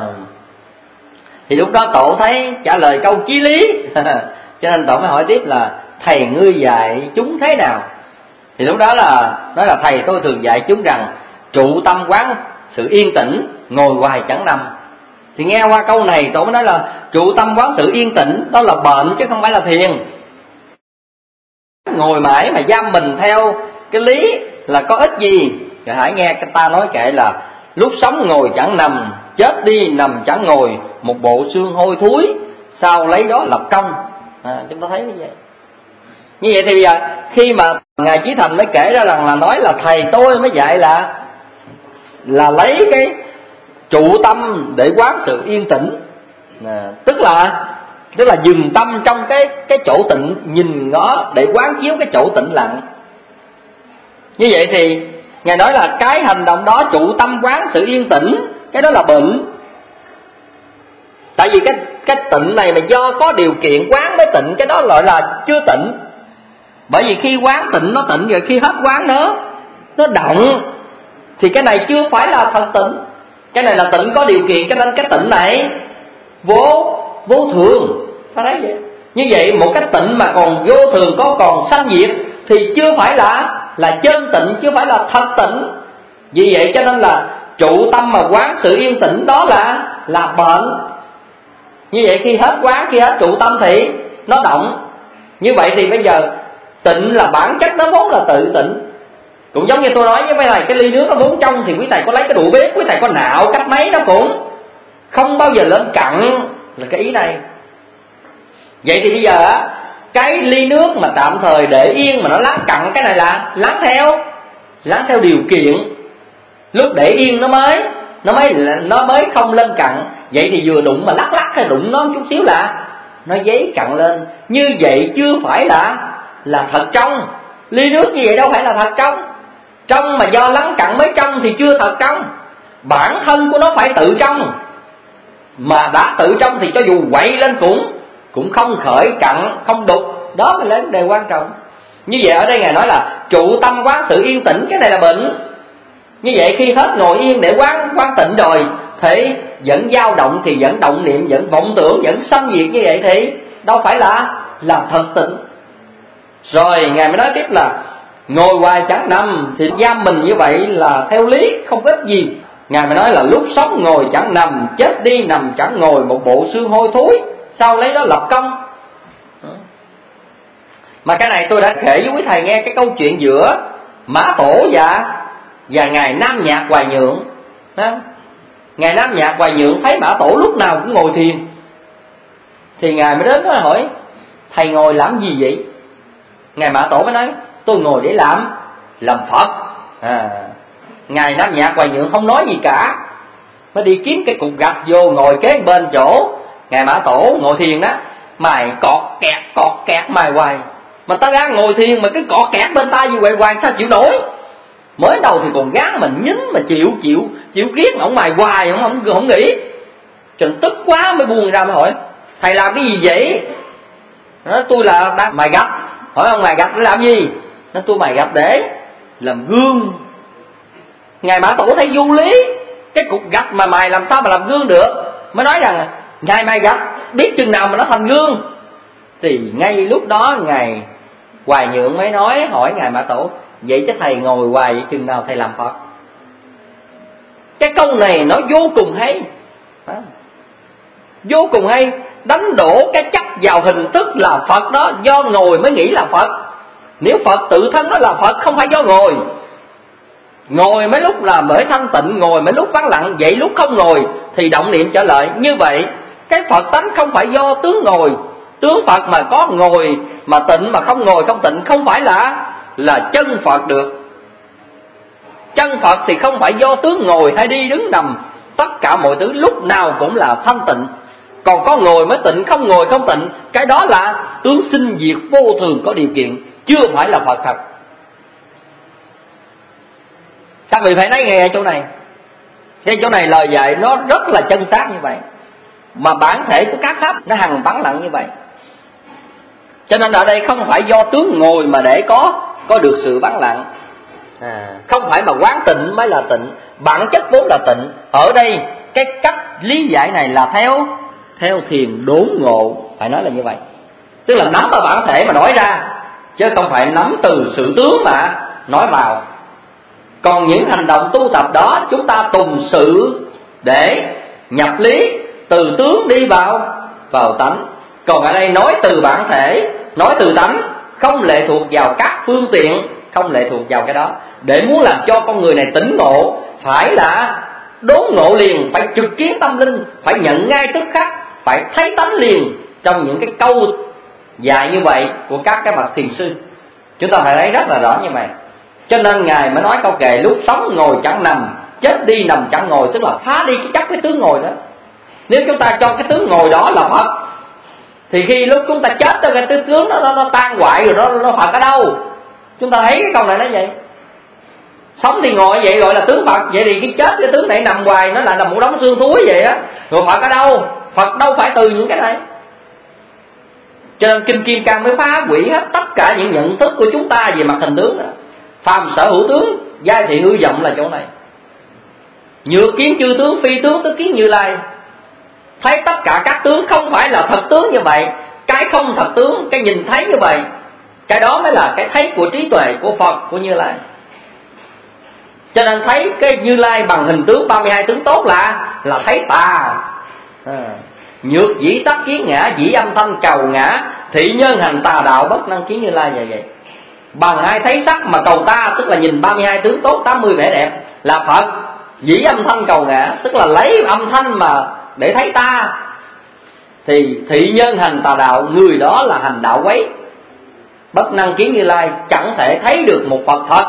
thì lúc đó Tổ thấy trả lời câu chí lý cho nên Tổ mới hỏi tiếp là thầy ngươi dạy chúng thế nào? Thì lúc đó là nói là thầy tôi thường dạy chúng rằng trụ tâm quán sự yên tĩnh, ngồi hoài chẳng nằm. Thì nghe qua câu này Tổ mới nói là trụ tâm quán sự yên tĩnh đó là bệnh chứ không phải là thiền. Ngồi mãi mà giam mình theo cái lý là có ích gì? Rồi hãy nghe cái ta nói kệ là lúc sống ngồi chẳng nằm, chết đi nằm chẳng ngồi, một bộ xương hôi thối, sao lấy đó lập công. À, chúng ta thấy như vậy. Như vậy thì bây giờ khi mà Ngài Chí Thành mới kể ra rằng là nói là thầy tôi mới dạy là là lấy cái trụ tâm để quán sự yên tĩnh. À, tức là tức là dừng tâm trong cái cái chỗ tịnh, nhìn ngó để quán chiếu cái chỗ tịnh lặng. Như vậy thì Ngài nói là cái hành động đó trụ tâm quán sự yên tĩnh, cái đó là bệnh. Tại vì cái cái tịnh này mà do có điều kiện quán mới tịnh, cái đó gọi là chưa tịnh. Bởi vì khi quán tịnh nó tịnh rồi, khi hết quán nó nó động thì cái này chưa phải là thật tịnh. Cái này là tịnh có điều kiện, cho nên cái tịnh này vô vô thường. Ta thấy vậy. Như vậy một cái tịnh mà còn vô thường có còn sanh diệt thì chưa phải là là chân tịnh, chưa phải là thật tịnh. Vì vậy cho nên là trụ tâm mà quán sự yên tĩnh đó là là bệnh. Như vậy khi hết quán, khi hết trụ tâm thì nó động. Như vậy thì bây giờ tịnh là bản chất nó vốn là tự tịnh. Cũng giống như tôi nói với mấy thầy, cái ly nước nó vốn trong thì quý thầy có lấy cái đũa bếp, quý thầy có nạo cách mấy nó cũng không bao giờ lên cặn, là cái ý này. Vậy thì bây giờ á, cái ly nước mà tạm thời để yên mà nó láng cặn, cái này là láng theo láng theo điều kiện. Lúc để yên nó mới nó mới nó mới không lên cặn. Vậy thì vừa đụng mà lắc lắc hay đụng nó chút xíu là nó giấy cặn lên. Như vậy chưa phải là là thật trong. Ly nước như vậy đâu phải là thật trong. Trong mà do lắng cặn mới trong thì chưa thật trong. Bản thân của nó phải tự trong. Mà đã tự trong thì cho dù quậy lên cũng cũng không khởi cặn, không đục. Đó mới là vấn đề quan trọng. Như vậy ở đây Ngài nói là trụ tâm quán sự yên tĩnh, cái này là bệnh. Như vậy khi hết ngồi yên để quán quán tịnh rồi, thì vẫn dao động, thì vẫn động niệm, vẫn vọng tưởng, vẫn sanh diệt, như vậy thì đâu phải là là thật tịnh. Rồi Ngài mới nói tiếp là ngồi hoài chẳng nằm thì giam mình như vậy là theo lý không có ích gì. Ngài mới nói là lúc sống ngồi chẳng nằm, chết đi nằm chẳng ngồi, một bộ xương hôi thối, sao lấy đó lập công. Mà cái này tôi đã kể với quý thầy nghe cái câu chuyện giữa Mã Tổ và và ngài Nam Nhạc Hoài Nhượng. Ngài Nam Nhạc Hoài Nhượng thấy Mã Tổ lúc nào cũng ngồi thiền, thì ngài mới đến đó hỏi thầy ngồi làm gì vậy? Ngài Mã Tổ mới nói tôi ngồi để làm làm Phật. À, ngài Nam Nhạc Hoài Nhượng không nói gì cả, mới đi kiếm cái cục gạch vô ngồi kế bên chỗ ngài Mã Tổ ngồi thiền đó, mày cọt kẹt cọt kẹt mày hoài. Mà ta gắng ngồi thiền mà cái cọt kẹt bên tay như vậy hoài sao chịu nổi. Mới đầu thì còn gắng mình nhín mà chịu chịu chịu riết mà ông mày hoài không không không nghĩ. Trời tức quá mới buông ra mới hỏi thầy làm cái gì vậy? Nói tôi là đang mài gạch. Hỏi ông mài gạch để làm gì? Nói tôi mài gạch để làm gương. Ngài Mã Tổ thấy vô lý, cái cục gạch mà mài làm sao mà làm gương được. Mới nói rằng ngài mài gạch biết chừng nào mà nó thành gương. Thì ngay lúc đó ngài Hoài Nhượng mới nói hỏi ngài Mã Tổ vậy chứ thầy ngồi hoài chừng nào thầy làm Phật? Cái câu này nó vô cùng hay, vô cùng hay, đánh đổ cái chấp vào hình thức là Phật đó do ngồi mới nghĩ là Phật. Nếu Phật tự thân nó là Phật không phải do ngồi. Ngồi mấy lúc là bởi thanh tịnh, ngồi mấy lúc vắng lặng, vậy lúc không ngồi thì động niệm trở lại. Như vậy cái Phật tánh không phải do tướng ngồi. Tướng Phật mà có ngồi mà tịnh mà không ngồi không tịnh không phải là là chân Phật được. Chân Phật thì không phải do tướng ngồi hay đi đứng nằm, tất cả mọi thứ lúc nào cũng là thanh tịnh. Còn có ngồi mới tịnh, không ngồi không tịnh, cái đó là tướng sinh diệt vô thường có điều kiện, chưa phải là Phật thật. Các vị phải nói nghe chỗ này. Cái chỗ này lời dạy nó rất là chân xác như vậy. Mà bản thể của các pháp nó hằng vắng lặng như vậy. Cho nên ở đây không phải do tướng ngồi mà để có có được sự vắng lặng. À, không phải mà quán tịnh mới là tịnh, bản chất vốn là tịnh. Ở đây cái cách lý giải này là theo theo thiền đốn ngộ, phải nói là như vậy. Tức là nắm vào bản thể mà nói ra, chứ không phải nắm từ sự tướng mà nói vào. Còn những hành động tu tập đó chúng ta tùng sự để nhập lý, từ tướng đi vào vào tánh. Còn ở đây nói từ bản thể, nói từ tánh, không lệ thuộc vào các phương tiện, không lệ thuộc vào cái đó. Để muốn làm cho con người này tỉnh ngộ, phải là đốn ngộ liền, phải trực kiến tâm linh, phải nhận ngay tức khắc, phải thấy tánh liền trong những cái câu dạy như vậy của các cái bậc thiền sư. Chúng ta phải thấy rất là rõ như vậy. Cho nên Ngài mới nói câu kệ lúc sống ngồi chẳng nằm, chết đi nằm chẳng ngồi, tức là phá đi cái chấp cái tướng ngồi đó. Nếu chúng ta cho cái tướng ngồi đó là Phật, thì khi lúc chúng ta chết đó, cái tướng nó, nó, nó tan hoại rồi, nó, nó Phật ở đâu? Chúng ta thấy cái câu này nó vậy. Sống thì ngồi vậy gọi là tướng Phật, vậy thì cái chết cái tướng này nằm hoài nó là một đống xương thúi vậy á. Rồi Phật ở đâu? Phật đâu phải từ những cái này. Cho nên Kinh Kim Cang mới phá hủy hết tất cả những nhận thức của chúng ta về mặt hình tướng đó. Phàm sở hữu tướng, giai thị hư vọng là chỗ này. Nhược kiến chư tướng, phi tướng tức kiến Như Lai. Thấy tất cả các tướng không phải là thật tướng như vậy. cái không thật tướng, cái nhìn thấy như vậy, cái đó mới là cái thấy của trí tuệ của Phật, của Như Lai. Cho nên thấy cái Như Lai bằng hình tướng ba mươi hai tướng tốt là là thấy tà. À, nhược dĩ tắc kiến ngã, dĩ âm thanh cầu ngã, thị nhân hành tà đạo bất năng kiến Như Lai. Vậy vậy bằng ai thấy sắc mà cầu ta, tức là nhìn ba mươi hai tướng tốt, tám mươi vẻ đẹp là Phật. Dĩ âm thanh cầu ngã, tức là lấy âm thanh mà để thấy ta, thì thị nhân hành tà đạo, người đó là hành đạo quấy, bất năng kiến Như Lai, chẳng thể thấy được một Phật thật.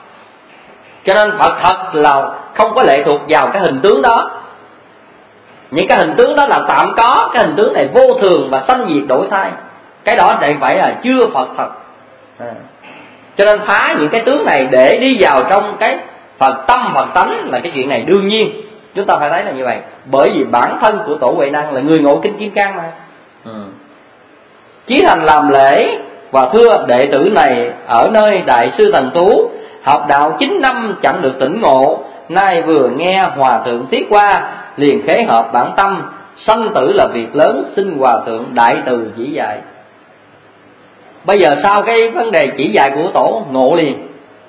Cho nên Phật thật là không có lệ thuộc vào cái hình tướng đó. Những cái hình tướng đó là tạm có, cái hình tướng này vô thường và sanh diệt đổi thay, cái đó thì phải là chưa Phật thật. À, cho nên phá những cái tướng này để đi vào trong cái Phật tâm, Phật tánh là cái chuyện này đương nhiên. Chúng ta phải thấy là như vậy. Bởi vì bản thân của Tổ Huệ Năng là người ngộ kinh Kim Cang mà. Ừ. Chí Thành làm lễ và thưa đệ tử này ở nơi Đại sư Thần Tú, học đạo chín năm chẳng được tỉnh ngộ, nay vừa nghe Hòa Thượng thuyết qua, liền khế hợp bản tâm, sanh tử là việc lớn, xin Hòa Thượng đại từ chỉ dạy. Bây giờ sau cái vấn đề chỉ dạy của Tổ, ngộ liền.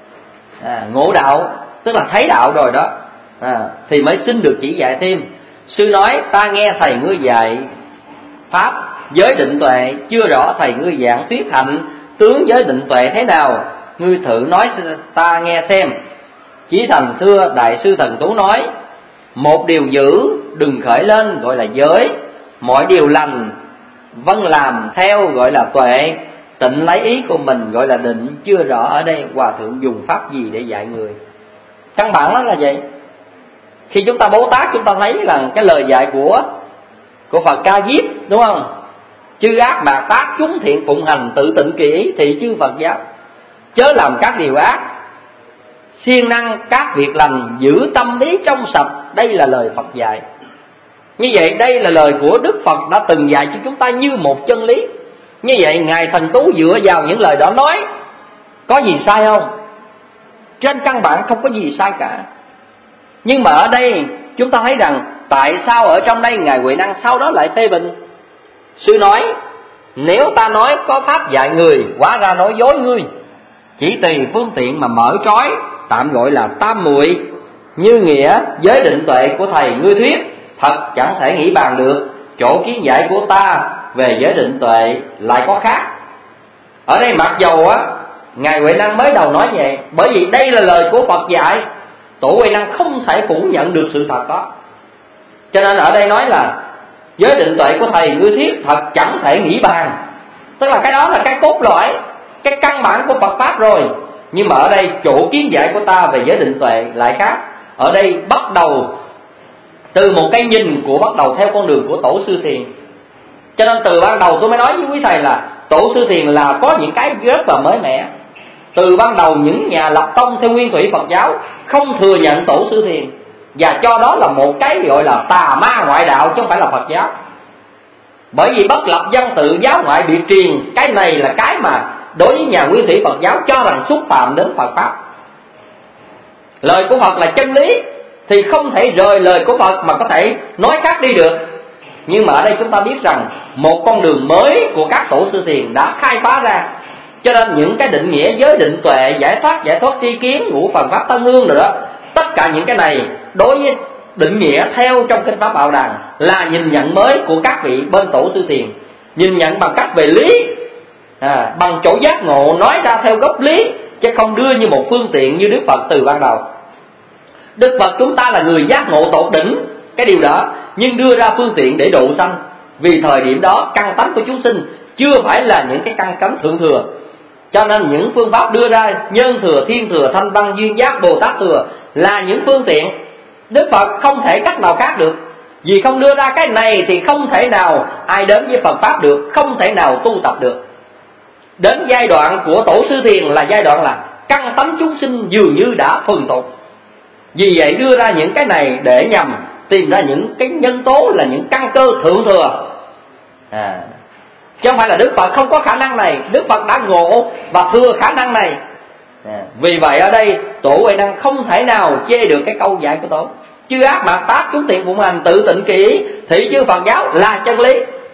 À, ngộ đạo tức là thấy đạo rồi đó, à, thì mới xin được chỉ dạy thêm. Sư nói: ta nghe thầy ngươi dạy pháp giới định tuệ, chưa rõ thầy ngươi giảng thuyết hạnh tướng giới định tuệ thế nào, ngươi thử nói ta nghe xem. Chí Thành thưa Đại sư Thần Tú nói: một điều giữ đừng khởi lên gọi là giới, mọi điều lành vâng làm theo gọi là tuệ, tịnh lấy ý của mình gọi là định. Chưa rõ ở đây Hòa Thượng dùng pháp gì để dạy người. Căn bản đó là vậy. Khi chúng ta Bố Tát, chúng ta thấy là cái lời dạy của của Phật Ca Diếp, đúng không? Chư ác mạt tác chúng thiện phụng hành, tự tịnh kỳ ý thị chư Phật giáo, chớ làm các điều ác, siêng năng các việc lành, giữ tâm ý trong sạch. Đây là lời Phật dạy. Như vậy đây là lời của Đức Phật đã từng dạy cho chúng ta như một chân lý. Như vậy Ngài Thần Tú dựa vào những lời đó nói, có gì sai không? Trên căn bản không có gì sai cả. Nhưng mà ở đây chúng ta thấy rằng tại sao ở trong đây Ngài Huệ Năng sau đó lại phê bình? Sư nói: nếu ta nói có pháp dạy người, hóa ra nói dối ngươi, chỉ tùy phương tiện mà mở trói, tạm gọi là tam muội. Như nghĩa giới định tuệ của thầy ngươi thuyết, thật chẳng thể nghĩ bàn được. Chỗ kiến giải của ta về giới định tuệ lại có khác. Ở đây mặc dầu á Ngài Huệ Năng mới đầu nói vậy, bởi vì đây là lời của Phật dạy, Tổ Huệ Năng không thể phủ nhận được sự thật đó. Cho nên ở đây nói là giới định tuệ của thầy ngươi thuyết, thật chẳng thể nghĩ bàn. Tức là cái đó là cái cốt lõi, cái căn bản của Phật Pháp rồi. Nhưng mà ở đây chỗ kiến giải của ta về giới định tuệ lại khác. Ở đây bắt đầu từ một cái nhìn của bắt đầu theo con đường của Tổ Sư Thiền. Cho nên từ ban đầu tôi mới nói với quý thầy là Tổ Sư Thiền là có những cái rất là mới mẻ. Từ ban đầu những nhà lập tông theo nguyên thủy Phật giáo không thừa nhận Tổ Sư Thiền, và cho đó là một cái gọi là tà ma ngoại đạo, chứ không phải là Phật giáo. Bởi vì bất lập văn tự giáo ngoại bị truyền, cái này là cái mà đối với nhà nguyên thủy Phật giáo cho rằng xúc phạm đến Phật Pháp. Lời của Phật là chân lý, thì không thể rời lời của Phật mà có thể nói khác đi được. Nhưng mà ở đây chúng ta biết rằng một con đường mới của các Tổ Sư Thiền đã khai phá ra. Cho nên những cái định nghĩa giới định tuệ, giải thoát, giải thoát tri kiến, ngũ phần pháp tân hương rồi đó, tất cả những cái này đối với định nghĩa theo trong kinh Pháp Bảo Đàn là nhìn nhận mới của các vị bên Tổ Sư Thiền. Nhìn nhận bằng cách về lý, à, bằng chỗ giác ngộ, nói ra theo gốc lý, chứ không đưa như một phương tiện như Đức Phật từ ban đầu. Đức Phật chúng ta là người giác ngộ tột đỉnh cái điều đó, nhưng đưa ra phương tiện để độ sanh. Vì thời điểm đó căn tánh của chúng sinh chưa phải là những cái căn tánh thượng thừa, cho nên những phương pháp đưa ra, nhân thừa, thiên thừa, thanh văn, duyên giác, Bồ Tát thừa là những phương tiện. Đức Phật không thể cách nào khác được. Vì không đưa ra cái này thì không thể nào ai đến với Phật Pháp được, không thể nào tu tập được. Đến giai đoạn của Tổ Sư Thiền là giai đoạn là căn tánh chúng sinh dường như đã thuần thục. Vì vậy đưa ra những cái này để nhằm tìm ra những cái nhân tố là những căn cơ thượng thừa, à, chứ không phải là Đức Phật không có khả năng này. Đức Phật đã ngộ và thừa khả năng này, à, vì vậy ở đây Tổ Huệ Năng không thể nào chê được cái câu dạy của Tổ. Chư ác mạt tác chúng thiện phụng hành, tự tịnh kỳ thị chư Phật giáo là chân lý.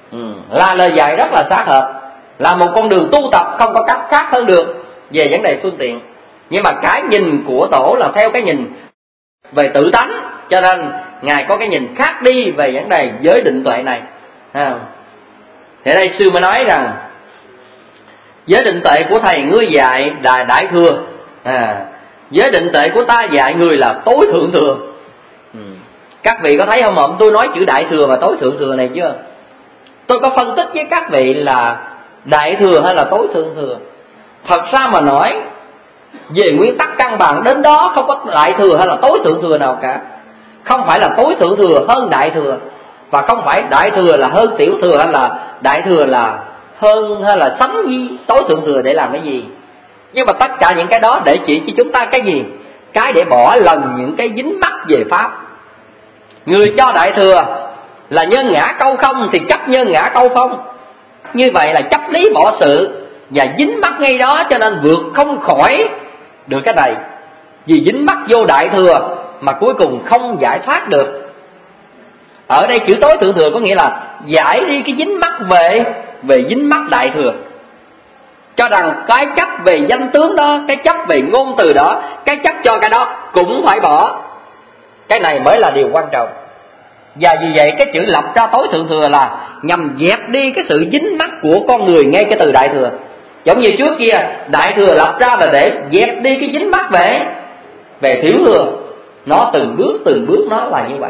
ừ, là lời dạy rất là sát hợp, là một con đường tu tập không có cách khác hơn được về vấn đề phương tiện. Nhưng mà cái nhìn của Tổ là theo cái nhìn về tự tánh, cho nên Ngài có cái nhìn khác đi về vấn đề giới định tuệ này. À, thì đây sư mới nói rằng giới định tuệ của thầy ngươi dạy là đại thừa, à, giới định tuệ của ta dạy người là tối thượng thừa. Ừ. Các vị có thấy không ạ? Tôi nói chữ đại thừa và tối thượng thừa này chưa? Tôi có phân tích với các vị là đại thừa hay là tối thượng thừa. Thật ra mà nói, về nguyên tắc căn bản đến đó không có đại thừa hay là tối thượng thừa nào cả. Không phải là tối thượng thừa hơn đại thừa, và không phải đại thừa là hơn tiểu thừa, hay là đại thừa là hơn hay là sánh với tối thượng thừa để làm cái gì. Nhưng mà tất cả những cái đó để chỉ cho chúng ta cái gì? Cái để bỏ lần những cái dính mắc về Pháp. Người cho đại thừa là nhân ngã câu không thì chấp nhân ngã câu không. Như vậy là chấp lý bỏ sự và dính mắc ngay đó, cho nên vượt không khỏi được cái này. Vì dính mắc vô đại thừa mà cuối cùng không giải thoát được. Ở đây chữ tối thượng thừa có nghĩa là giải đi cái dính mắc về về dính mắc đại thừa, cho rằng cái chấp về danh tướng đó, cái chấp về ngôn từ đó, cái chấp cho cái đó cũng phải bỏ. Cái này mới là điều quan trọng. Và vì vậy cái chữ lập ra tối thượng thừa là nhằm dẹp đi cái sự dính mắc của con người ngay cái từ đại thừa. Giống như trước kia đại thừa lập ra là để dẹp đi cái dính mắc về về thiếu thừa. Nó từng bước từng bước nó là như vậy,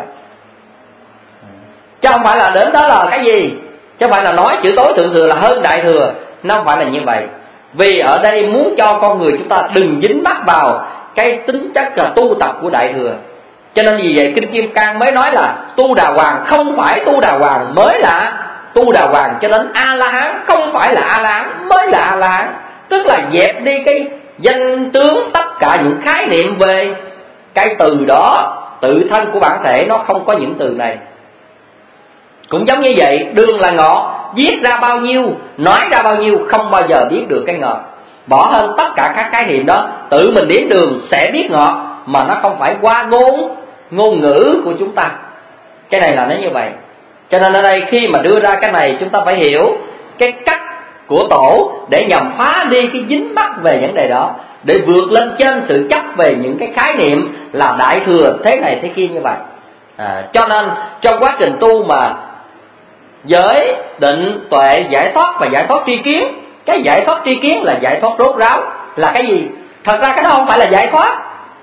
chứ không phải là đến đó là cái gì, chứ không phải là nói chữ tối thượng thừa là hơn đại thừa. Nó không phải là như vậy. Vì ở đây muốn cho con người chúng ta đừng dính mắc vào cái tính chất là tu tập của đại thừa. Cho nên vì vậy Kinh Kim Cang mới nói là tu đà hoàng không phải tu đà hoàng mới là tu đà hoàng, cho đến A-la-hán không phải là A-la-hán mới là A-la-hán. Tức là dẹp đi cái danh tướng, tất cả những khái niệm về cái từ đó, tự thân của bản thể nó không có những từ này. Cũng giống như vậy, đường là ngọt, viết ra bao nhiêu, nói ra bao nhiêu, không bao giờ biết được cái ngọt. Bỏ hơn tất cả các khái niệm đó, tự mình đến đường sẽ biết ngọt, mà nó không phải qua ngôn ngôn ngữ của chúng ta. Cái này là nó như vậy. Cho nên ở đây khi mà đưa ra cái này, chúng ta phải hiểu cái cách của Tổ để nhằm phá đi cái dính mắc về vấn đề đó, để vượt lên trên sự chấp về những cái khái niệm là đại thừa thế này thế kia như vậy. À, cho nên trong quá trình tu mà giới định tuệ giải thoát và giải thoát tri kiến, cái giải thoát tri kiến là giải thoát rốt ráo. Là cái gì? Thật ra cái đó không phải là giải thoát,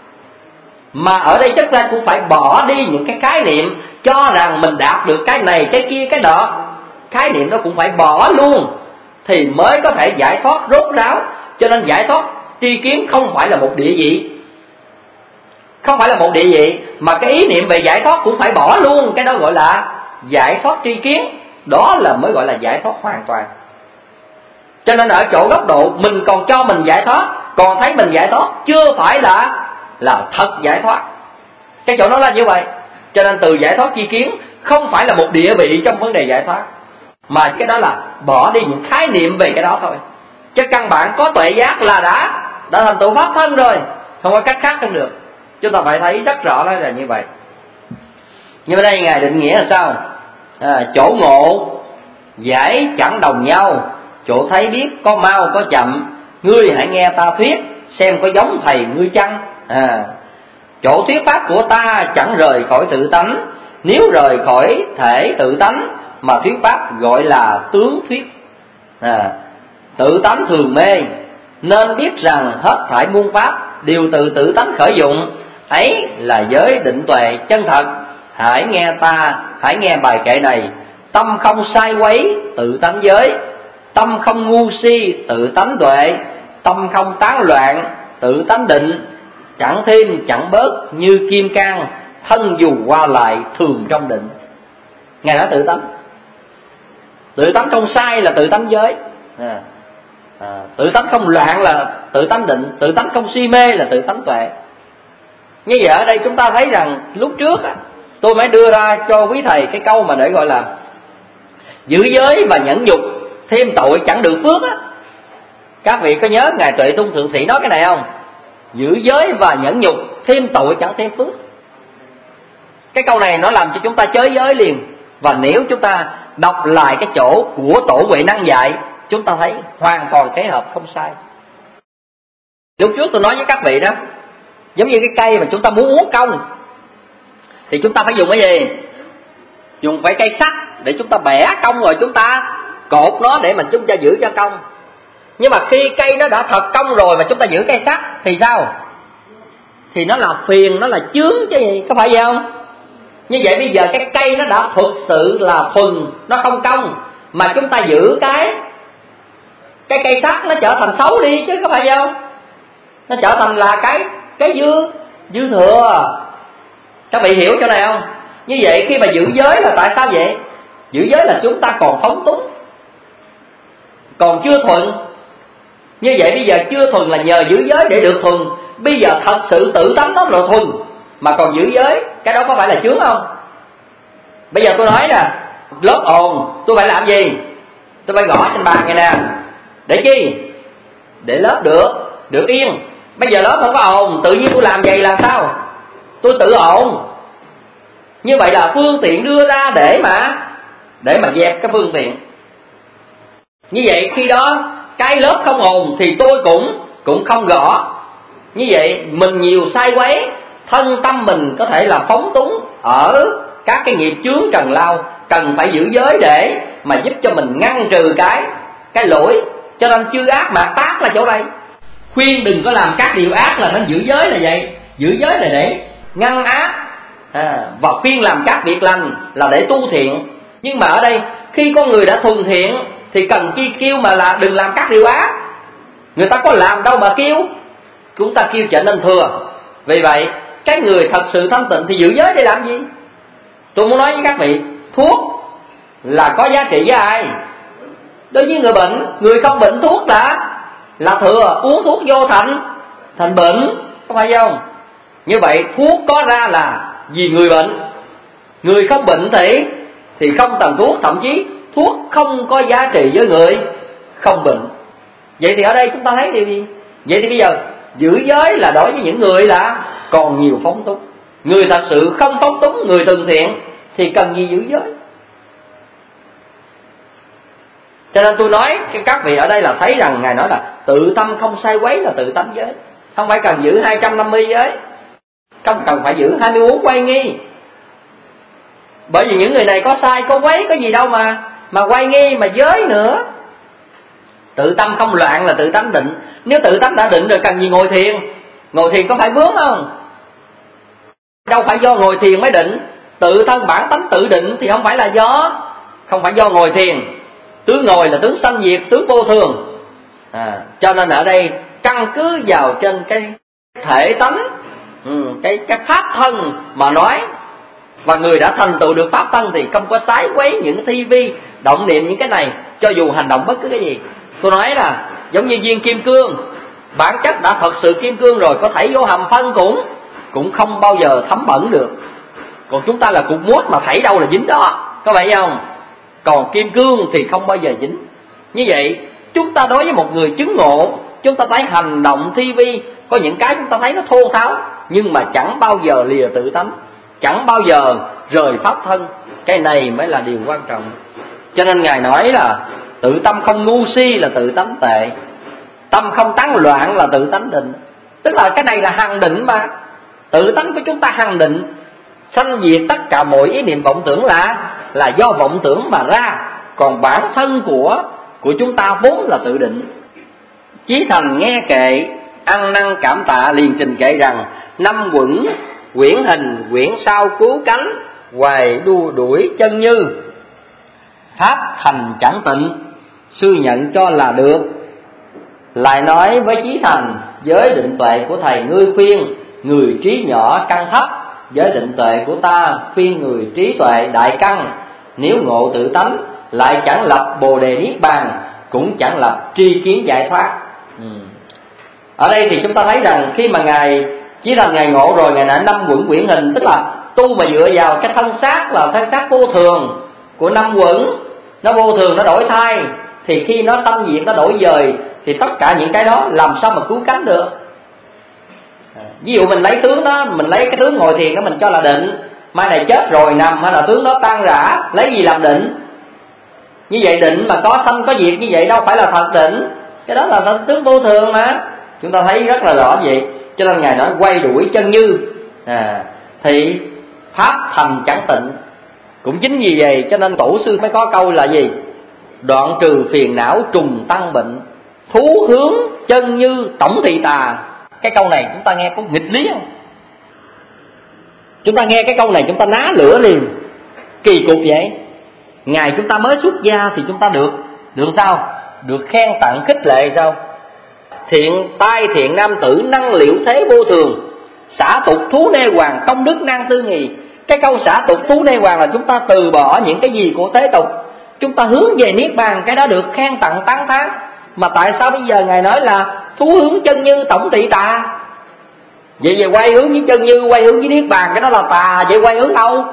mà ở đây chắc ra cũng phải bỏ đi những cái khái niệm cho rằng mình đạt được cái này cái kia cái đó. Khái niệm đó cũng phải bỏ luôn thì mới có thể giải thoát rốt ráo. Cho nên giải thoát tri kiến không phải là một địa vị, không phải là một địa vị, mà cái ý niệm về giải thoát cũng phải bỏ luôn. Cái đó gọi là giải thoát tri kiến, đó là mới gọi là giải thoát hoàn toàn. Cho nên ở chỗ góc độ mình còn cho mình giải thoát, còn thấy mình giải thoát, chưa phải là là thật giải thoát. Cái chỗ nó là như vậy. Cho nên từ giải thoát tri kiến không phải là một địa vị trong vấn đề giải thoát, mà cái đó là bỏ đi những khái niệm về cái đó thôi. Chứ căn bản có tuệ giác là đã đã thành tựu pháp thân rồi, không có cách khác hơn được. Chúng ta phải thấy rất rõ là như vậy. Nhưng ở đây Ngài định nghĩa là sao? À, chỗ ngộ giải chẳng đồng nhau, chỗ thấy biết có mau có chậm, ngươi hãy nghe ta thuyết, xem có giống thầy ngươi chăng. À, chỗ thuyết pháp của ta chẳng rời khỏi tự tánh, nếu rời khỏi thể tự tánh mà thuyết pháp gọi là tướng thuyết. À, tự tánh thường mê, nên biết rằng hết thảy muôn pháp đều từ tự tánh khởi dụng, ấy là giới định tuệ chân thật. Hãy nghe ta, hãy nghe bài kệ này. Tâm không sai quấy, tự tánh giới. Tâm không ngu si, tự tánh tuệ. Tâm không tán loạn, tự tánh định. Chẳng thêm chẳng bớt như kim cang, thân dù qua lại thường trong định. Ngài nói tự tánh, tự tánh không sai là tự tánh giới. À, à, tự tánh không loạn là tự tánh định. Tự tánh không si mê là tự tánh tuệ. Như vậy ở đây chúng ta thấy rằng lúc trước á, tôi mới đưa ra cho quý thầy cái câu mà để gọi là giữ giới và nhẫn nhục, thêm tội chẳng được phước á. Các vị có nhớ Ngài Tuệ Tung Thượng Sĩ nói cái này không? Giữ giới và nhẫn nhục, thêm tội chẳng thêm phước. Cái câu này nó làm cho chúng ta chới giới liền. Và nếu chúng ta đọc lại cái chỗ của Tổ Huệ Năng dạy, chúng ta thấy hoàn toàn kế hợp không sai. Lúc trước tôi nói với các vị đó, giống như cái cây mà chúng ta muốn uống công thì chúng ta phải dùng cái gì? Dùng phải cây sắt để chúng ta bẻ cong rồi chúng ta cột nó để mà chúng ta giữ cho cong. Nhưng mà khi cây nó đã thật cong rồi mà chúng ta giữ cây sắt thì sao? Thì nó là phiền, nó là chướng chứ gì, có phải vậy không? Như vậy bây giờ cái cây nó đã thực sự là thuần, nó không cong, mà chúng ta giữ cái cái cây sắt nó trở thành xấu đi chứ, có phải vậy không? Nó trở thành là cái cái dư dư thừa. Các vị hiểu chỗ này không? Như vậy khi mà giữ giới là tại sao vậy? Giữ giới là chúng ta còn phóng túng, còn chưa thuần. Như vậy bây giờ chưa thuần là nhờ giữ giới để được thuần. Bây giờ thật sự tự tánh nó là thuần mà còn giữ giới, cái đó có phải là chướng không? Bây giờ tôi nói nè, lớp ồn, tôi phải làm gì? Tôi phải gõ trên bàn này nè. Để chi? Để lớp được được yên. Bây giờ lớp không có ồn, tự nhiên tôi làm vậy là sao? Tôi tự ồn. Như vậy là phương tiện đưa ra để mà để mà dẹp cái phương tiện. Như vậy khi đó cái lớp không ồn thì tôi cũng cũng không gõ. Như vậy mình nhiều sai quấy, thân tâm mình có thể là phóng túng ở các cái nghiệp chướng trần lao, cần phải giữ giới để mà giúp cho mình ngăn trừ cái cái lỗi. Cho nên chư ác mạt tác là chỗ đây. Khuyên đừng có làm các điều ác là nó giữ giới là vậy. Giữ giới là để ngăn ác, à, và khuyên làm các việc lành là để tu thiện. Nhưng mà ở đây khi con người đã thuần thiện thì cần chi kêu mà là đừng làm các điều ác. Người ta có làm đâu mà kêu, chúng ta kêu trở nên thừa. Vì vậy cái người thật sự thanh tịnh thì giữ giới để làm gì? Tôi muốn nói với các vị, thuốc là có giá trị với ai? Đối với người bệnh. Người không bệnh thuốc là là thừa, uống thuốc vô thành thành bệnh, có phải không? Như vậy thuốc có ra là vì người bệnh. Người không bệnh thì thì không cần thuốc, thậm chí thuốc không có giá trị với người không bệnh. Vậy thì ở đây chúng ta thấy điều gì? Vậy thì bây giờ giữ giới là đối với những người là còn nhiều phóng túng. Người thật sự không phóng túng, người thuần thiện thì cần gì giữ giới. Cho nên tôi nói các vị ở đây là thấy rằng Ngài nói là tự tâm không sai quấy là tự tánh giới. Không phải cần giữ hai trăm năm mươi giới, không cần phải giữ hai mươi bốn quay nghi. Bởi vì những người này có sai, có quấy, có gì đâu mà mà quay nghi, mà giới nữa. Tự tâm không loạn là tự tánh định. Nếu tự tánh đã định rồi cần gì ngồi thiền? Ngồi thiền có phải vướng không? Đâu phải do ngồi thiền mới định. Tự thân bản tánh tự định thì không phải là do Không phải do ngồi thiền. Tướng ngồi là tướng sanh diệt, tướng vô thường, à, cho nên ở đây căn cứ vào trên cái thể tánh, ừ, cái, cái pháp thân mà nói. Và người đã thành tựu được pháp thân thì không có sái quấy những thi vi, động niệm những cái này, cho dù hành động bất cứ cái gì. Tôi nói là giống như viên kim cương, bản chất đã thật sự kim cương rồi, có thể vô hầm phân cũng cũng không bao giờ thấm bẩn được. Còn chúng ta là cục mốt mà thảy đâu là dính đó, có phải không? Còn kim cương thì không bao giờ dính. Như vậy chúng ta đối với một người chứng ngộ, chúng ta thấy hành động thi vi, có những cái chúng ta thấy nó thô tháo, nhưng mà chẳng bao giờ lìa tự tánh, chẳng bao giờ rời pháp thân. Cái này mới là điều quan trọng. Cho nên Ngài nói là tự tâm không ngu si là tự tánh tệ, tâm không tán loạn là tự tánh định. Tức là cái này là hằng định mà. Tự tánh của chúng ta hằng định, sanh diệt tất cả mọi ý niệm vọng tưởng là là do vọng tưởng mà ra. Còn bản thân của của chúng ta vốn là tự định. Chí Thành nghe kệ, ăn năn cảm tạ liền trình kệ rằng: năm quẩn quyển hình, quyển sau cứu cánh, hoài đua đuổi chân như. Pháp thành chẳng tịnh, sư nhận cho là được. Lại nói với Chí Thành: giới định tuệ của thầy ngươi khuyên người trí nhỏ căn thấp, giới định tuệ của ta khuyên người trí tuệ đại căn. Nếu ngộ tự tánh lại chẳng lập bồ đề niết bàn, cũng chẳng lập tri kiến giải thoát. ừ. Ở đây thì chúng ta thấy rằng khi mà Ngài Chí Thành Ngài ngộ rồi, Ngài đã năm quẩn quyển hình, tức là tu mà dựa vào cái thân xác là thân xác vô thường của năm quẩn, nó vô thường, nó đổi thay, thì khi nó sanh diệt, nó đổi dời, thì tất cả những cái đó làm sao mà cứu cánh được. Ví dụ mình lấy tướng đó, mình lấy cái tướng ngồi thiền đó mình cho là định, mai này chết rồi nằm, hay là tướng đó tan rã, lấy gì làm định? Như vậy định mà có sanh có diệt như vậy đâu phải là thật định, cái đó là tướng vô thường mà. Chúng ta thấy rất là rõ vậy. Cho nên Ngài nói quay đuổi chân như, à, thì pháp thành chẳng tịnh. Cũng chính vì vậy cho nên tổ sư mới có câu là gì? Đoạn trừ phiền não trùng tăng bệnh, thú hướng chân như tổng thị tà. Cái câu này chúng ta nghe có nghịch lý không? Chúng ta nghe cái câu này chúng ta ná lửa liền. Kỳ cục vậy. Ngày chúng ta mới xuất gia thì chúng ta được Được sao? Được khen tặng khích lệ sao? Thiện tai thiện nam tử năng liệu thế vô thường, xả tục thú nê hoàng công đức năng tư nghì. Cái câu xả tục thú nê hoàng là chúng ta từ bỏ những cái gì của thế tục, chúng ta hướng về niết bàn, cái đó được khen tặng tán thán. Mà tại sao bây giờ Ngài nói là thú hướng chân như tổng tị tà? Vậy về quay hướng với chân như, quay hướng với niết bàn, cái đó là tà, vậy quay hướng đâu?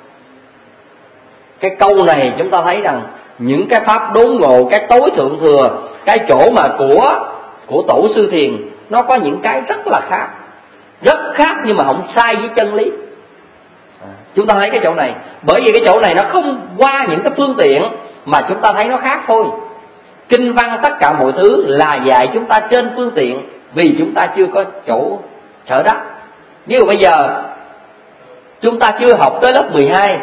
Cái câu này chúng ta thấy rằng những cái pháp đốn ngộ, cái tối thượng thừa, cái chỗ mà của của tổ sư Thiền, nó có những cái rất là khác, rất khác nhưng mà không sai với chân lý. Chúng ta thấy cái chỗ này, bởi vì cái chỗ này nó không qua những cái phương tiện mà chúng ta thấy nó khác thôi. Kinh văn tất cả mọi thứ là dạy chúng ta trên phương tiện, vì chúng ta chưa có chỗ sở đắc. Ví dụ bây giờ chúng ta chưa học tới lớp mười hai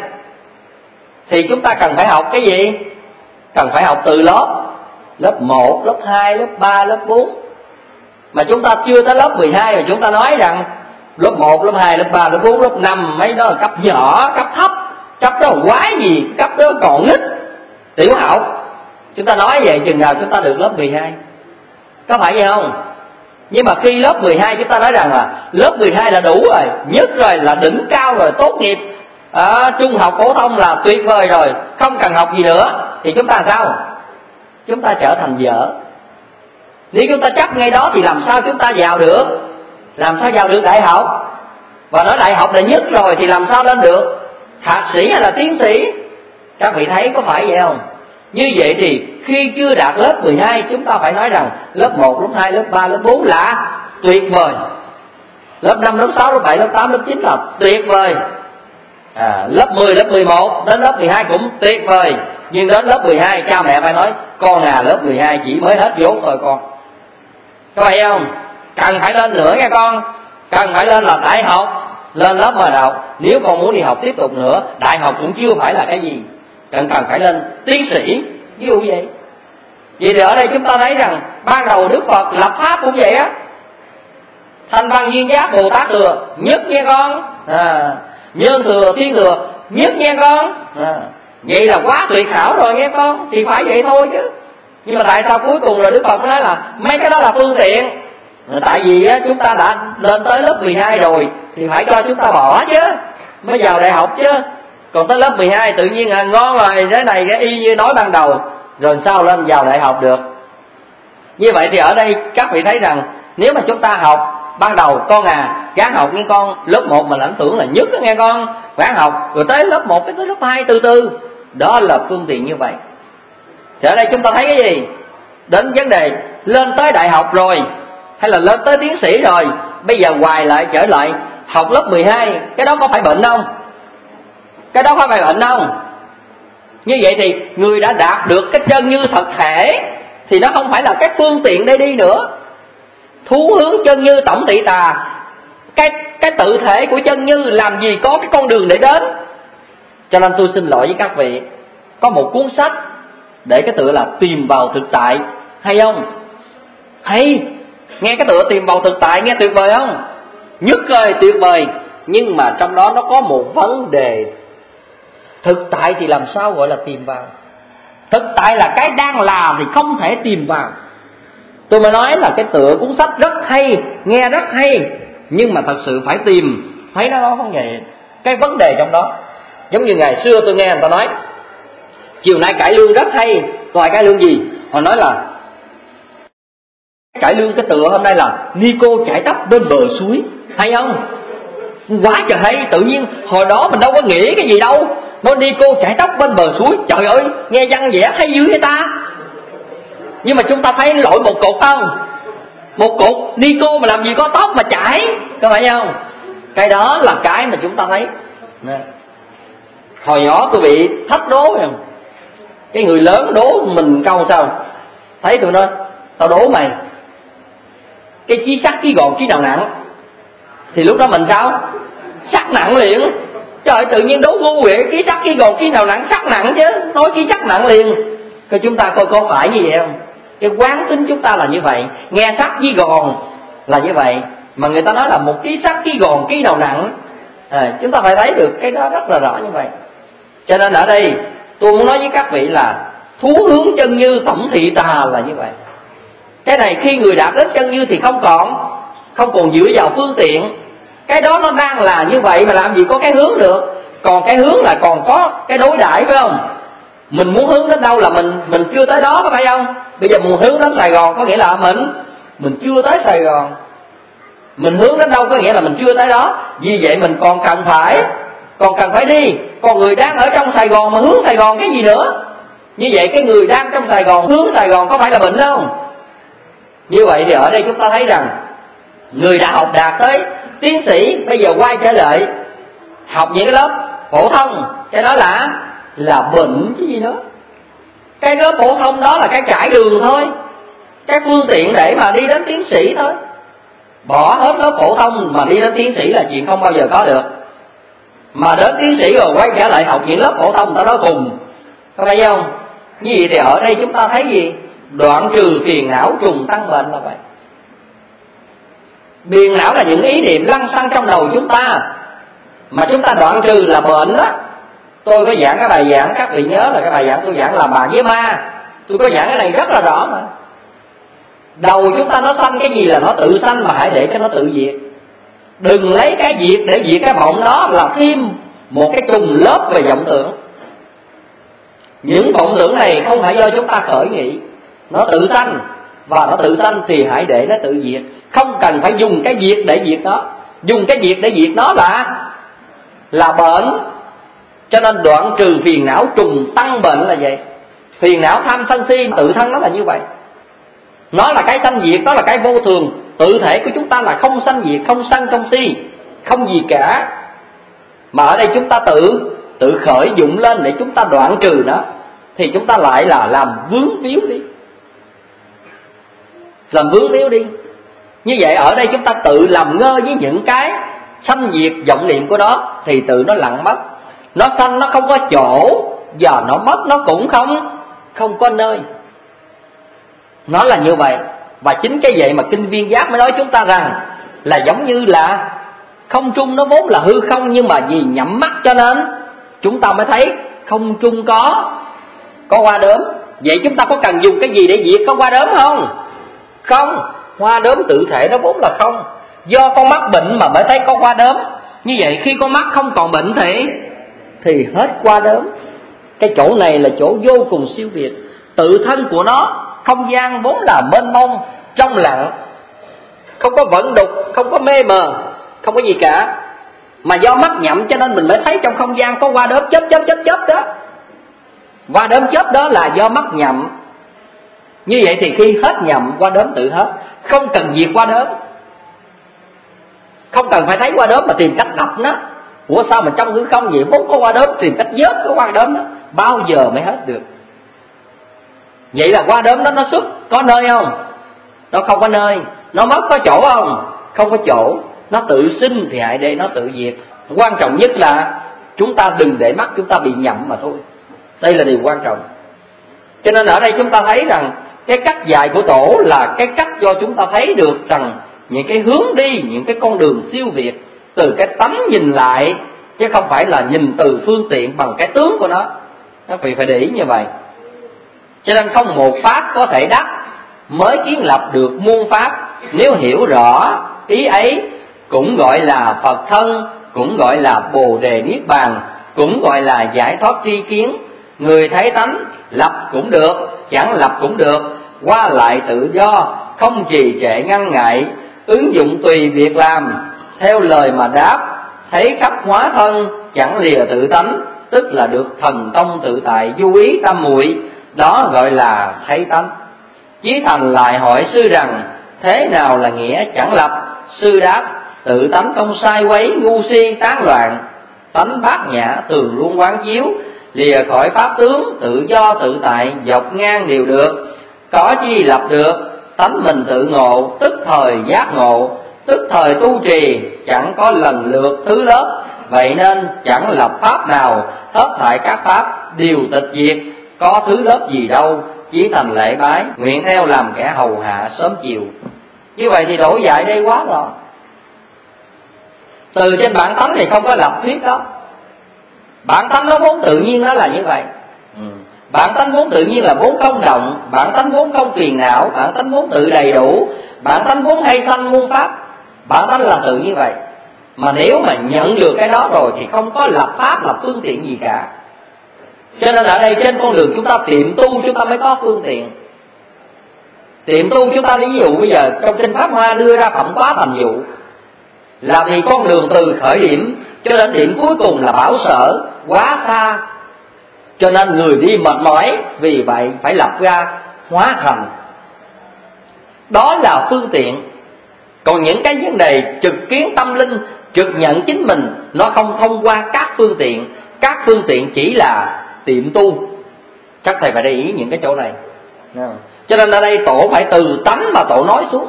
thì chúng ta cần phải học cái gì? Cần phải học từ lớp Lớp một, lớp hai, lớp ba, lớp bốn. Mà chúng ta chưa tới lớp mười hai mà chúng ta nói rằng lớp một, lớp hai, lớp ba, lớp bốn, lớp năm, mấy đó là cấp nhỏ, cấp thấp. Cấp đó là quái gì? Cấp đó còn nít, tiểu học. Chúng ta nói vậy chừng nào chúng ta được lớp mười hai? Có phải vậy không? Nhưng mà khi lớp mười hai chúng ta nói rằng là lớp mười hai là đủ rồi, nhất rồi, là đỉnh cao rồi, tốt nghiệp à, trung học phổ thông là tuyệt vời rồi, không cần học gì nữa, thì chúng ta sao? Chúng ta trở thành dở. Nếu chúng ta chấp ngay đó thì làm sao chúng ta vào được? Làm sao vào được đại học? Và nói đại học là nhất rồi thì làm sao lên được thạc sĩ hay là tiến sĩ? Các vị thấy có phải vậy không? Như vậy thì khi chưa đạt lớp mười hai chúng ta phải nói rằng lớp một, lớp hai, lớp ba, lớp bốn là tuyệt vời. Lớp năm, lớp sáu, lớp bảy, lớp tám, lớp chín là tuyệt vời. à, Lớp mười, lớp mười một đến lớp mười hai cũng tuyệt vời. Nhưng đến lớp mười hai cha mẹ phải nói con à, lớp mười hai chỉ mới hết vốn thôi con. Có phải không? Cần phải lên nữa nghe con. Cần phải lên là đại học, lên lớp mà đọc. Nếu con muốn đi học tiếp tục nữa, đại học cũng chưa phải là cái gì, cần cần phải lên tiến sĩ, ví dụ vậy. Vậy thì ở đây chúng ta thấy rằng ban đầu Đức Phật lập pháp cũng vậy á. Thanh Văn Duyên Giác Bồ Tát Thừa nhất nghe con, à, Nhân Thừa Thiên Thừa nhất nghe con, à, vậy là quá tuyệt hảo rồi nghe con. Thì phải vậy thôi chứ. Nhưng mà tại sao cuối cùng là Đức Phật nói là mấy cái đó là phương tiện? Tại vì á, chúng ta đã lên tới lớp mười hai rồi thì phải cho chúng ta bỏ chứ, mới vào đại học chứ. Còn tới lớp mười hai tự nhiên à, ngon rồi, cái này cái y như nói ban đầu, rồi sao lên vào đại học được? Như vậy thì ở đây các vị thấy rằng nếu mà chúng ta học ban đầu, con à, gắng học nghe con, lớp một mà lãnh tưởng là nhất đó nghe con, gắng học, rồi tới lớp một, tới lớp hai từ từ. Đó là phương tiện như vậy. Thì ở đây chúng ta thấy cái gì? Đến vấn đề lên tới đại học rồi, hay là lên tới tiến sĩ rồi, bây giờ hoài lại trở lại học lớp mười hai, cái đó có phải bệnh không? Cái đó có phải bệnh không? Như vậy thì người đã đạt được cái chân như thật thể thì nó không phải là cái phương tiện để đi nữa. Thú hướng chân như tổng tị tà, cái cái tự thể của chân như làm gì có cái con đường để đến. Cho nên tôi xin lỗi với các vị, có một cuốn sách để cái tựa là Tìm Vào Thực Tại, hay không? Hay. Nghe cái tựa Tìm Vào Thực Tại nghe tuyệt vời không? Nhất rồi, tuyệt vời. Nhưng mà trong đó nó có một vấn đề. Thực tại thì làm sao gọi là tìm vào? Thực tại là cái đang làm thì không thể tìm vào. Tôi mới nói là cái tựa cuốn sách rất hay, nghe rất hay, nhưng mà thật sự phải tìm, thấy nó có vấn đề, cái vấn đề trong đó. Giống như ngày xưa tôi nghe người ta nói chiều nay cải lương rất hay. Tôi hỏi cải lương gì? Họ nói là cải lương cái tựa hôm nay là Nico chạy tắp bên bờ suối, hay không? Quá trời hay. Tự nhiên hồi đó mình đâu có nghĩ cái gì đâu, nó Nico chạy tóc bên bờ suối, trời ơi nghe văn vẽ hay dữ vậy ta. Nhưng mà chúng ta thấy lội một cột không? Một cột Nico mà làm gì có tóc mà chảy, có phải không? Cái đó là cái mà chúng ta thấy. Hồi nhỏ tôi bị thách đố không? Cái người lớn đố mình câu sao? Thấy tụi nó, tao đố mày cái chí sắt chí gòn chí nào nặng, thì lúc đó mình sao? Sắt nặng liền. Trời, tự nhiên đố ngu vậy, chí sắt chí gòn chí nào nặng? Sắt nặng chứ, nói chí sắt nặng liền. Coi chúng ta coi có phải như vậy không? Cái quán tính chúng ta là như vậy, nghe sắt chí gòn là như vậy, mà người ta nói là một ký sắt ký gòn ký nào nặng. À, chúng ta phải thấy được cái đó rất là rõ như vậy. Cho nên ở đây tôi muốn nói với các vị là thú hướng chân như tổng thị tà là như vậy. Cái này khi người đạt đến chân như thì không còn không còn dựa vào phương tiện. Cái đó nó đang là như vậy mà làm gì có cái hướng được. Còn cái hướng là còn có cái đối đãi, phải không? Mình muốn hướng đến đâu là mình mình chưa tới đó, có phải không? Bây giờ muốn hướng đến Sài Gòn có nghĩa là mình mình chưa tới Sài Gòn. Mình hướng đến đâu có nghĩa là mình chưa tới đó. Vì vậy mình còn cần phải còn cần phải đi. Còn người đang ở trong Sài Gòn mà hướng Sài Gòn cái gì nữa? Như vậy cái người đang trong Sài Gòn hướng Sài Gòn có phải là bệnh không? Như vậy thì ở đây chúng ta thấy rằng người đã học đạt tới tiến sĩ bây giờ quay trở lại học những cái lớp phổ thông, cái đó là là bệnh chứ gì nữa. Cái lớp phổ thông đó là cái trải đường thôi, cái phương tiện để mà đi đến tiến sĩ thôi. Bỏ hết lớp phổ thông mà đi đến tiến sĩ là chuyện không bao giờ có được. Mà đến tiến sĩ rồi quay trở lại học những lớp phổ thông tao nói cùng, có phải không? Như vậy thì ở đây chúng ta thấy gì? Đoạn trừ phiền não trùng tăng bệnh là vậy. Phiền não là những ý niệm lăng xăng trong đầu chúng ta, mà chúng ta đoạn trừ là bệnh đó. Tôi có giảng cái bài giảng, các vị nhớ là cái bài giảng tôi giảng là bà với ma. Tôi có giảng cái này rất là rõ mà. Đầu chúng ta nó sanh cái gì là nó tự sanh, mà hãy để cho nó tự diệt. Đừng lấy cái diệt để diệt cái vọng, đó là thêm một cái trùng lớp về vọng tưởng. Những vọng tưởng này không phải do chúng ta khởi nghĩ, nó tự sanh, và nó tự sanh thì hãy để nó tự diệt. Không cần phải dùng cái diệt để diệt nó. Dùng cái diệt để diệt nó là là bệnh. Cho nên đoạn trừ phiền não trùng tăng bệnh là vậy. Phiền não tham sân si tự thân nó là như vậy. Nó là cái sanh diệt, nó là cái vô thường. Tự thể của chúng ta là không sanh diệt, không sân không si, không gì cả. Mà ở đây chúng ta tự tự khởi dụng lên để chúng ta đoạn trừ nó, thì chúng ta lại là làm vướng víu đi. Làm vướng víu đi. Như vậy ở đây chúng ta tự làm ngơ với những cái sanh diệt vọng niệm của nó, thì tự nó lặng mất. Nó sanh nó không có chỗ, và nó mất nó cũng không không có nơi. Nó là như vậy. Và chính cái vậy mà kinh Viên Giác mới nói chúng ta rằng là giống như là không trung nó vốn là hư không, nhưng mà vì nhắm mắt cho nên chúng ta mới thấy không trung có có hoa đốm. Vậy chúng ta có cần dùng cái gì để diệt có hoa đốm không? Không. Hoa đốm tự thể nó vốn là không. Do con mắt bệnh mà mới thấy có hoa đốm. Như vậy khi con mắt không còn bệnh thì thì hết hoa đốm. Cái chỗ này là chỗ vô cùng siêu việt. Tự thân của nó, không gian vốn là mênh mông, trong lặng, không có vận đục, không có mê mờ, không có gì cả. Mà do mắt nhậm cho nên mình mới thấy trong không gian có hoa đốm chớp chớp chớp chớp đó. Hoa đốm chớp đó là do mắt nhậm. Như vậy thì khi hết nhậm, hoa đốm tự hết. Không cần diệt hoa đốm, không cần phải thấy hoa đốm mà tìm cách đập nó. Ủa sao mà trong hư không vậy, vốn có hoa đốm, tìm cách vớt cái hoa đốm đó, bao giờ mới hết được. Vậy là hoa đốm đó nó xuất có nơi không? Nó không có nơi. Nó mất có chỗ không? Không có chỗ. Nó tự sinh thì hãy để nó tự diệt. Quan trọng nhất là chúng ta đừng để mắt chúng ta bị nhậm mà thôi. Đây là điều quan trọng. Cho nên ở đây chúng ta thấy rằng cái cách dạy của Tổ là cái cách cho chúng ta thấy được rằng những cái hướng đi, những cái con đường siêu việt từ cái tánh nhìn lại, chứ không phải là nhìn từ phương tiện bằng cái tướng của nó. Các vị phải để ý như vậy. Cho nên không một pháp có thể đắc, mới kiến lập được muôn pháp. Nếu hiểu rõ ý ấy, cũng gọi là Phật thân, cũng gọi là Bồ Đề Niết Bàn, cũng gọi là giải thoát tri kiến. Người thấy tánh, lập cũng được, chẳng lập cũng được, qua lại tự do, không trì trệ ngăn ngại, ứng dụng tùy việc làm, theo lời mà đáp, thấy khắp hóa thân, chẳng lìa tự tánh, tức là được thần thông tự tại, du ý tâm muội, đó gọi là thấy tánh. Chí Thành lại hỏi sư rằng, thế nào là nghĩa chẳng lập? Sư đáp, tự tánh không sai quấy, ngu si tán loạn, tánh bát nhã tường luôn quán chiếu, lìa khỏi pháp tướng, tự do tự tại, dọc ngang đều được. Có chi lập được, tánh mình tự ngộ, tức thời giác ngộ, tức thời tu trì, chẳng có lần lượt thứ lớp. Vậy nên chẳng lập pháp nào, hết thảy các pháp đều tịch diệt, có thứ lớp gì đâu, chỉ thành lễ bái, nguyện theo làm kẻ hầu hạ sớm chiều. Như vậy thì đổi dạy đây quá rồi. Từ trên bản tánh thì không có lập thuyết đó. Bản tánh nó vốn tự nhiên nó là như vậy. ừ. Bản tánh vốn tự nhiên là vốn không động, bản tánh vốn không phiền não, bản tánh vốn tự đầy đủ, bản tánh vốn hay sanh muôn pháp. Bản tánh là tự như vậy. Mà nếu mà nhận được cái đó rồi thì không có lập pháp, lập phương tiện gì cả. Cho nên ở đây trên con đường chúng ta tiệm tu, chúng ta mới có phương tiện. Tiệm tu chúng ta ví dụ bây giờ trong kinh Pháp Hoa đưa ra phẩm quá thành dụ, là vì con đường từ khởi điểm cho đến điểm cuối cùng là bảo sở quá xa, cho nên người đi mệt mỏi, vì vậy phải lập ra hóa thành. Đó là phương tiện. Còn những cái vấn đề trực kiến tâm linh, trực nhận chính mình, nó không thông qua các phương tiện. Các phương tiện chỉ là tiệm tu. Các thầy phải để ý những cái chỗ này. Cho nên ở đây tổ phải từ tánh mà tổ nói xuống.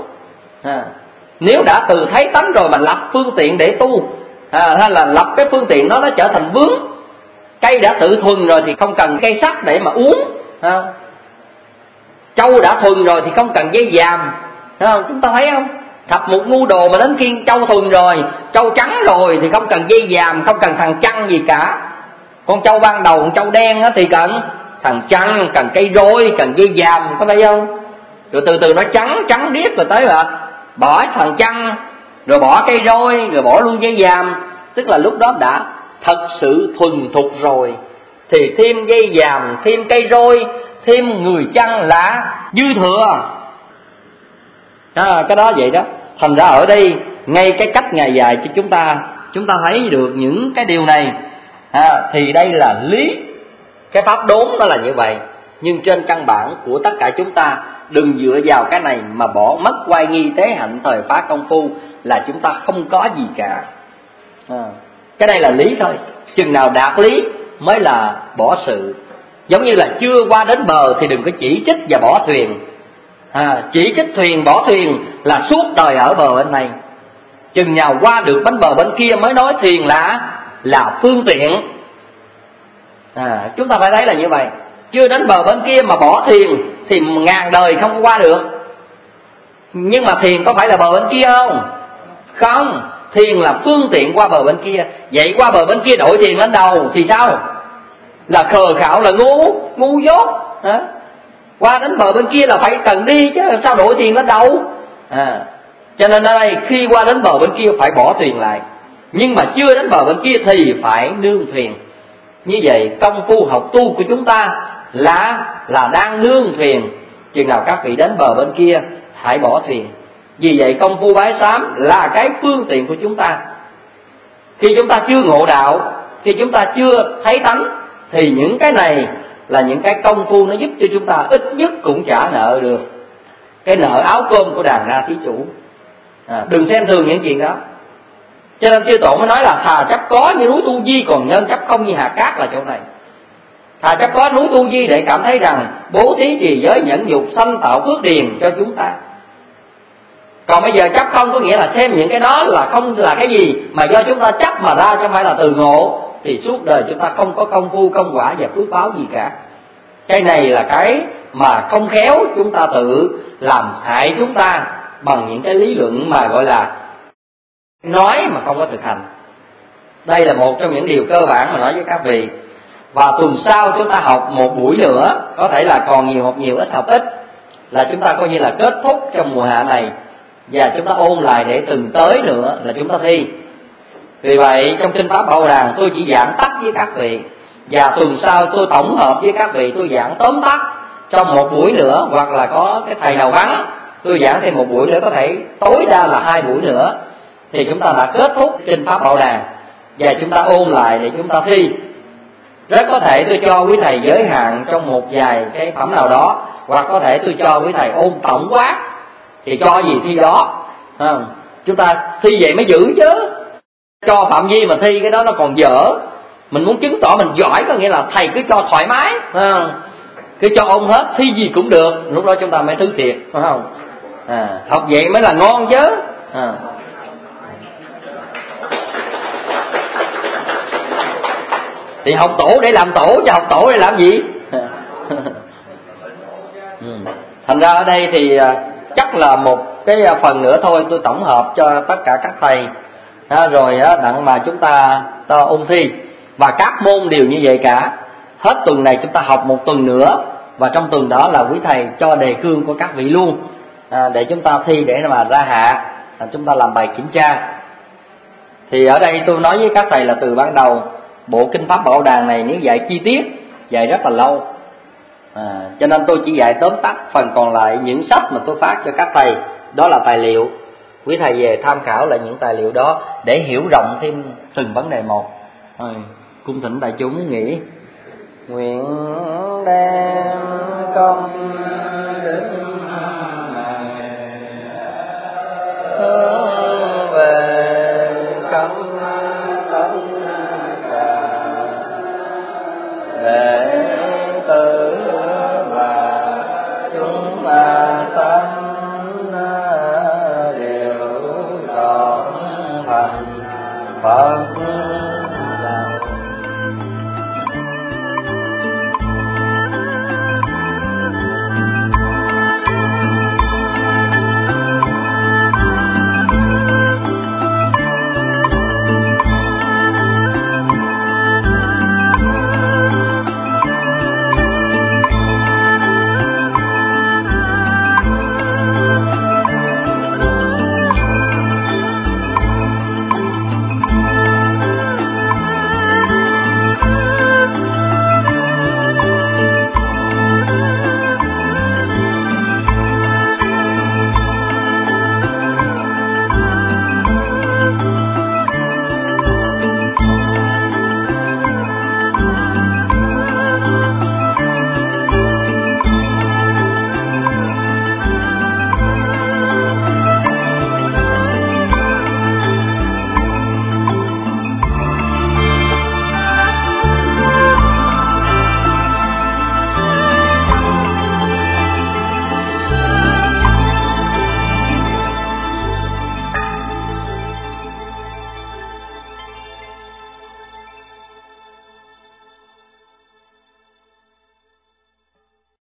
Nếu đã từ thấy tánh rồi mà lập phương tiện để tu, à, hay là lập cái phương tiện đó nó trở thành vướng. Cây đã tự thuần rồi thì không cần cây sắt để mà uống. À, trâu đã thuần rồi thì không cần dây dàm. À, chúng ta thấy không? Thập một ngu đồ mà đến khi trâu thuần rồi, trâu trắng rồi thì không cần dây dàm, không cần thằng chăn gì cả. Con trâu ban đầu, con trâu đen thì cần thằng chăn, cần cây roi, cần dây dàm, có phải không? Rồi từ từ nó trắng, trắng điếc rồi tới là bỏ thằng chăn, rồi bỏ cây roi, rồi bỏ luôn dây dàm. Tức là lúc đó đã thật sự thuần thục rồi. Thì thêm dây dàm, thêm cây roi, thêm người chăn là dư thừa. À, cái đó vậy đó. Thành ra ở đây ngay cái cách Ngài dạy cho chúng ta, chúng ta thấy được những cái điều này. À, thì đây là lý. Cái pháp đốn nó là như vậy. Nhưng trên căn bản của tất cả chúng ta, đừng dựa vào cái này mà bỏ mất oai nghi tế hạnh thời phá công phu, là chúng ta không có gì cả. À, cái này là lý thôi. Chừng nào đạt lý mới là bỏ sự. Giống như là chưa qua đến bờ thì đừng có chỉ trích và bỏ thuyền. À, chỉ trích thuyền bỏ thuyền là suốt đời ở bờ bên này. Chừng nào qua được bến bờ bên kia mới nói thuyền là là phương tiện. À, chúng ta phải thấy là như vậy. Chưa đến bờ bên kia mà bỏ thuyền thì ngàn đời không qua được. Nhưng mà thuyền có phải là bờ bên kia không? Không. Thuyền là phương tiện qua bờ bên kia. Vậy qua bờ bên kia đổi thuyền lên đầu thì sao? Là khờ khạo, là ngu, ngu dốt. à, Qua đến bờ bên kia là phải cần đi chứ, sao đổi thuyền lên đầu? à, Cho nên ở đây khi qua đến bờ bên kia phải bỏ thuyền lại. Nhưng mà chưa đến bờ bên kia thì phải nương thuyền. Như vậy công phu học tu của chúng ta là là đang nương thuyền. Chừng nào các vị đến bờ bên kia hãy bỏ thuyền. Vì vậy công phu bái sám là cái phương tiện của chúng ta. Khi chúng ta chưa ngộ đạo, khi chúng ta chưa thấy tánh, thì những cái này là những cái công phu nó giúp cho chúng ta ít nhất cũng trả nợ được cái nợ áo cơm của đàn na thí chủ. à, Đừng xem thường những chuyện đó. Cho nên chư tổ mới nói là thà chấp có như núi Tu Di, còn nhân chấp không như hạt cát là chỗ này. Thà chấp có núi Tu Di để cảm thấy rằng bố thí trì giới nhẫn dục sanh tạo phước điền cho chúng ta. Còn bây giờ chấp không có nghĩa là xem những cái đó là không là cái gì, mà do chúng ta chấp mà ra chứ không phải là từ ngộ, thì suốt đời chúng ta không có công phu công quả và phước báo gì cả. Cái này là cái mà không khéo chúng ta tự làm hại chúng ta bằng những cái lý luận mà gọi là nói mà không có thực hành. Đây là một trong những điều cơ bản mà nói với các vị. Và tuần sau chúng ta học một buổi nữa, có thể là còn nhiều học nhiều ít học ít, là chúng ta coi như là kết thúc trong mùa hạ này, và chúng ta ôn lại để từng tới nữa là chúng ta thi. Vì vậy trong kinh Pháp Bảo Đàn tôi chỉ giảng tắt với các vị, và tuần sau tôi tổng hợp với các vị, tôi giảng tóm tắt trong một buổi nữa, hoặc là có cái thầy nào vắng tôi giảng thêm một buổi nữa, có thể tối đa là hai buổi nữa, thì chúng ta đã kết thúc kinh Pháp Bảo Đàn và chúng ta ôn lại để chúng ta thi. Rất có thể tôi cho quý thầy giới hạn trong một vài cái phẩm nào đó, hoặc có thể tôi cho quý thầy ôn tổng quát, thì cho gì thi đó. À, chúng ta thi vậy mới giữ chứ, cho phạm vi mà thi cái đó nó còn dở. Mình muốn chứng tỏ mình giỏi có nghĩa là thầy cứ cho thoải mái, à, cứ cho ôn hết, thi gì cũng được, lúc đó chúng ta mới thứ thiệt, phải không? À, học vậy mới là ngon chứ. À. Thì học tổ để làm tổ chứ học tổ để làm gì? Ừ. Thành ra ở đây thì chắc là một cái phần nữa thôi, tôi tổng hợp cho tất cả các thầy, à, rồi đặng mà chúng ta, ta ôn thi. Và các môn đều như vậy cả. Hết tuần này chúng ta học một tuần nữa, và trong tuần đó là quý thầy cho đề cương của các vị luôn, à, để chúng ta thi để mà ra hạ, à, chúng ta làm bài kiểm tra. Thì ở đây tôi nói với các thầy là từ ban đầu bộ Kinh Pháp Bảo Đàn này nếu dạy chi tiết, dạy rất là lâu, à, cho nên tôi chỉ dạy tóm tắt. Phần còn lại những sách mà tôi phát cho các thầy đó là tài liệu, quý thầy về tham khảo lại những tài liệu đó để hiểu rộng thêm từng vấn đề một. Rồi, cung thỉnh đại chúng nghĩ. Nguyện đem công đức hướng về khắp tất cả đệ tử và chúng ta sanh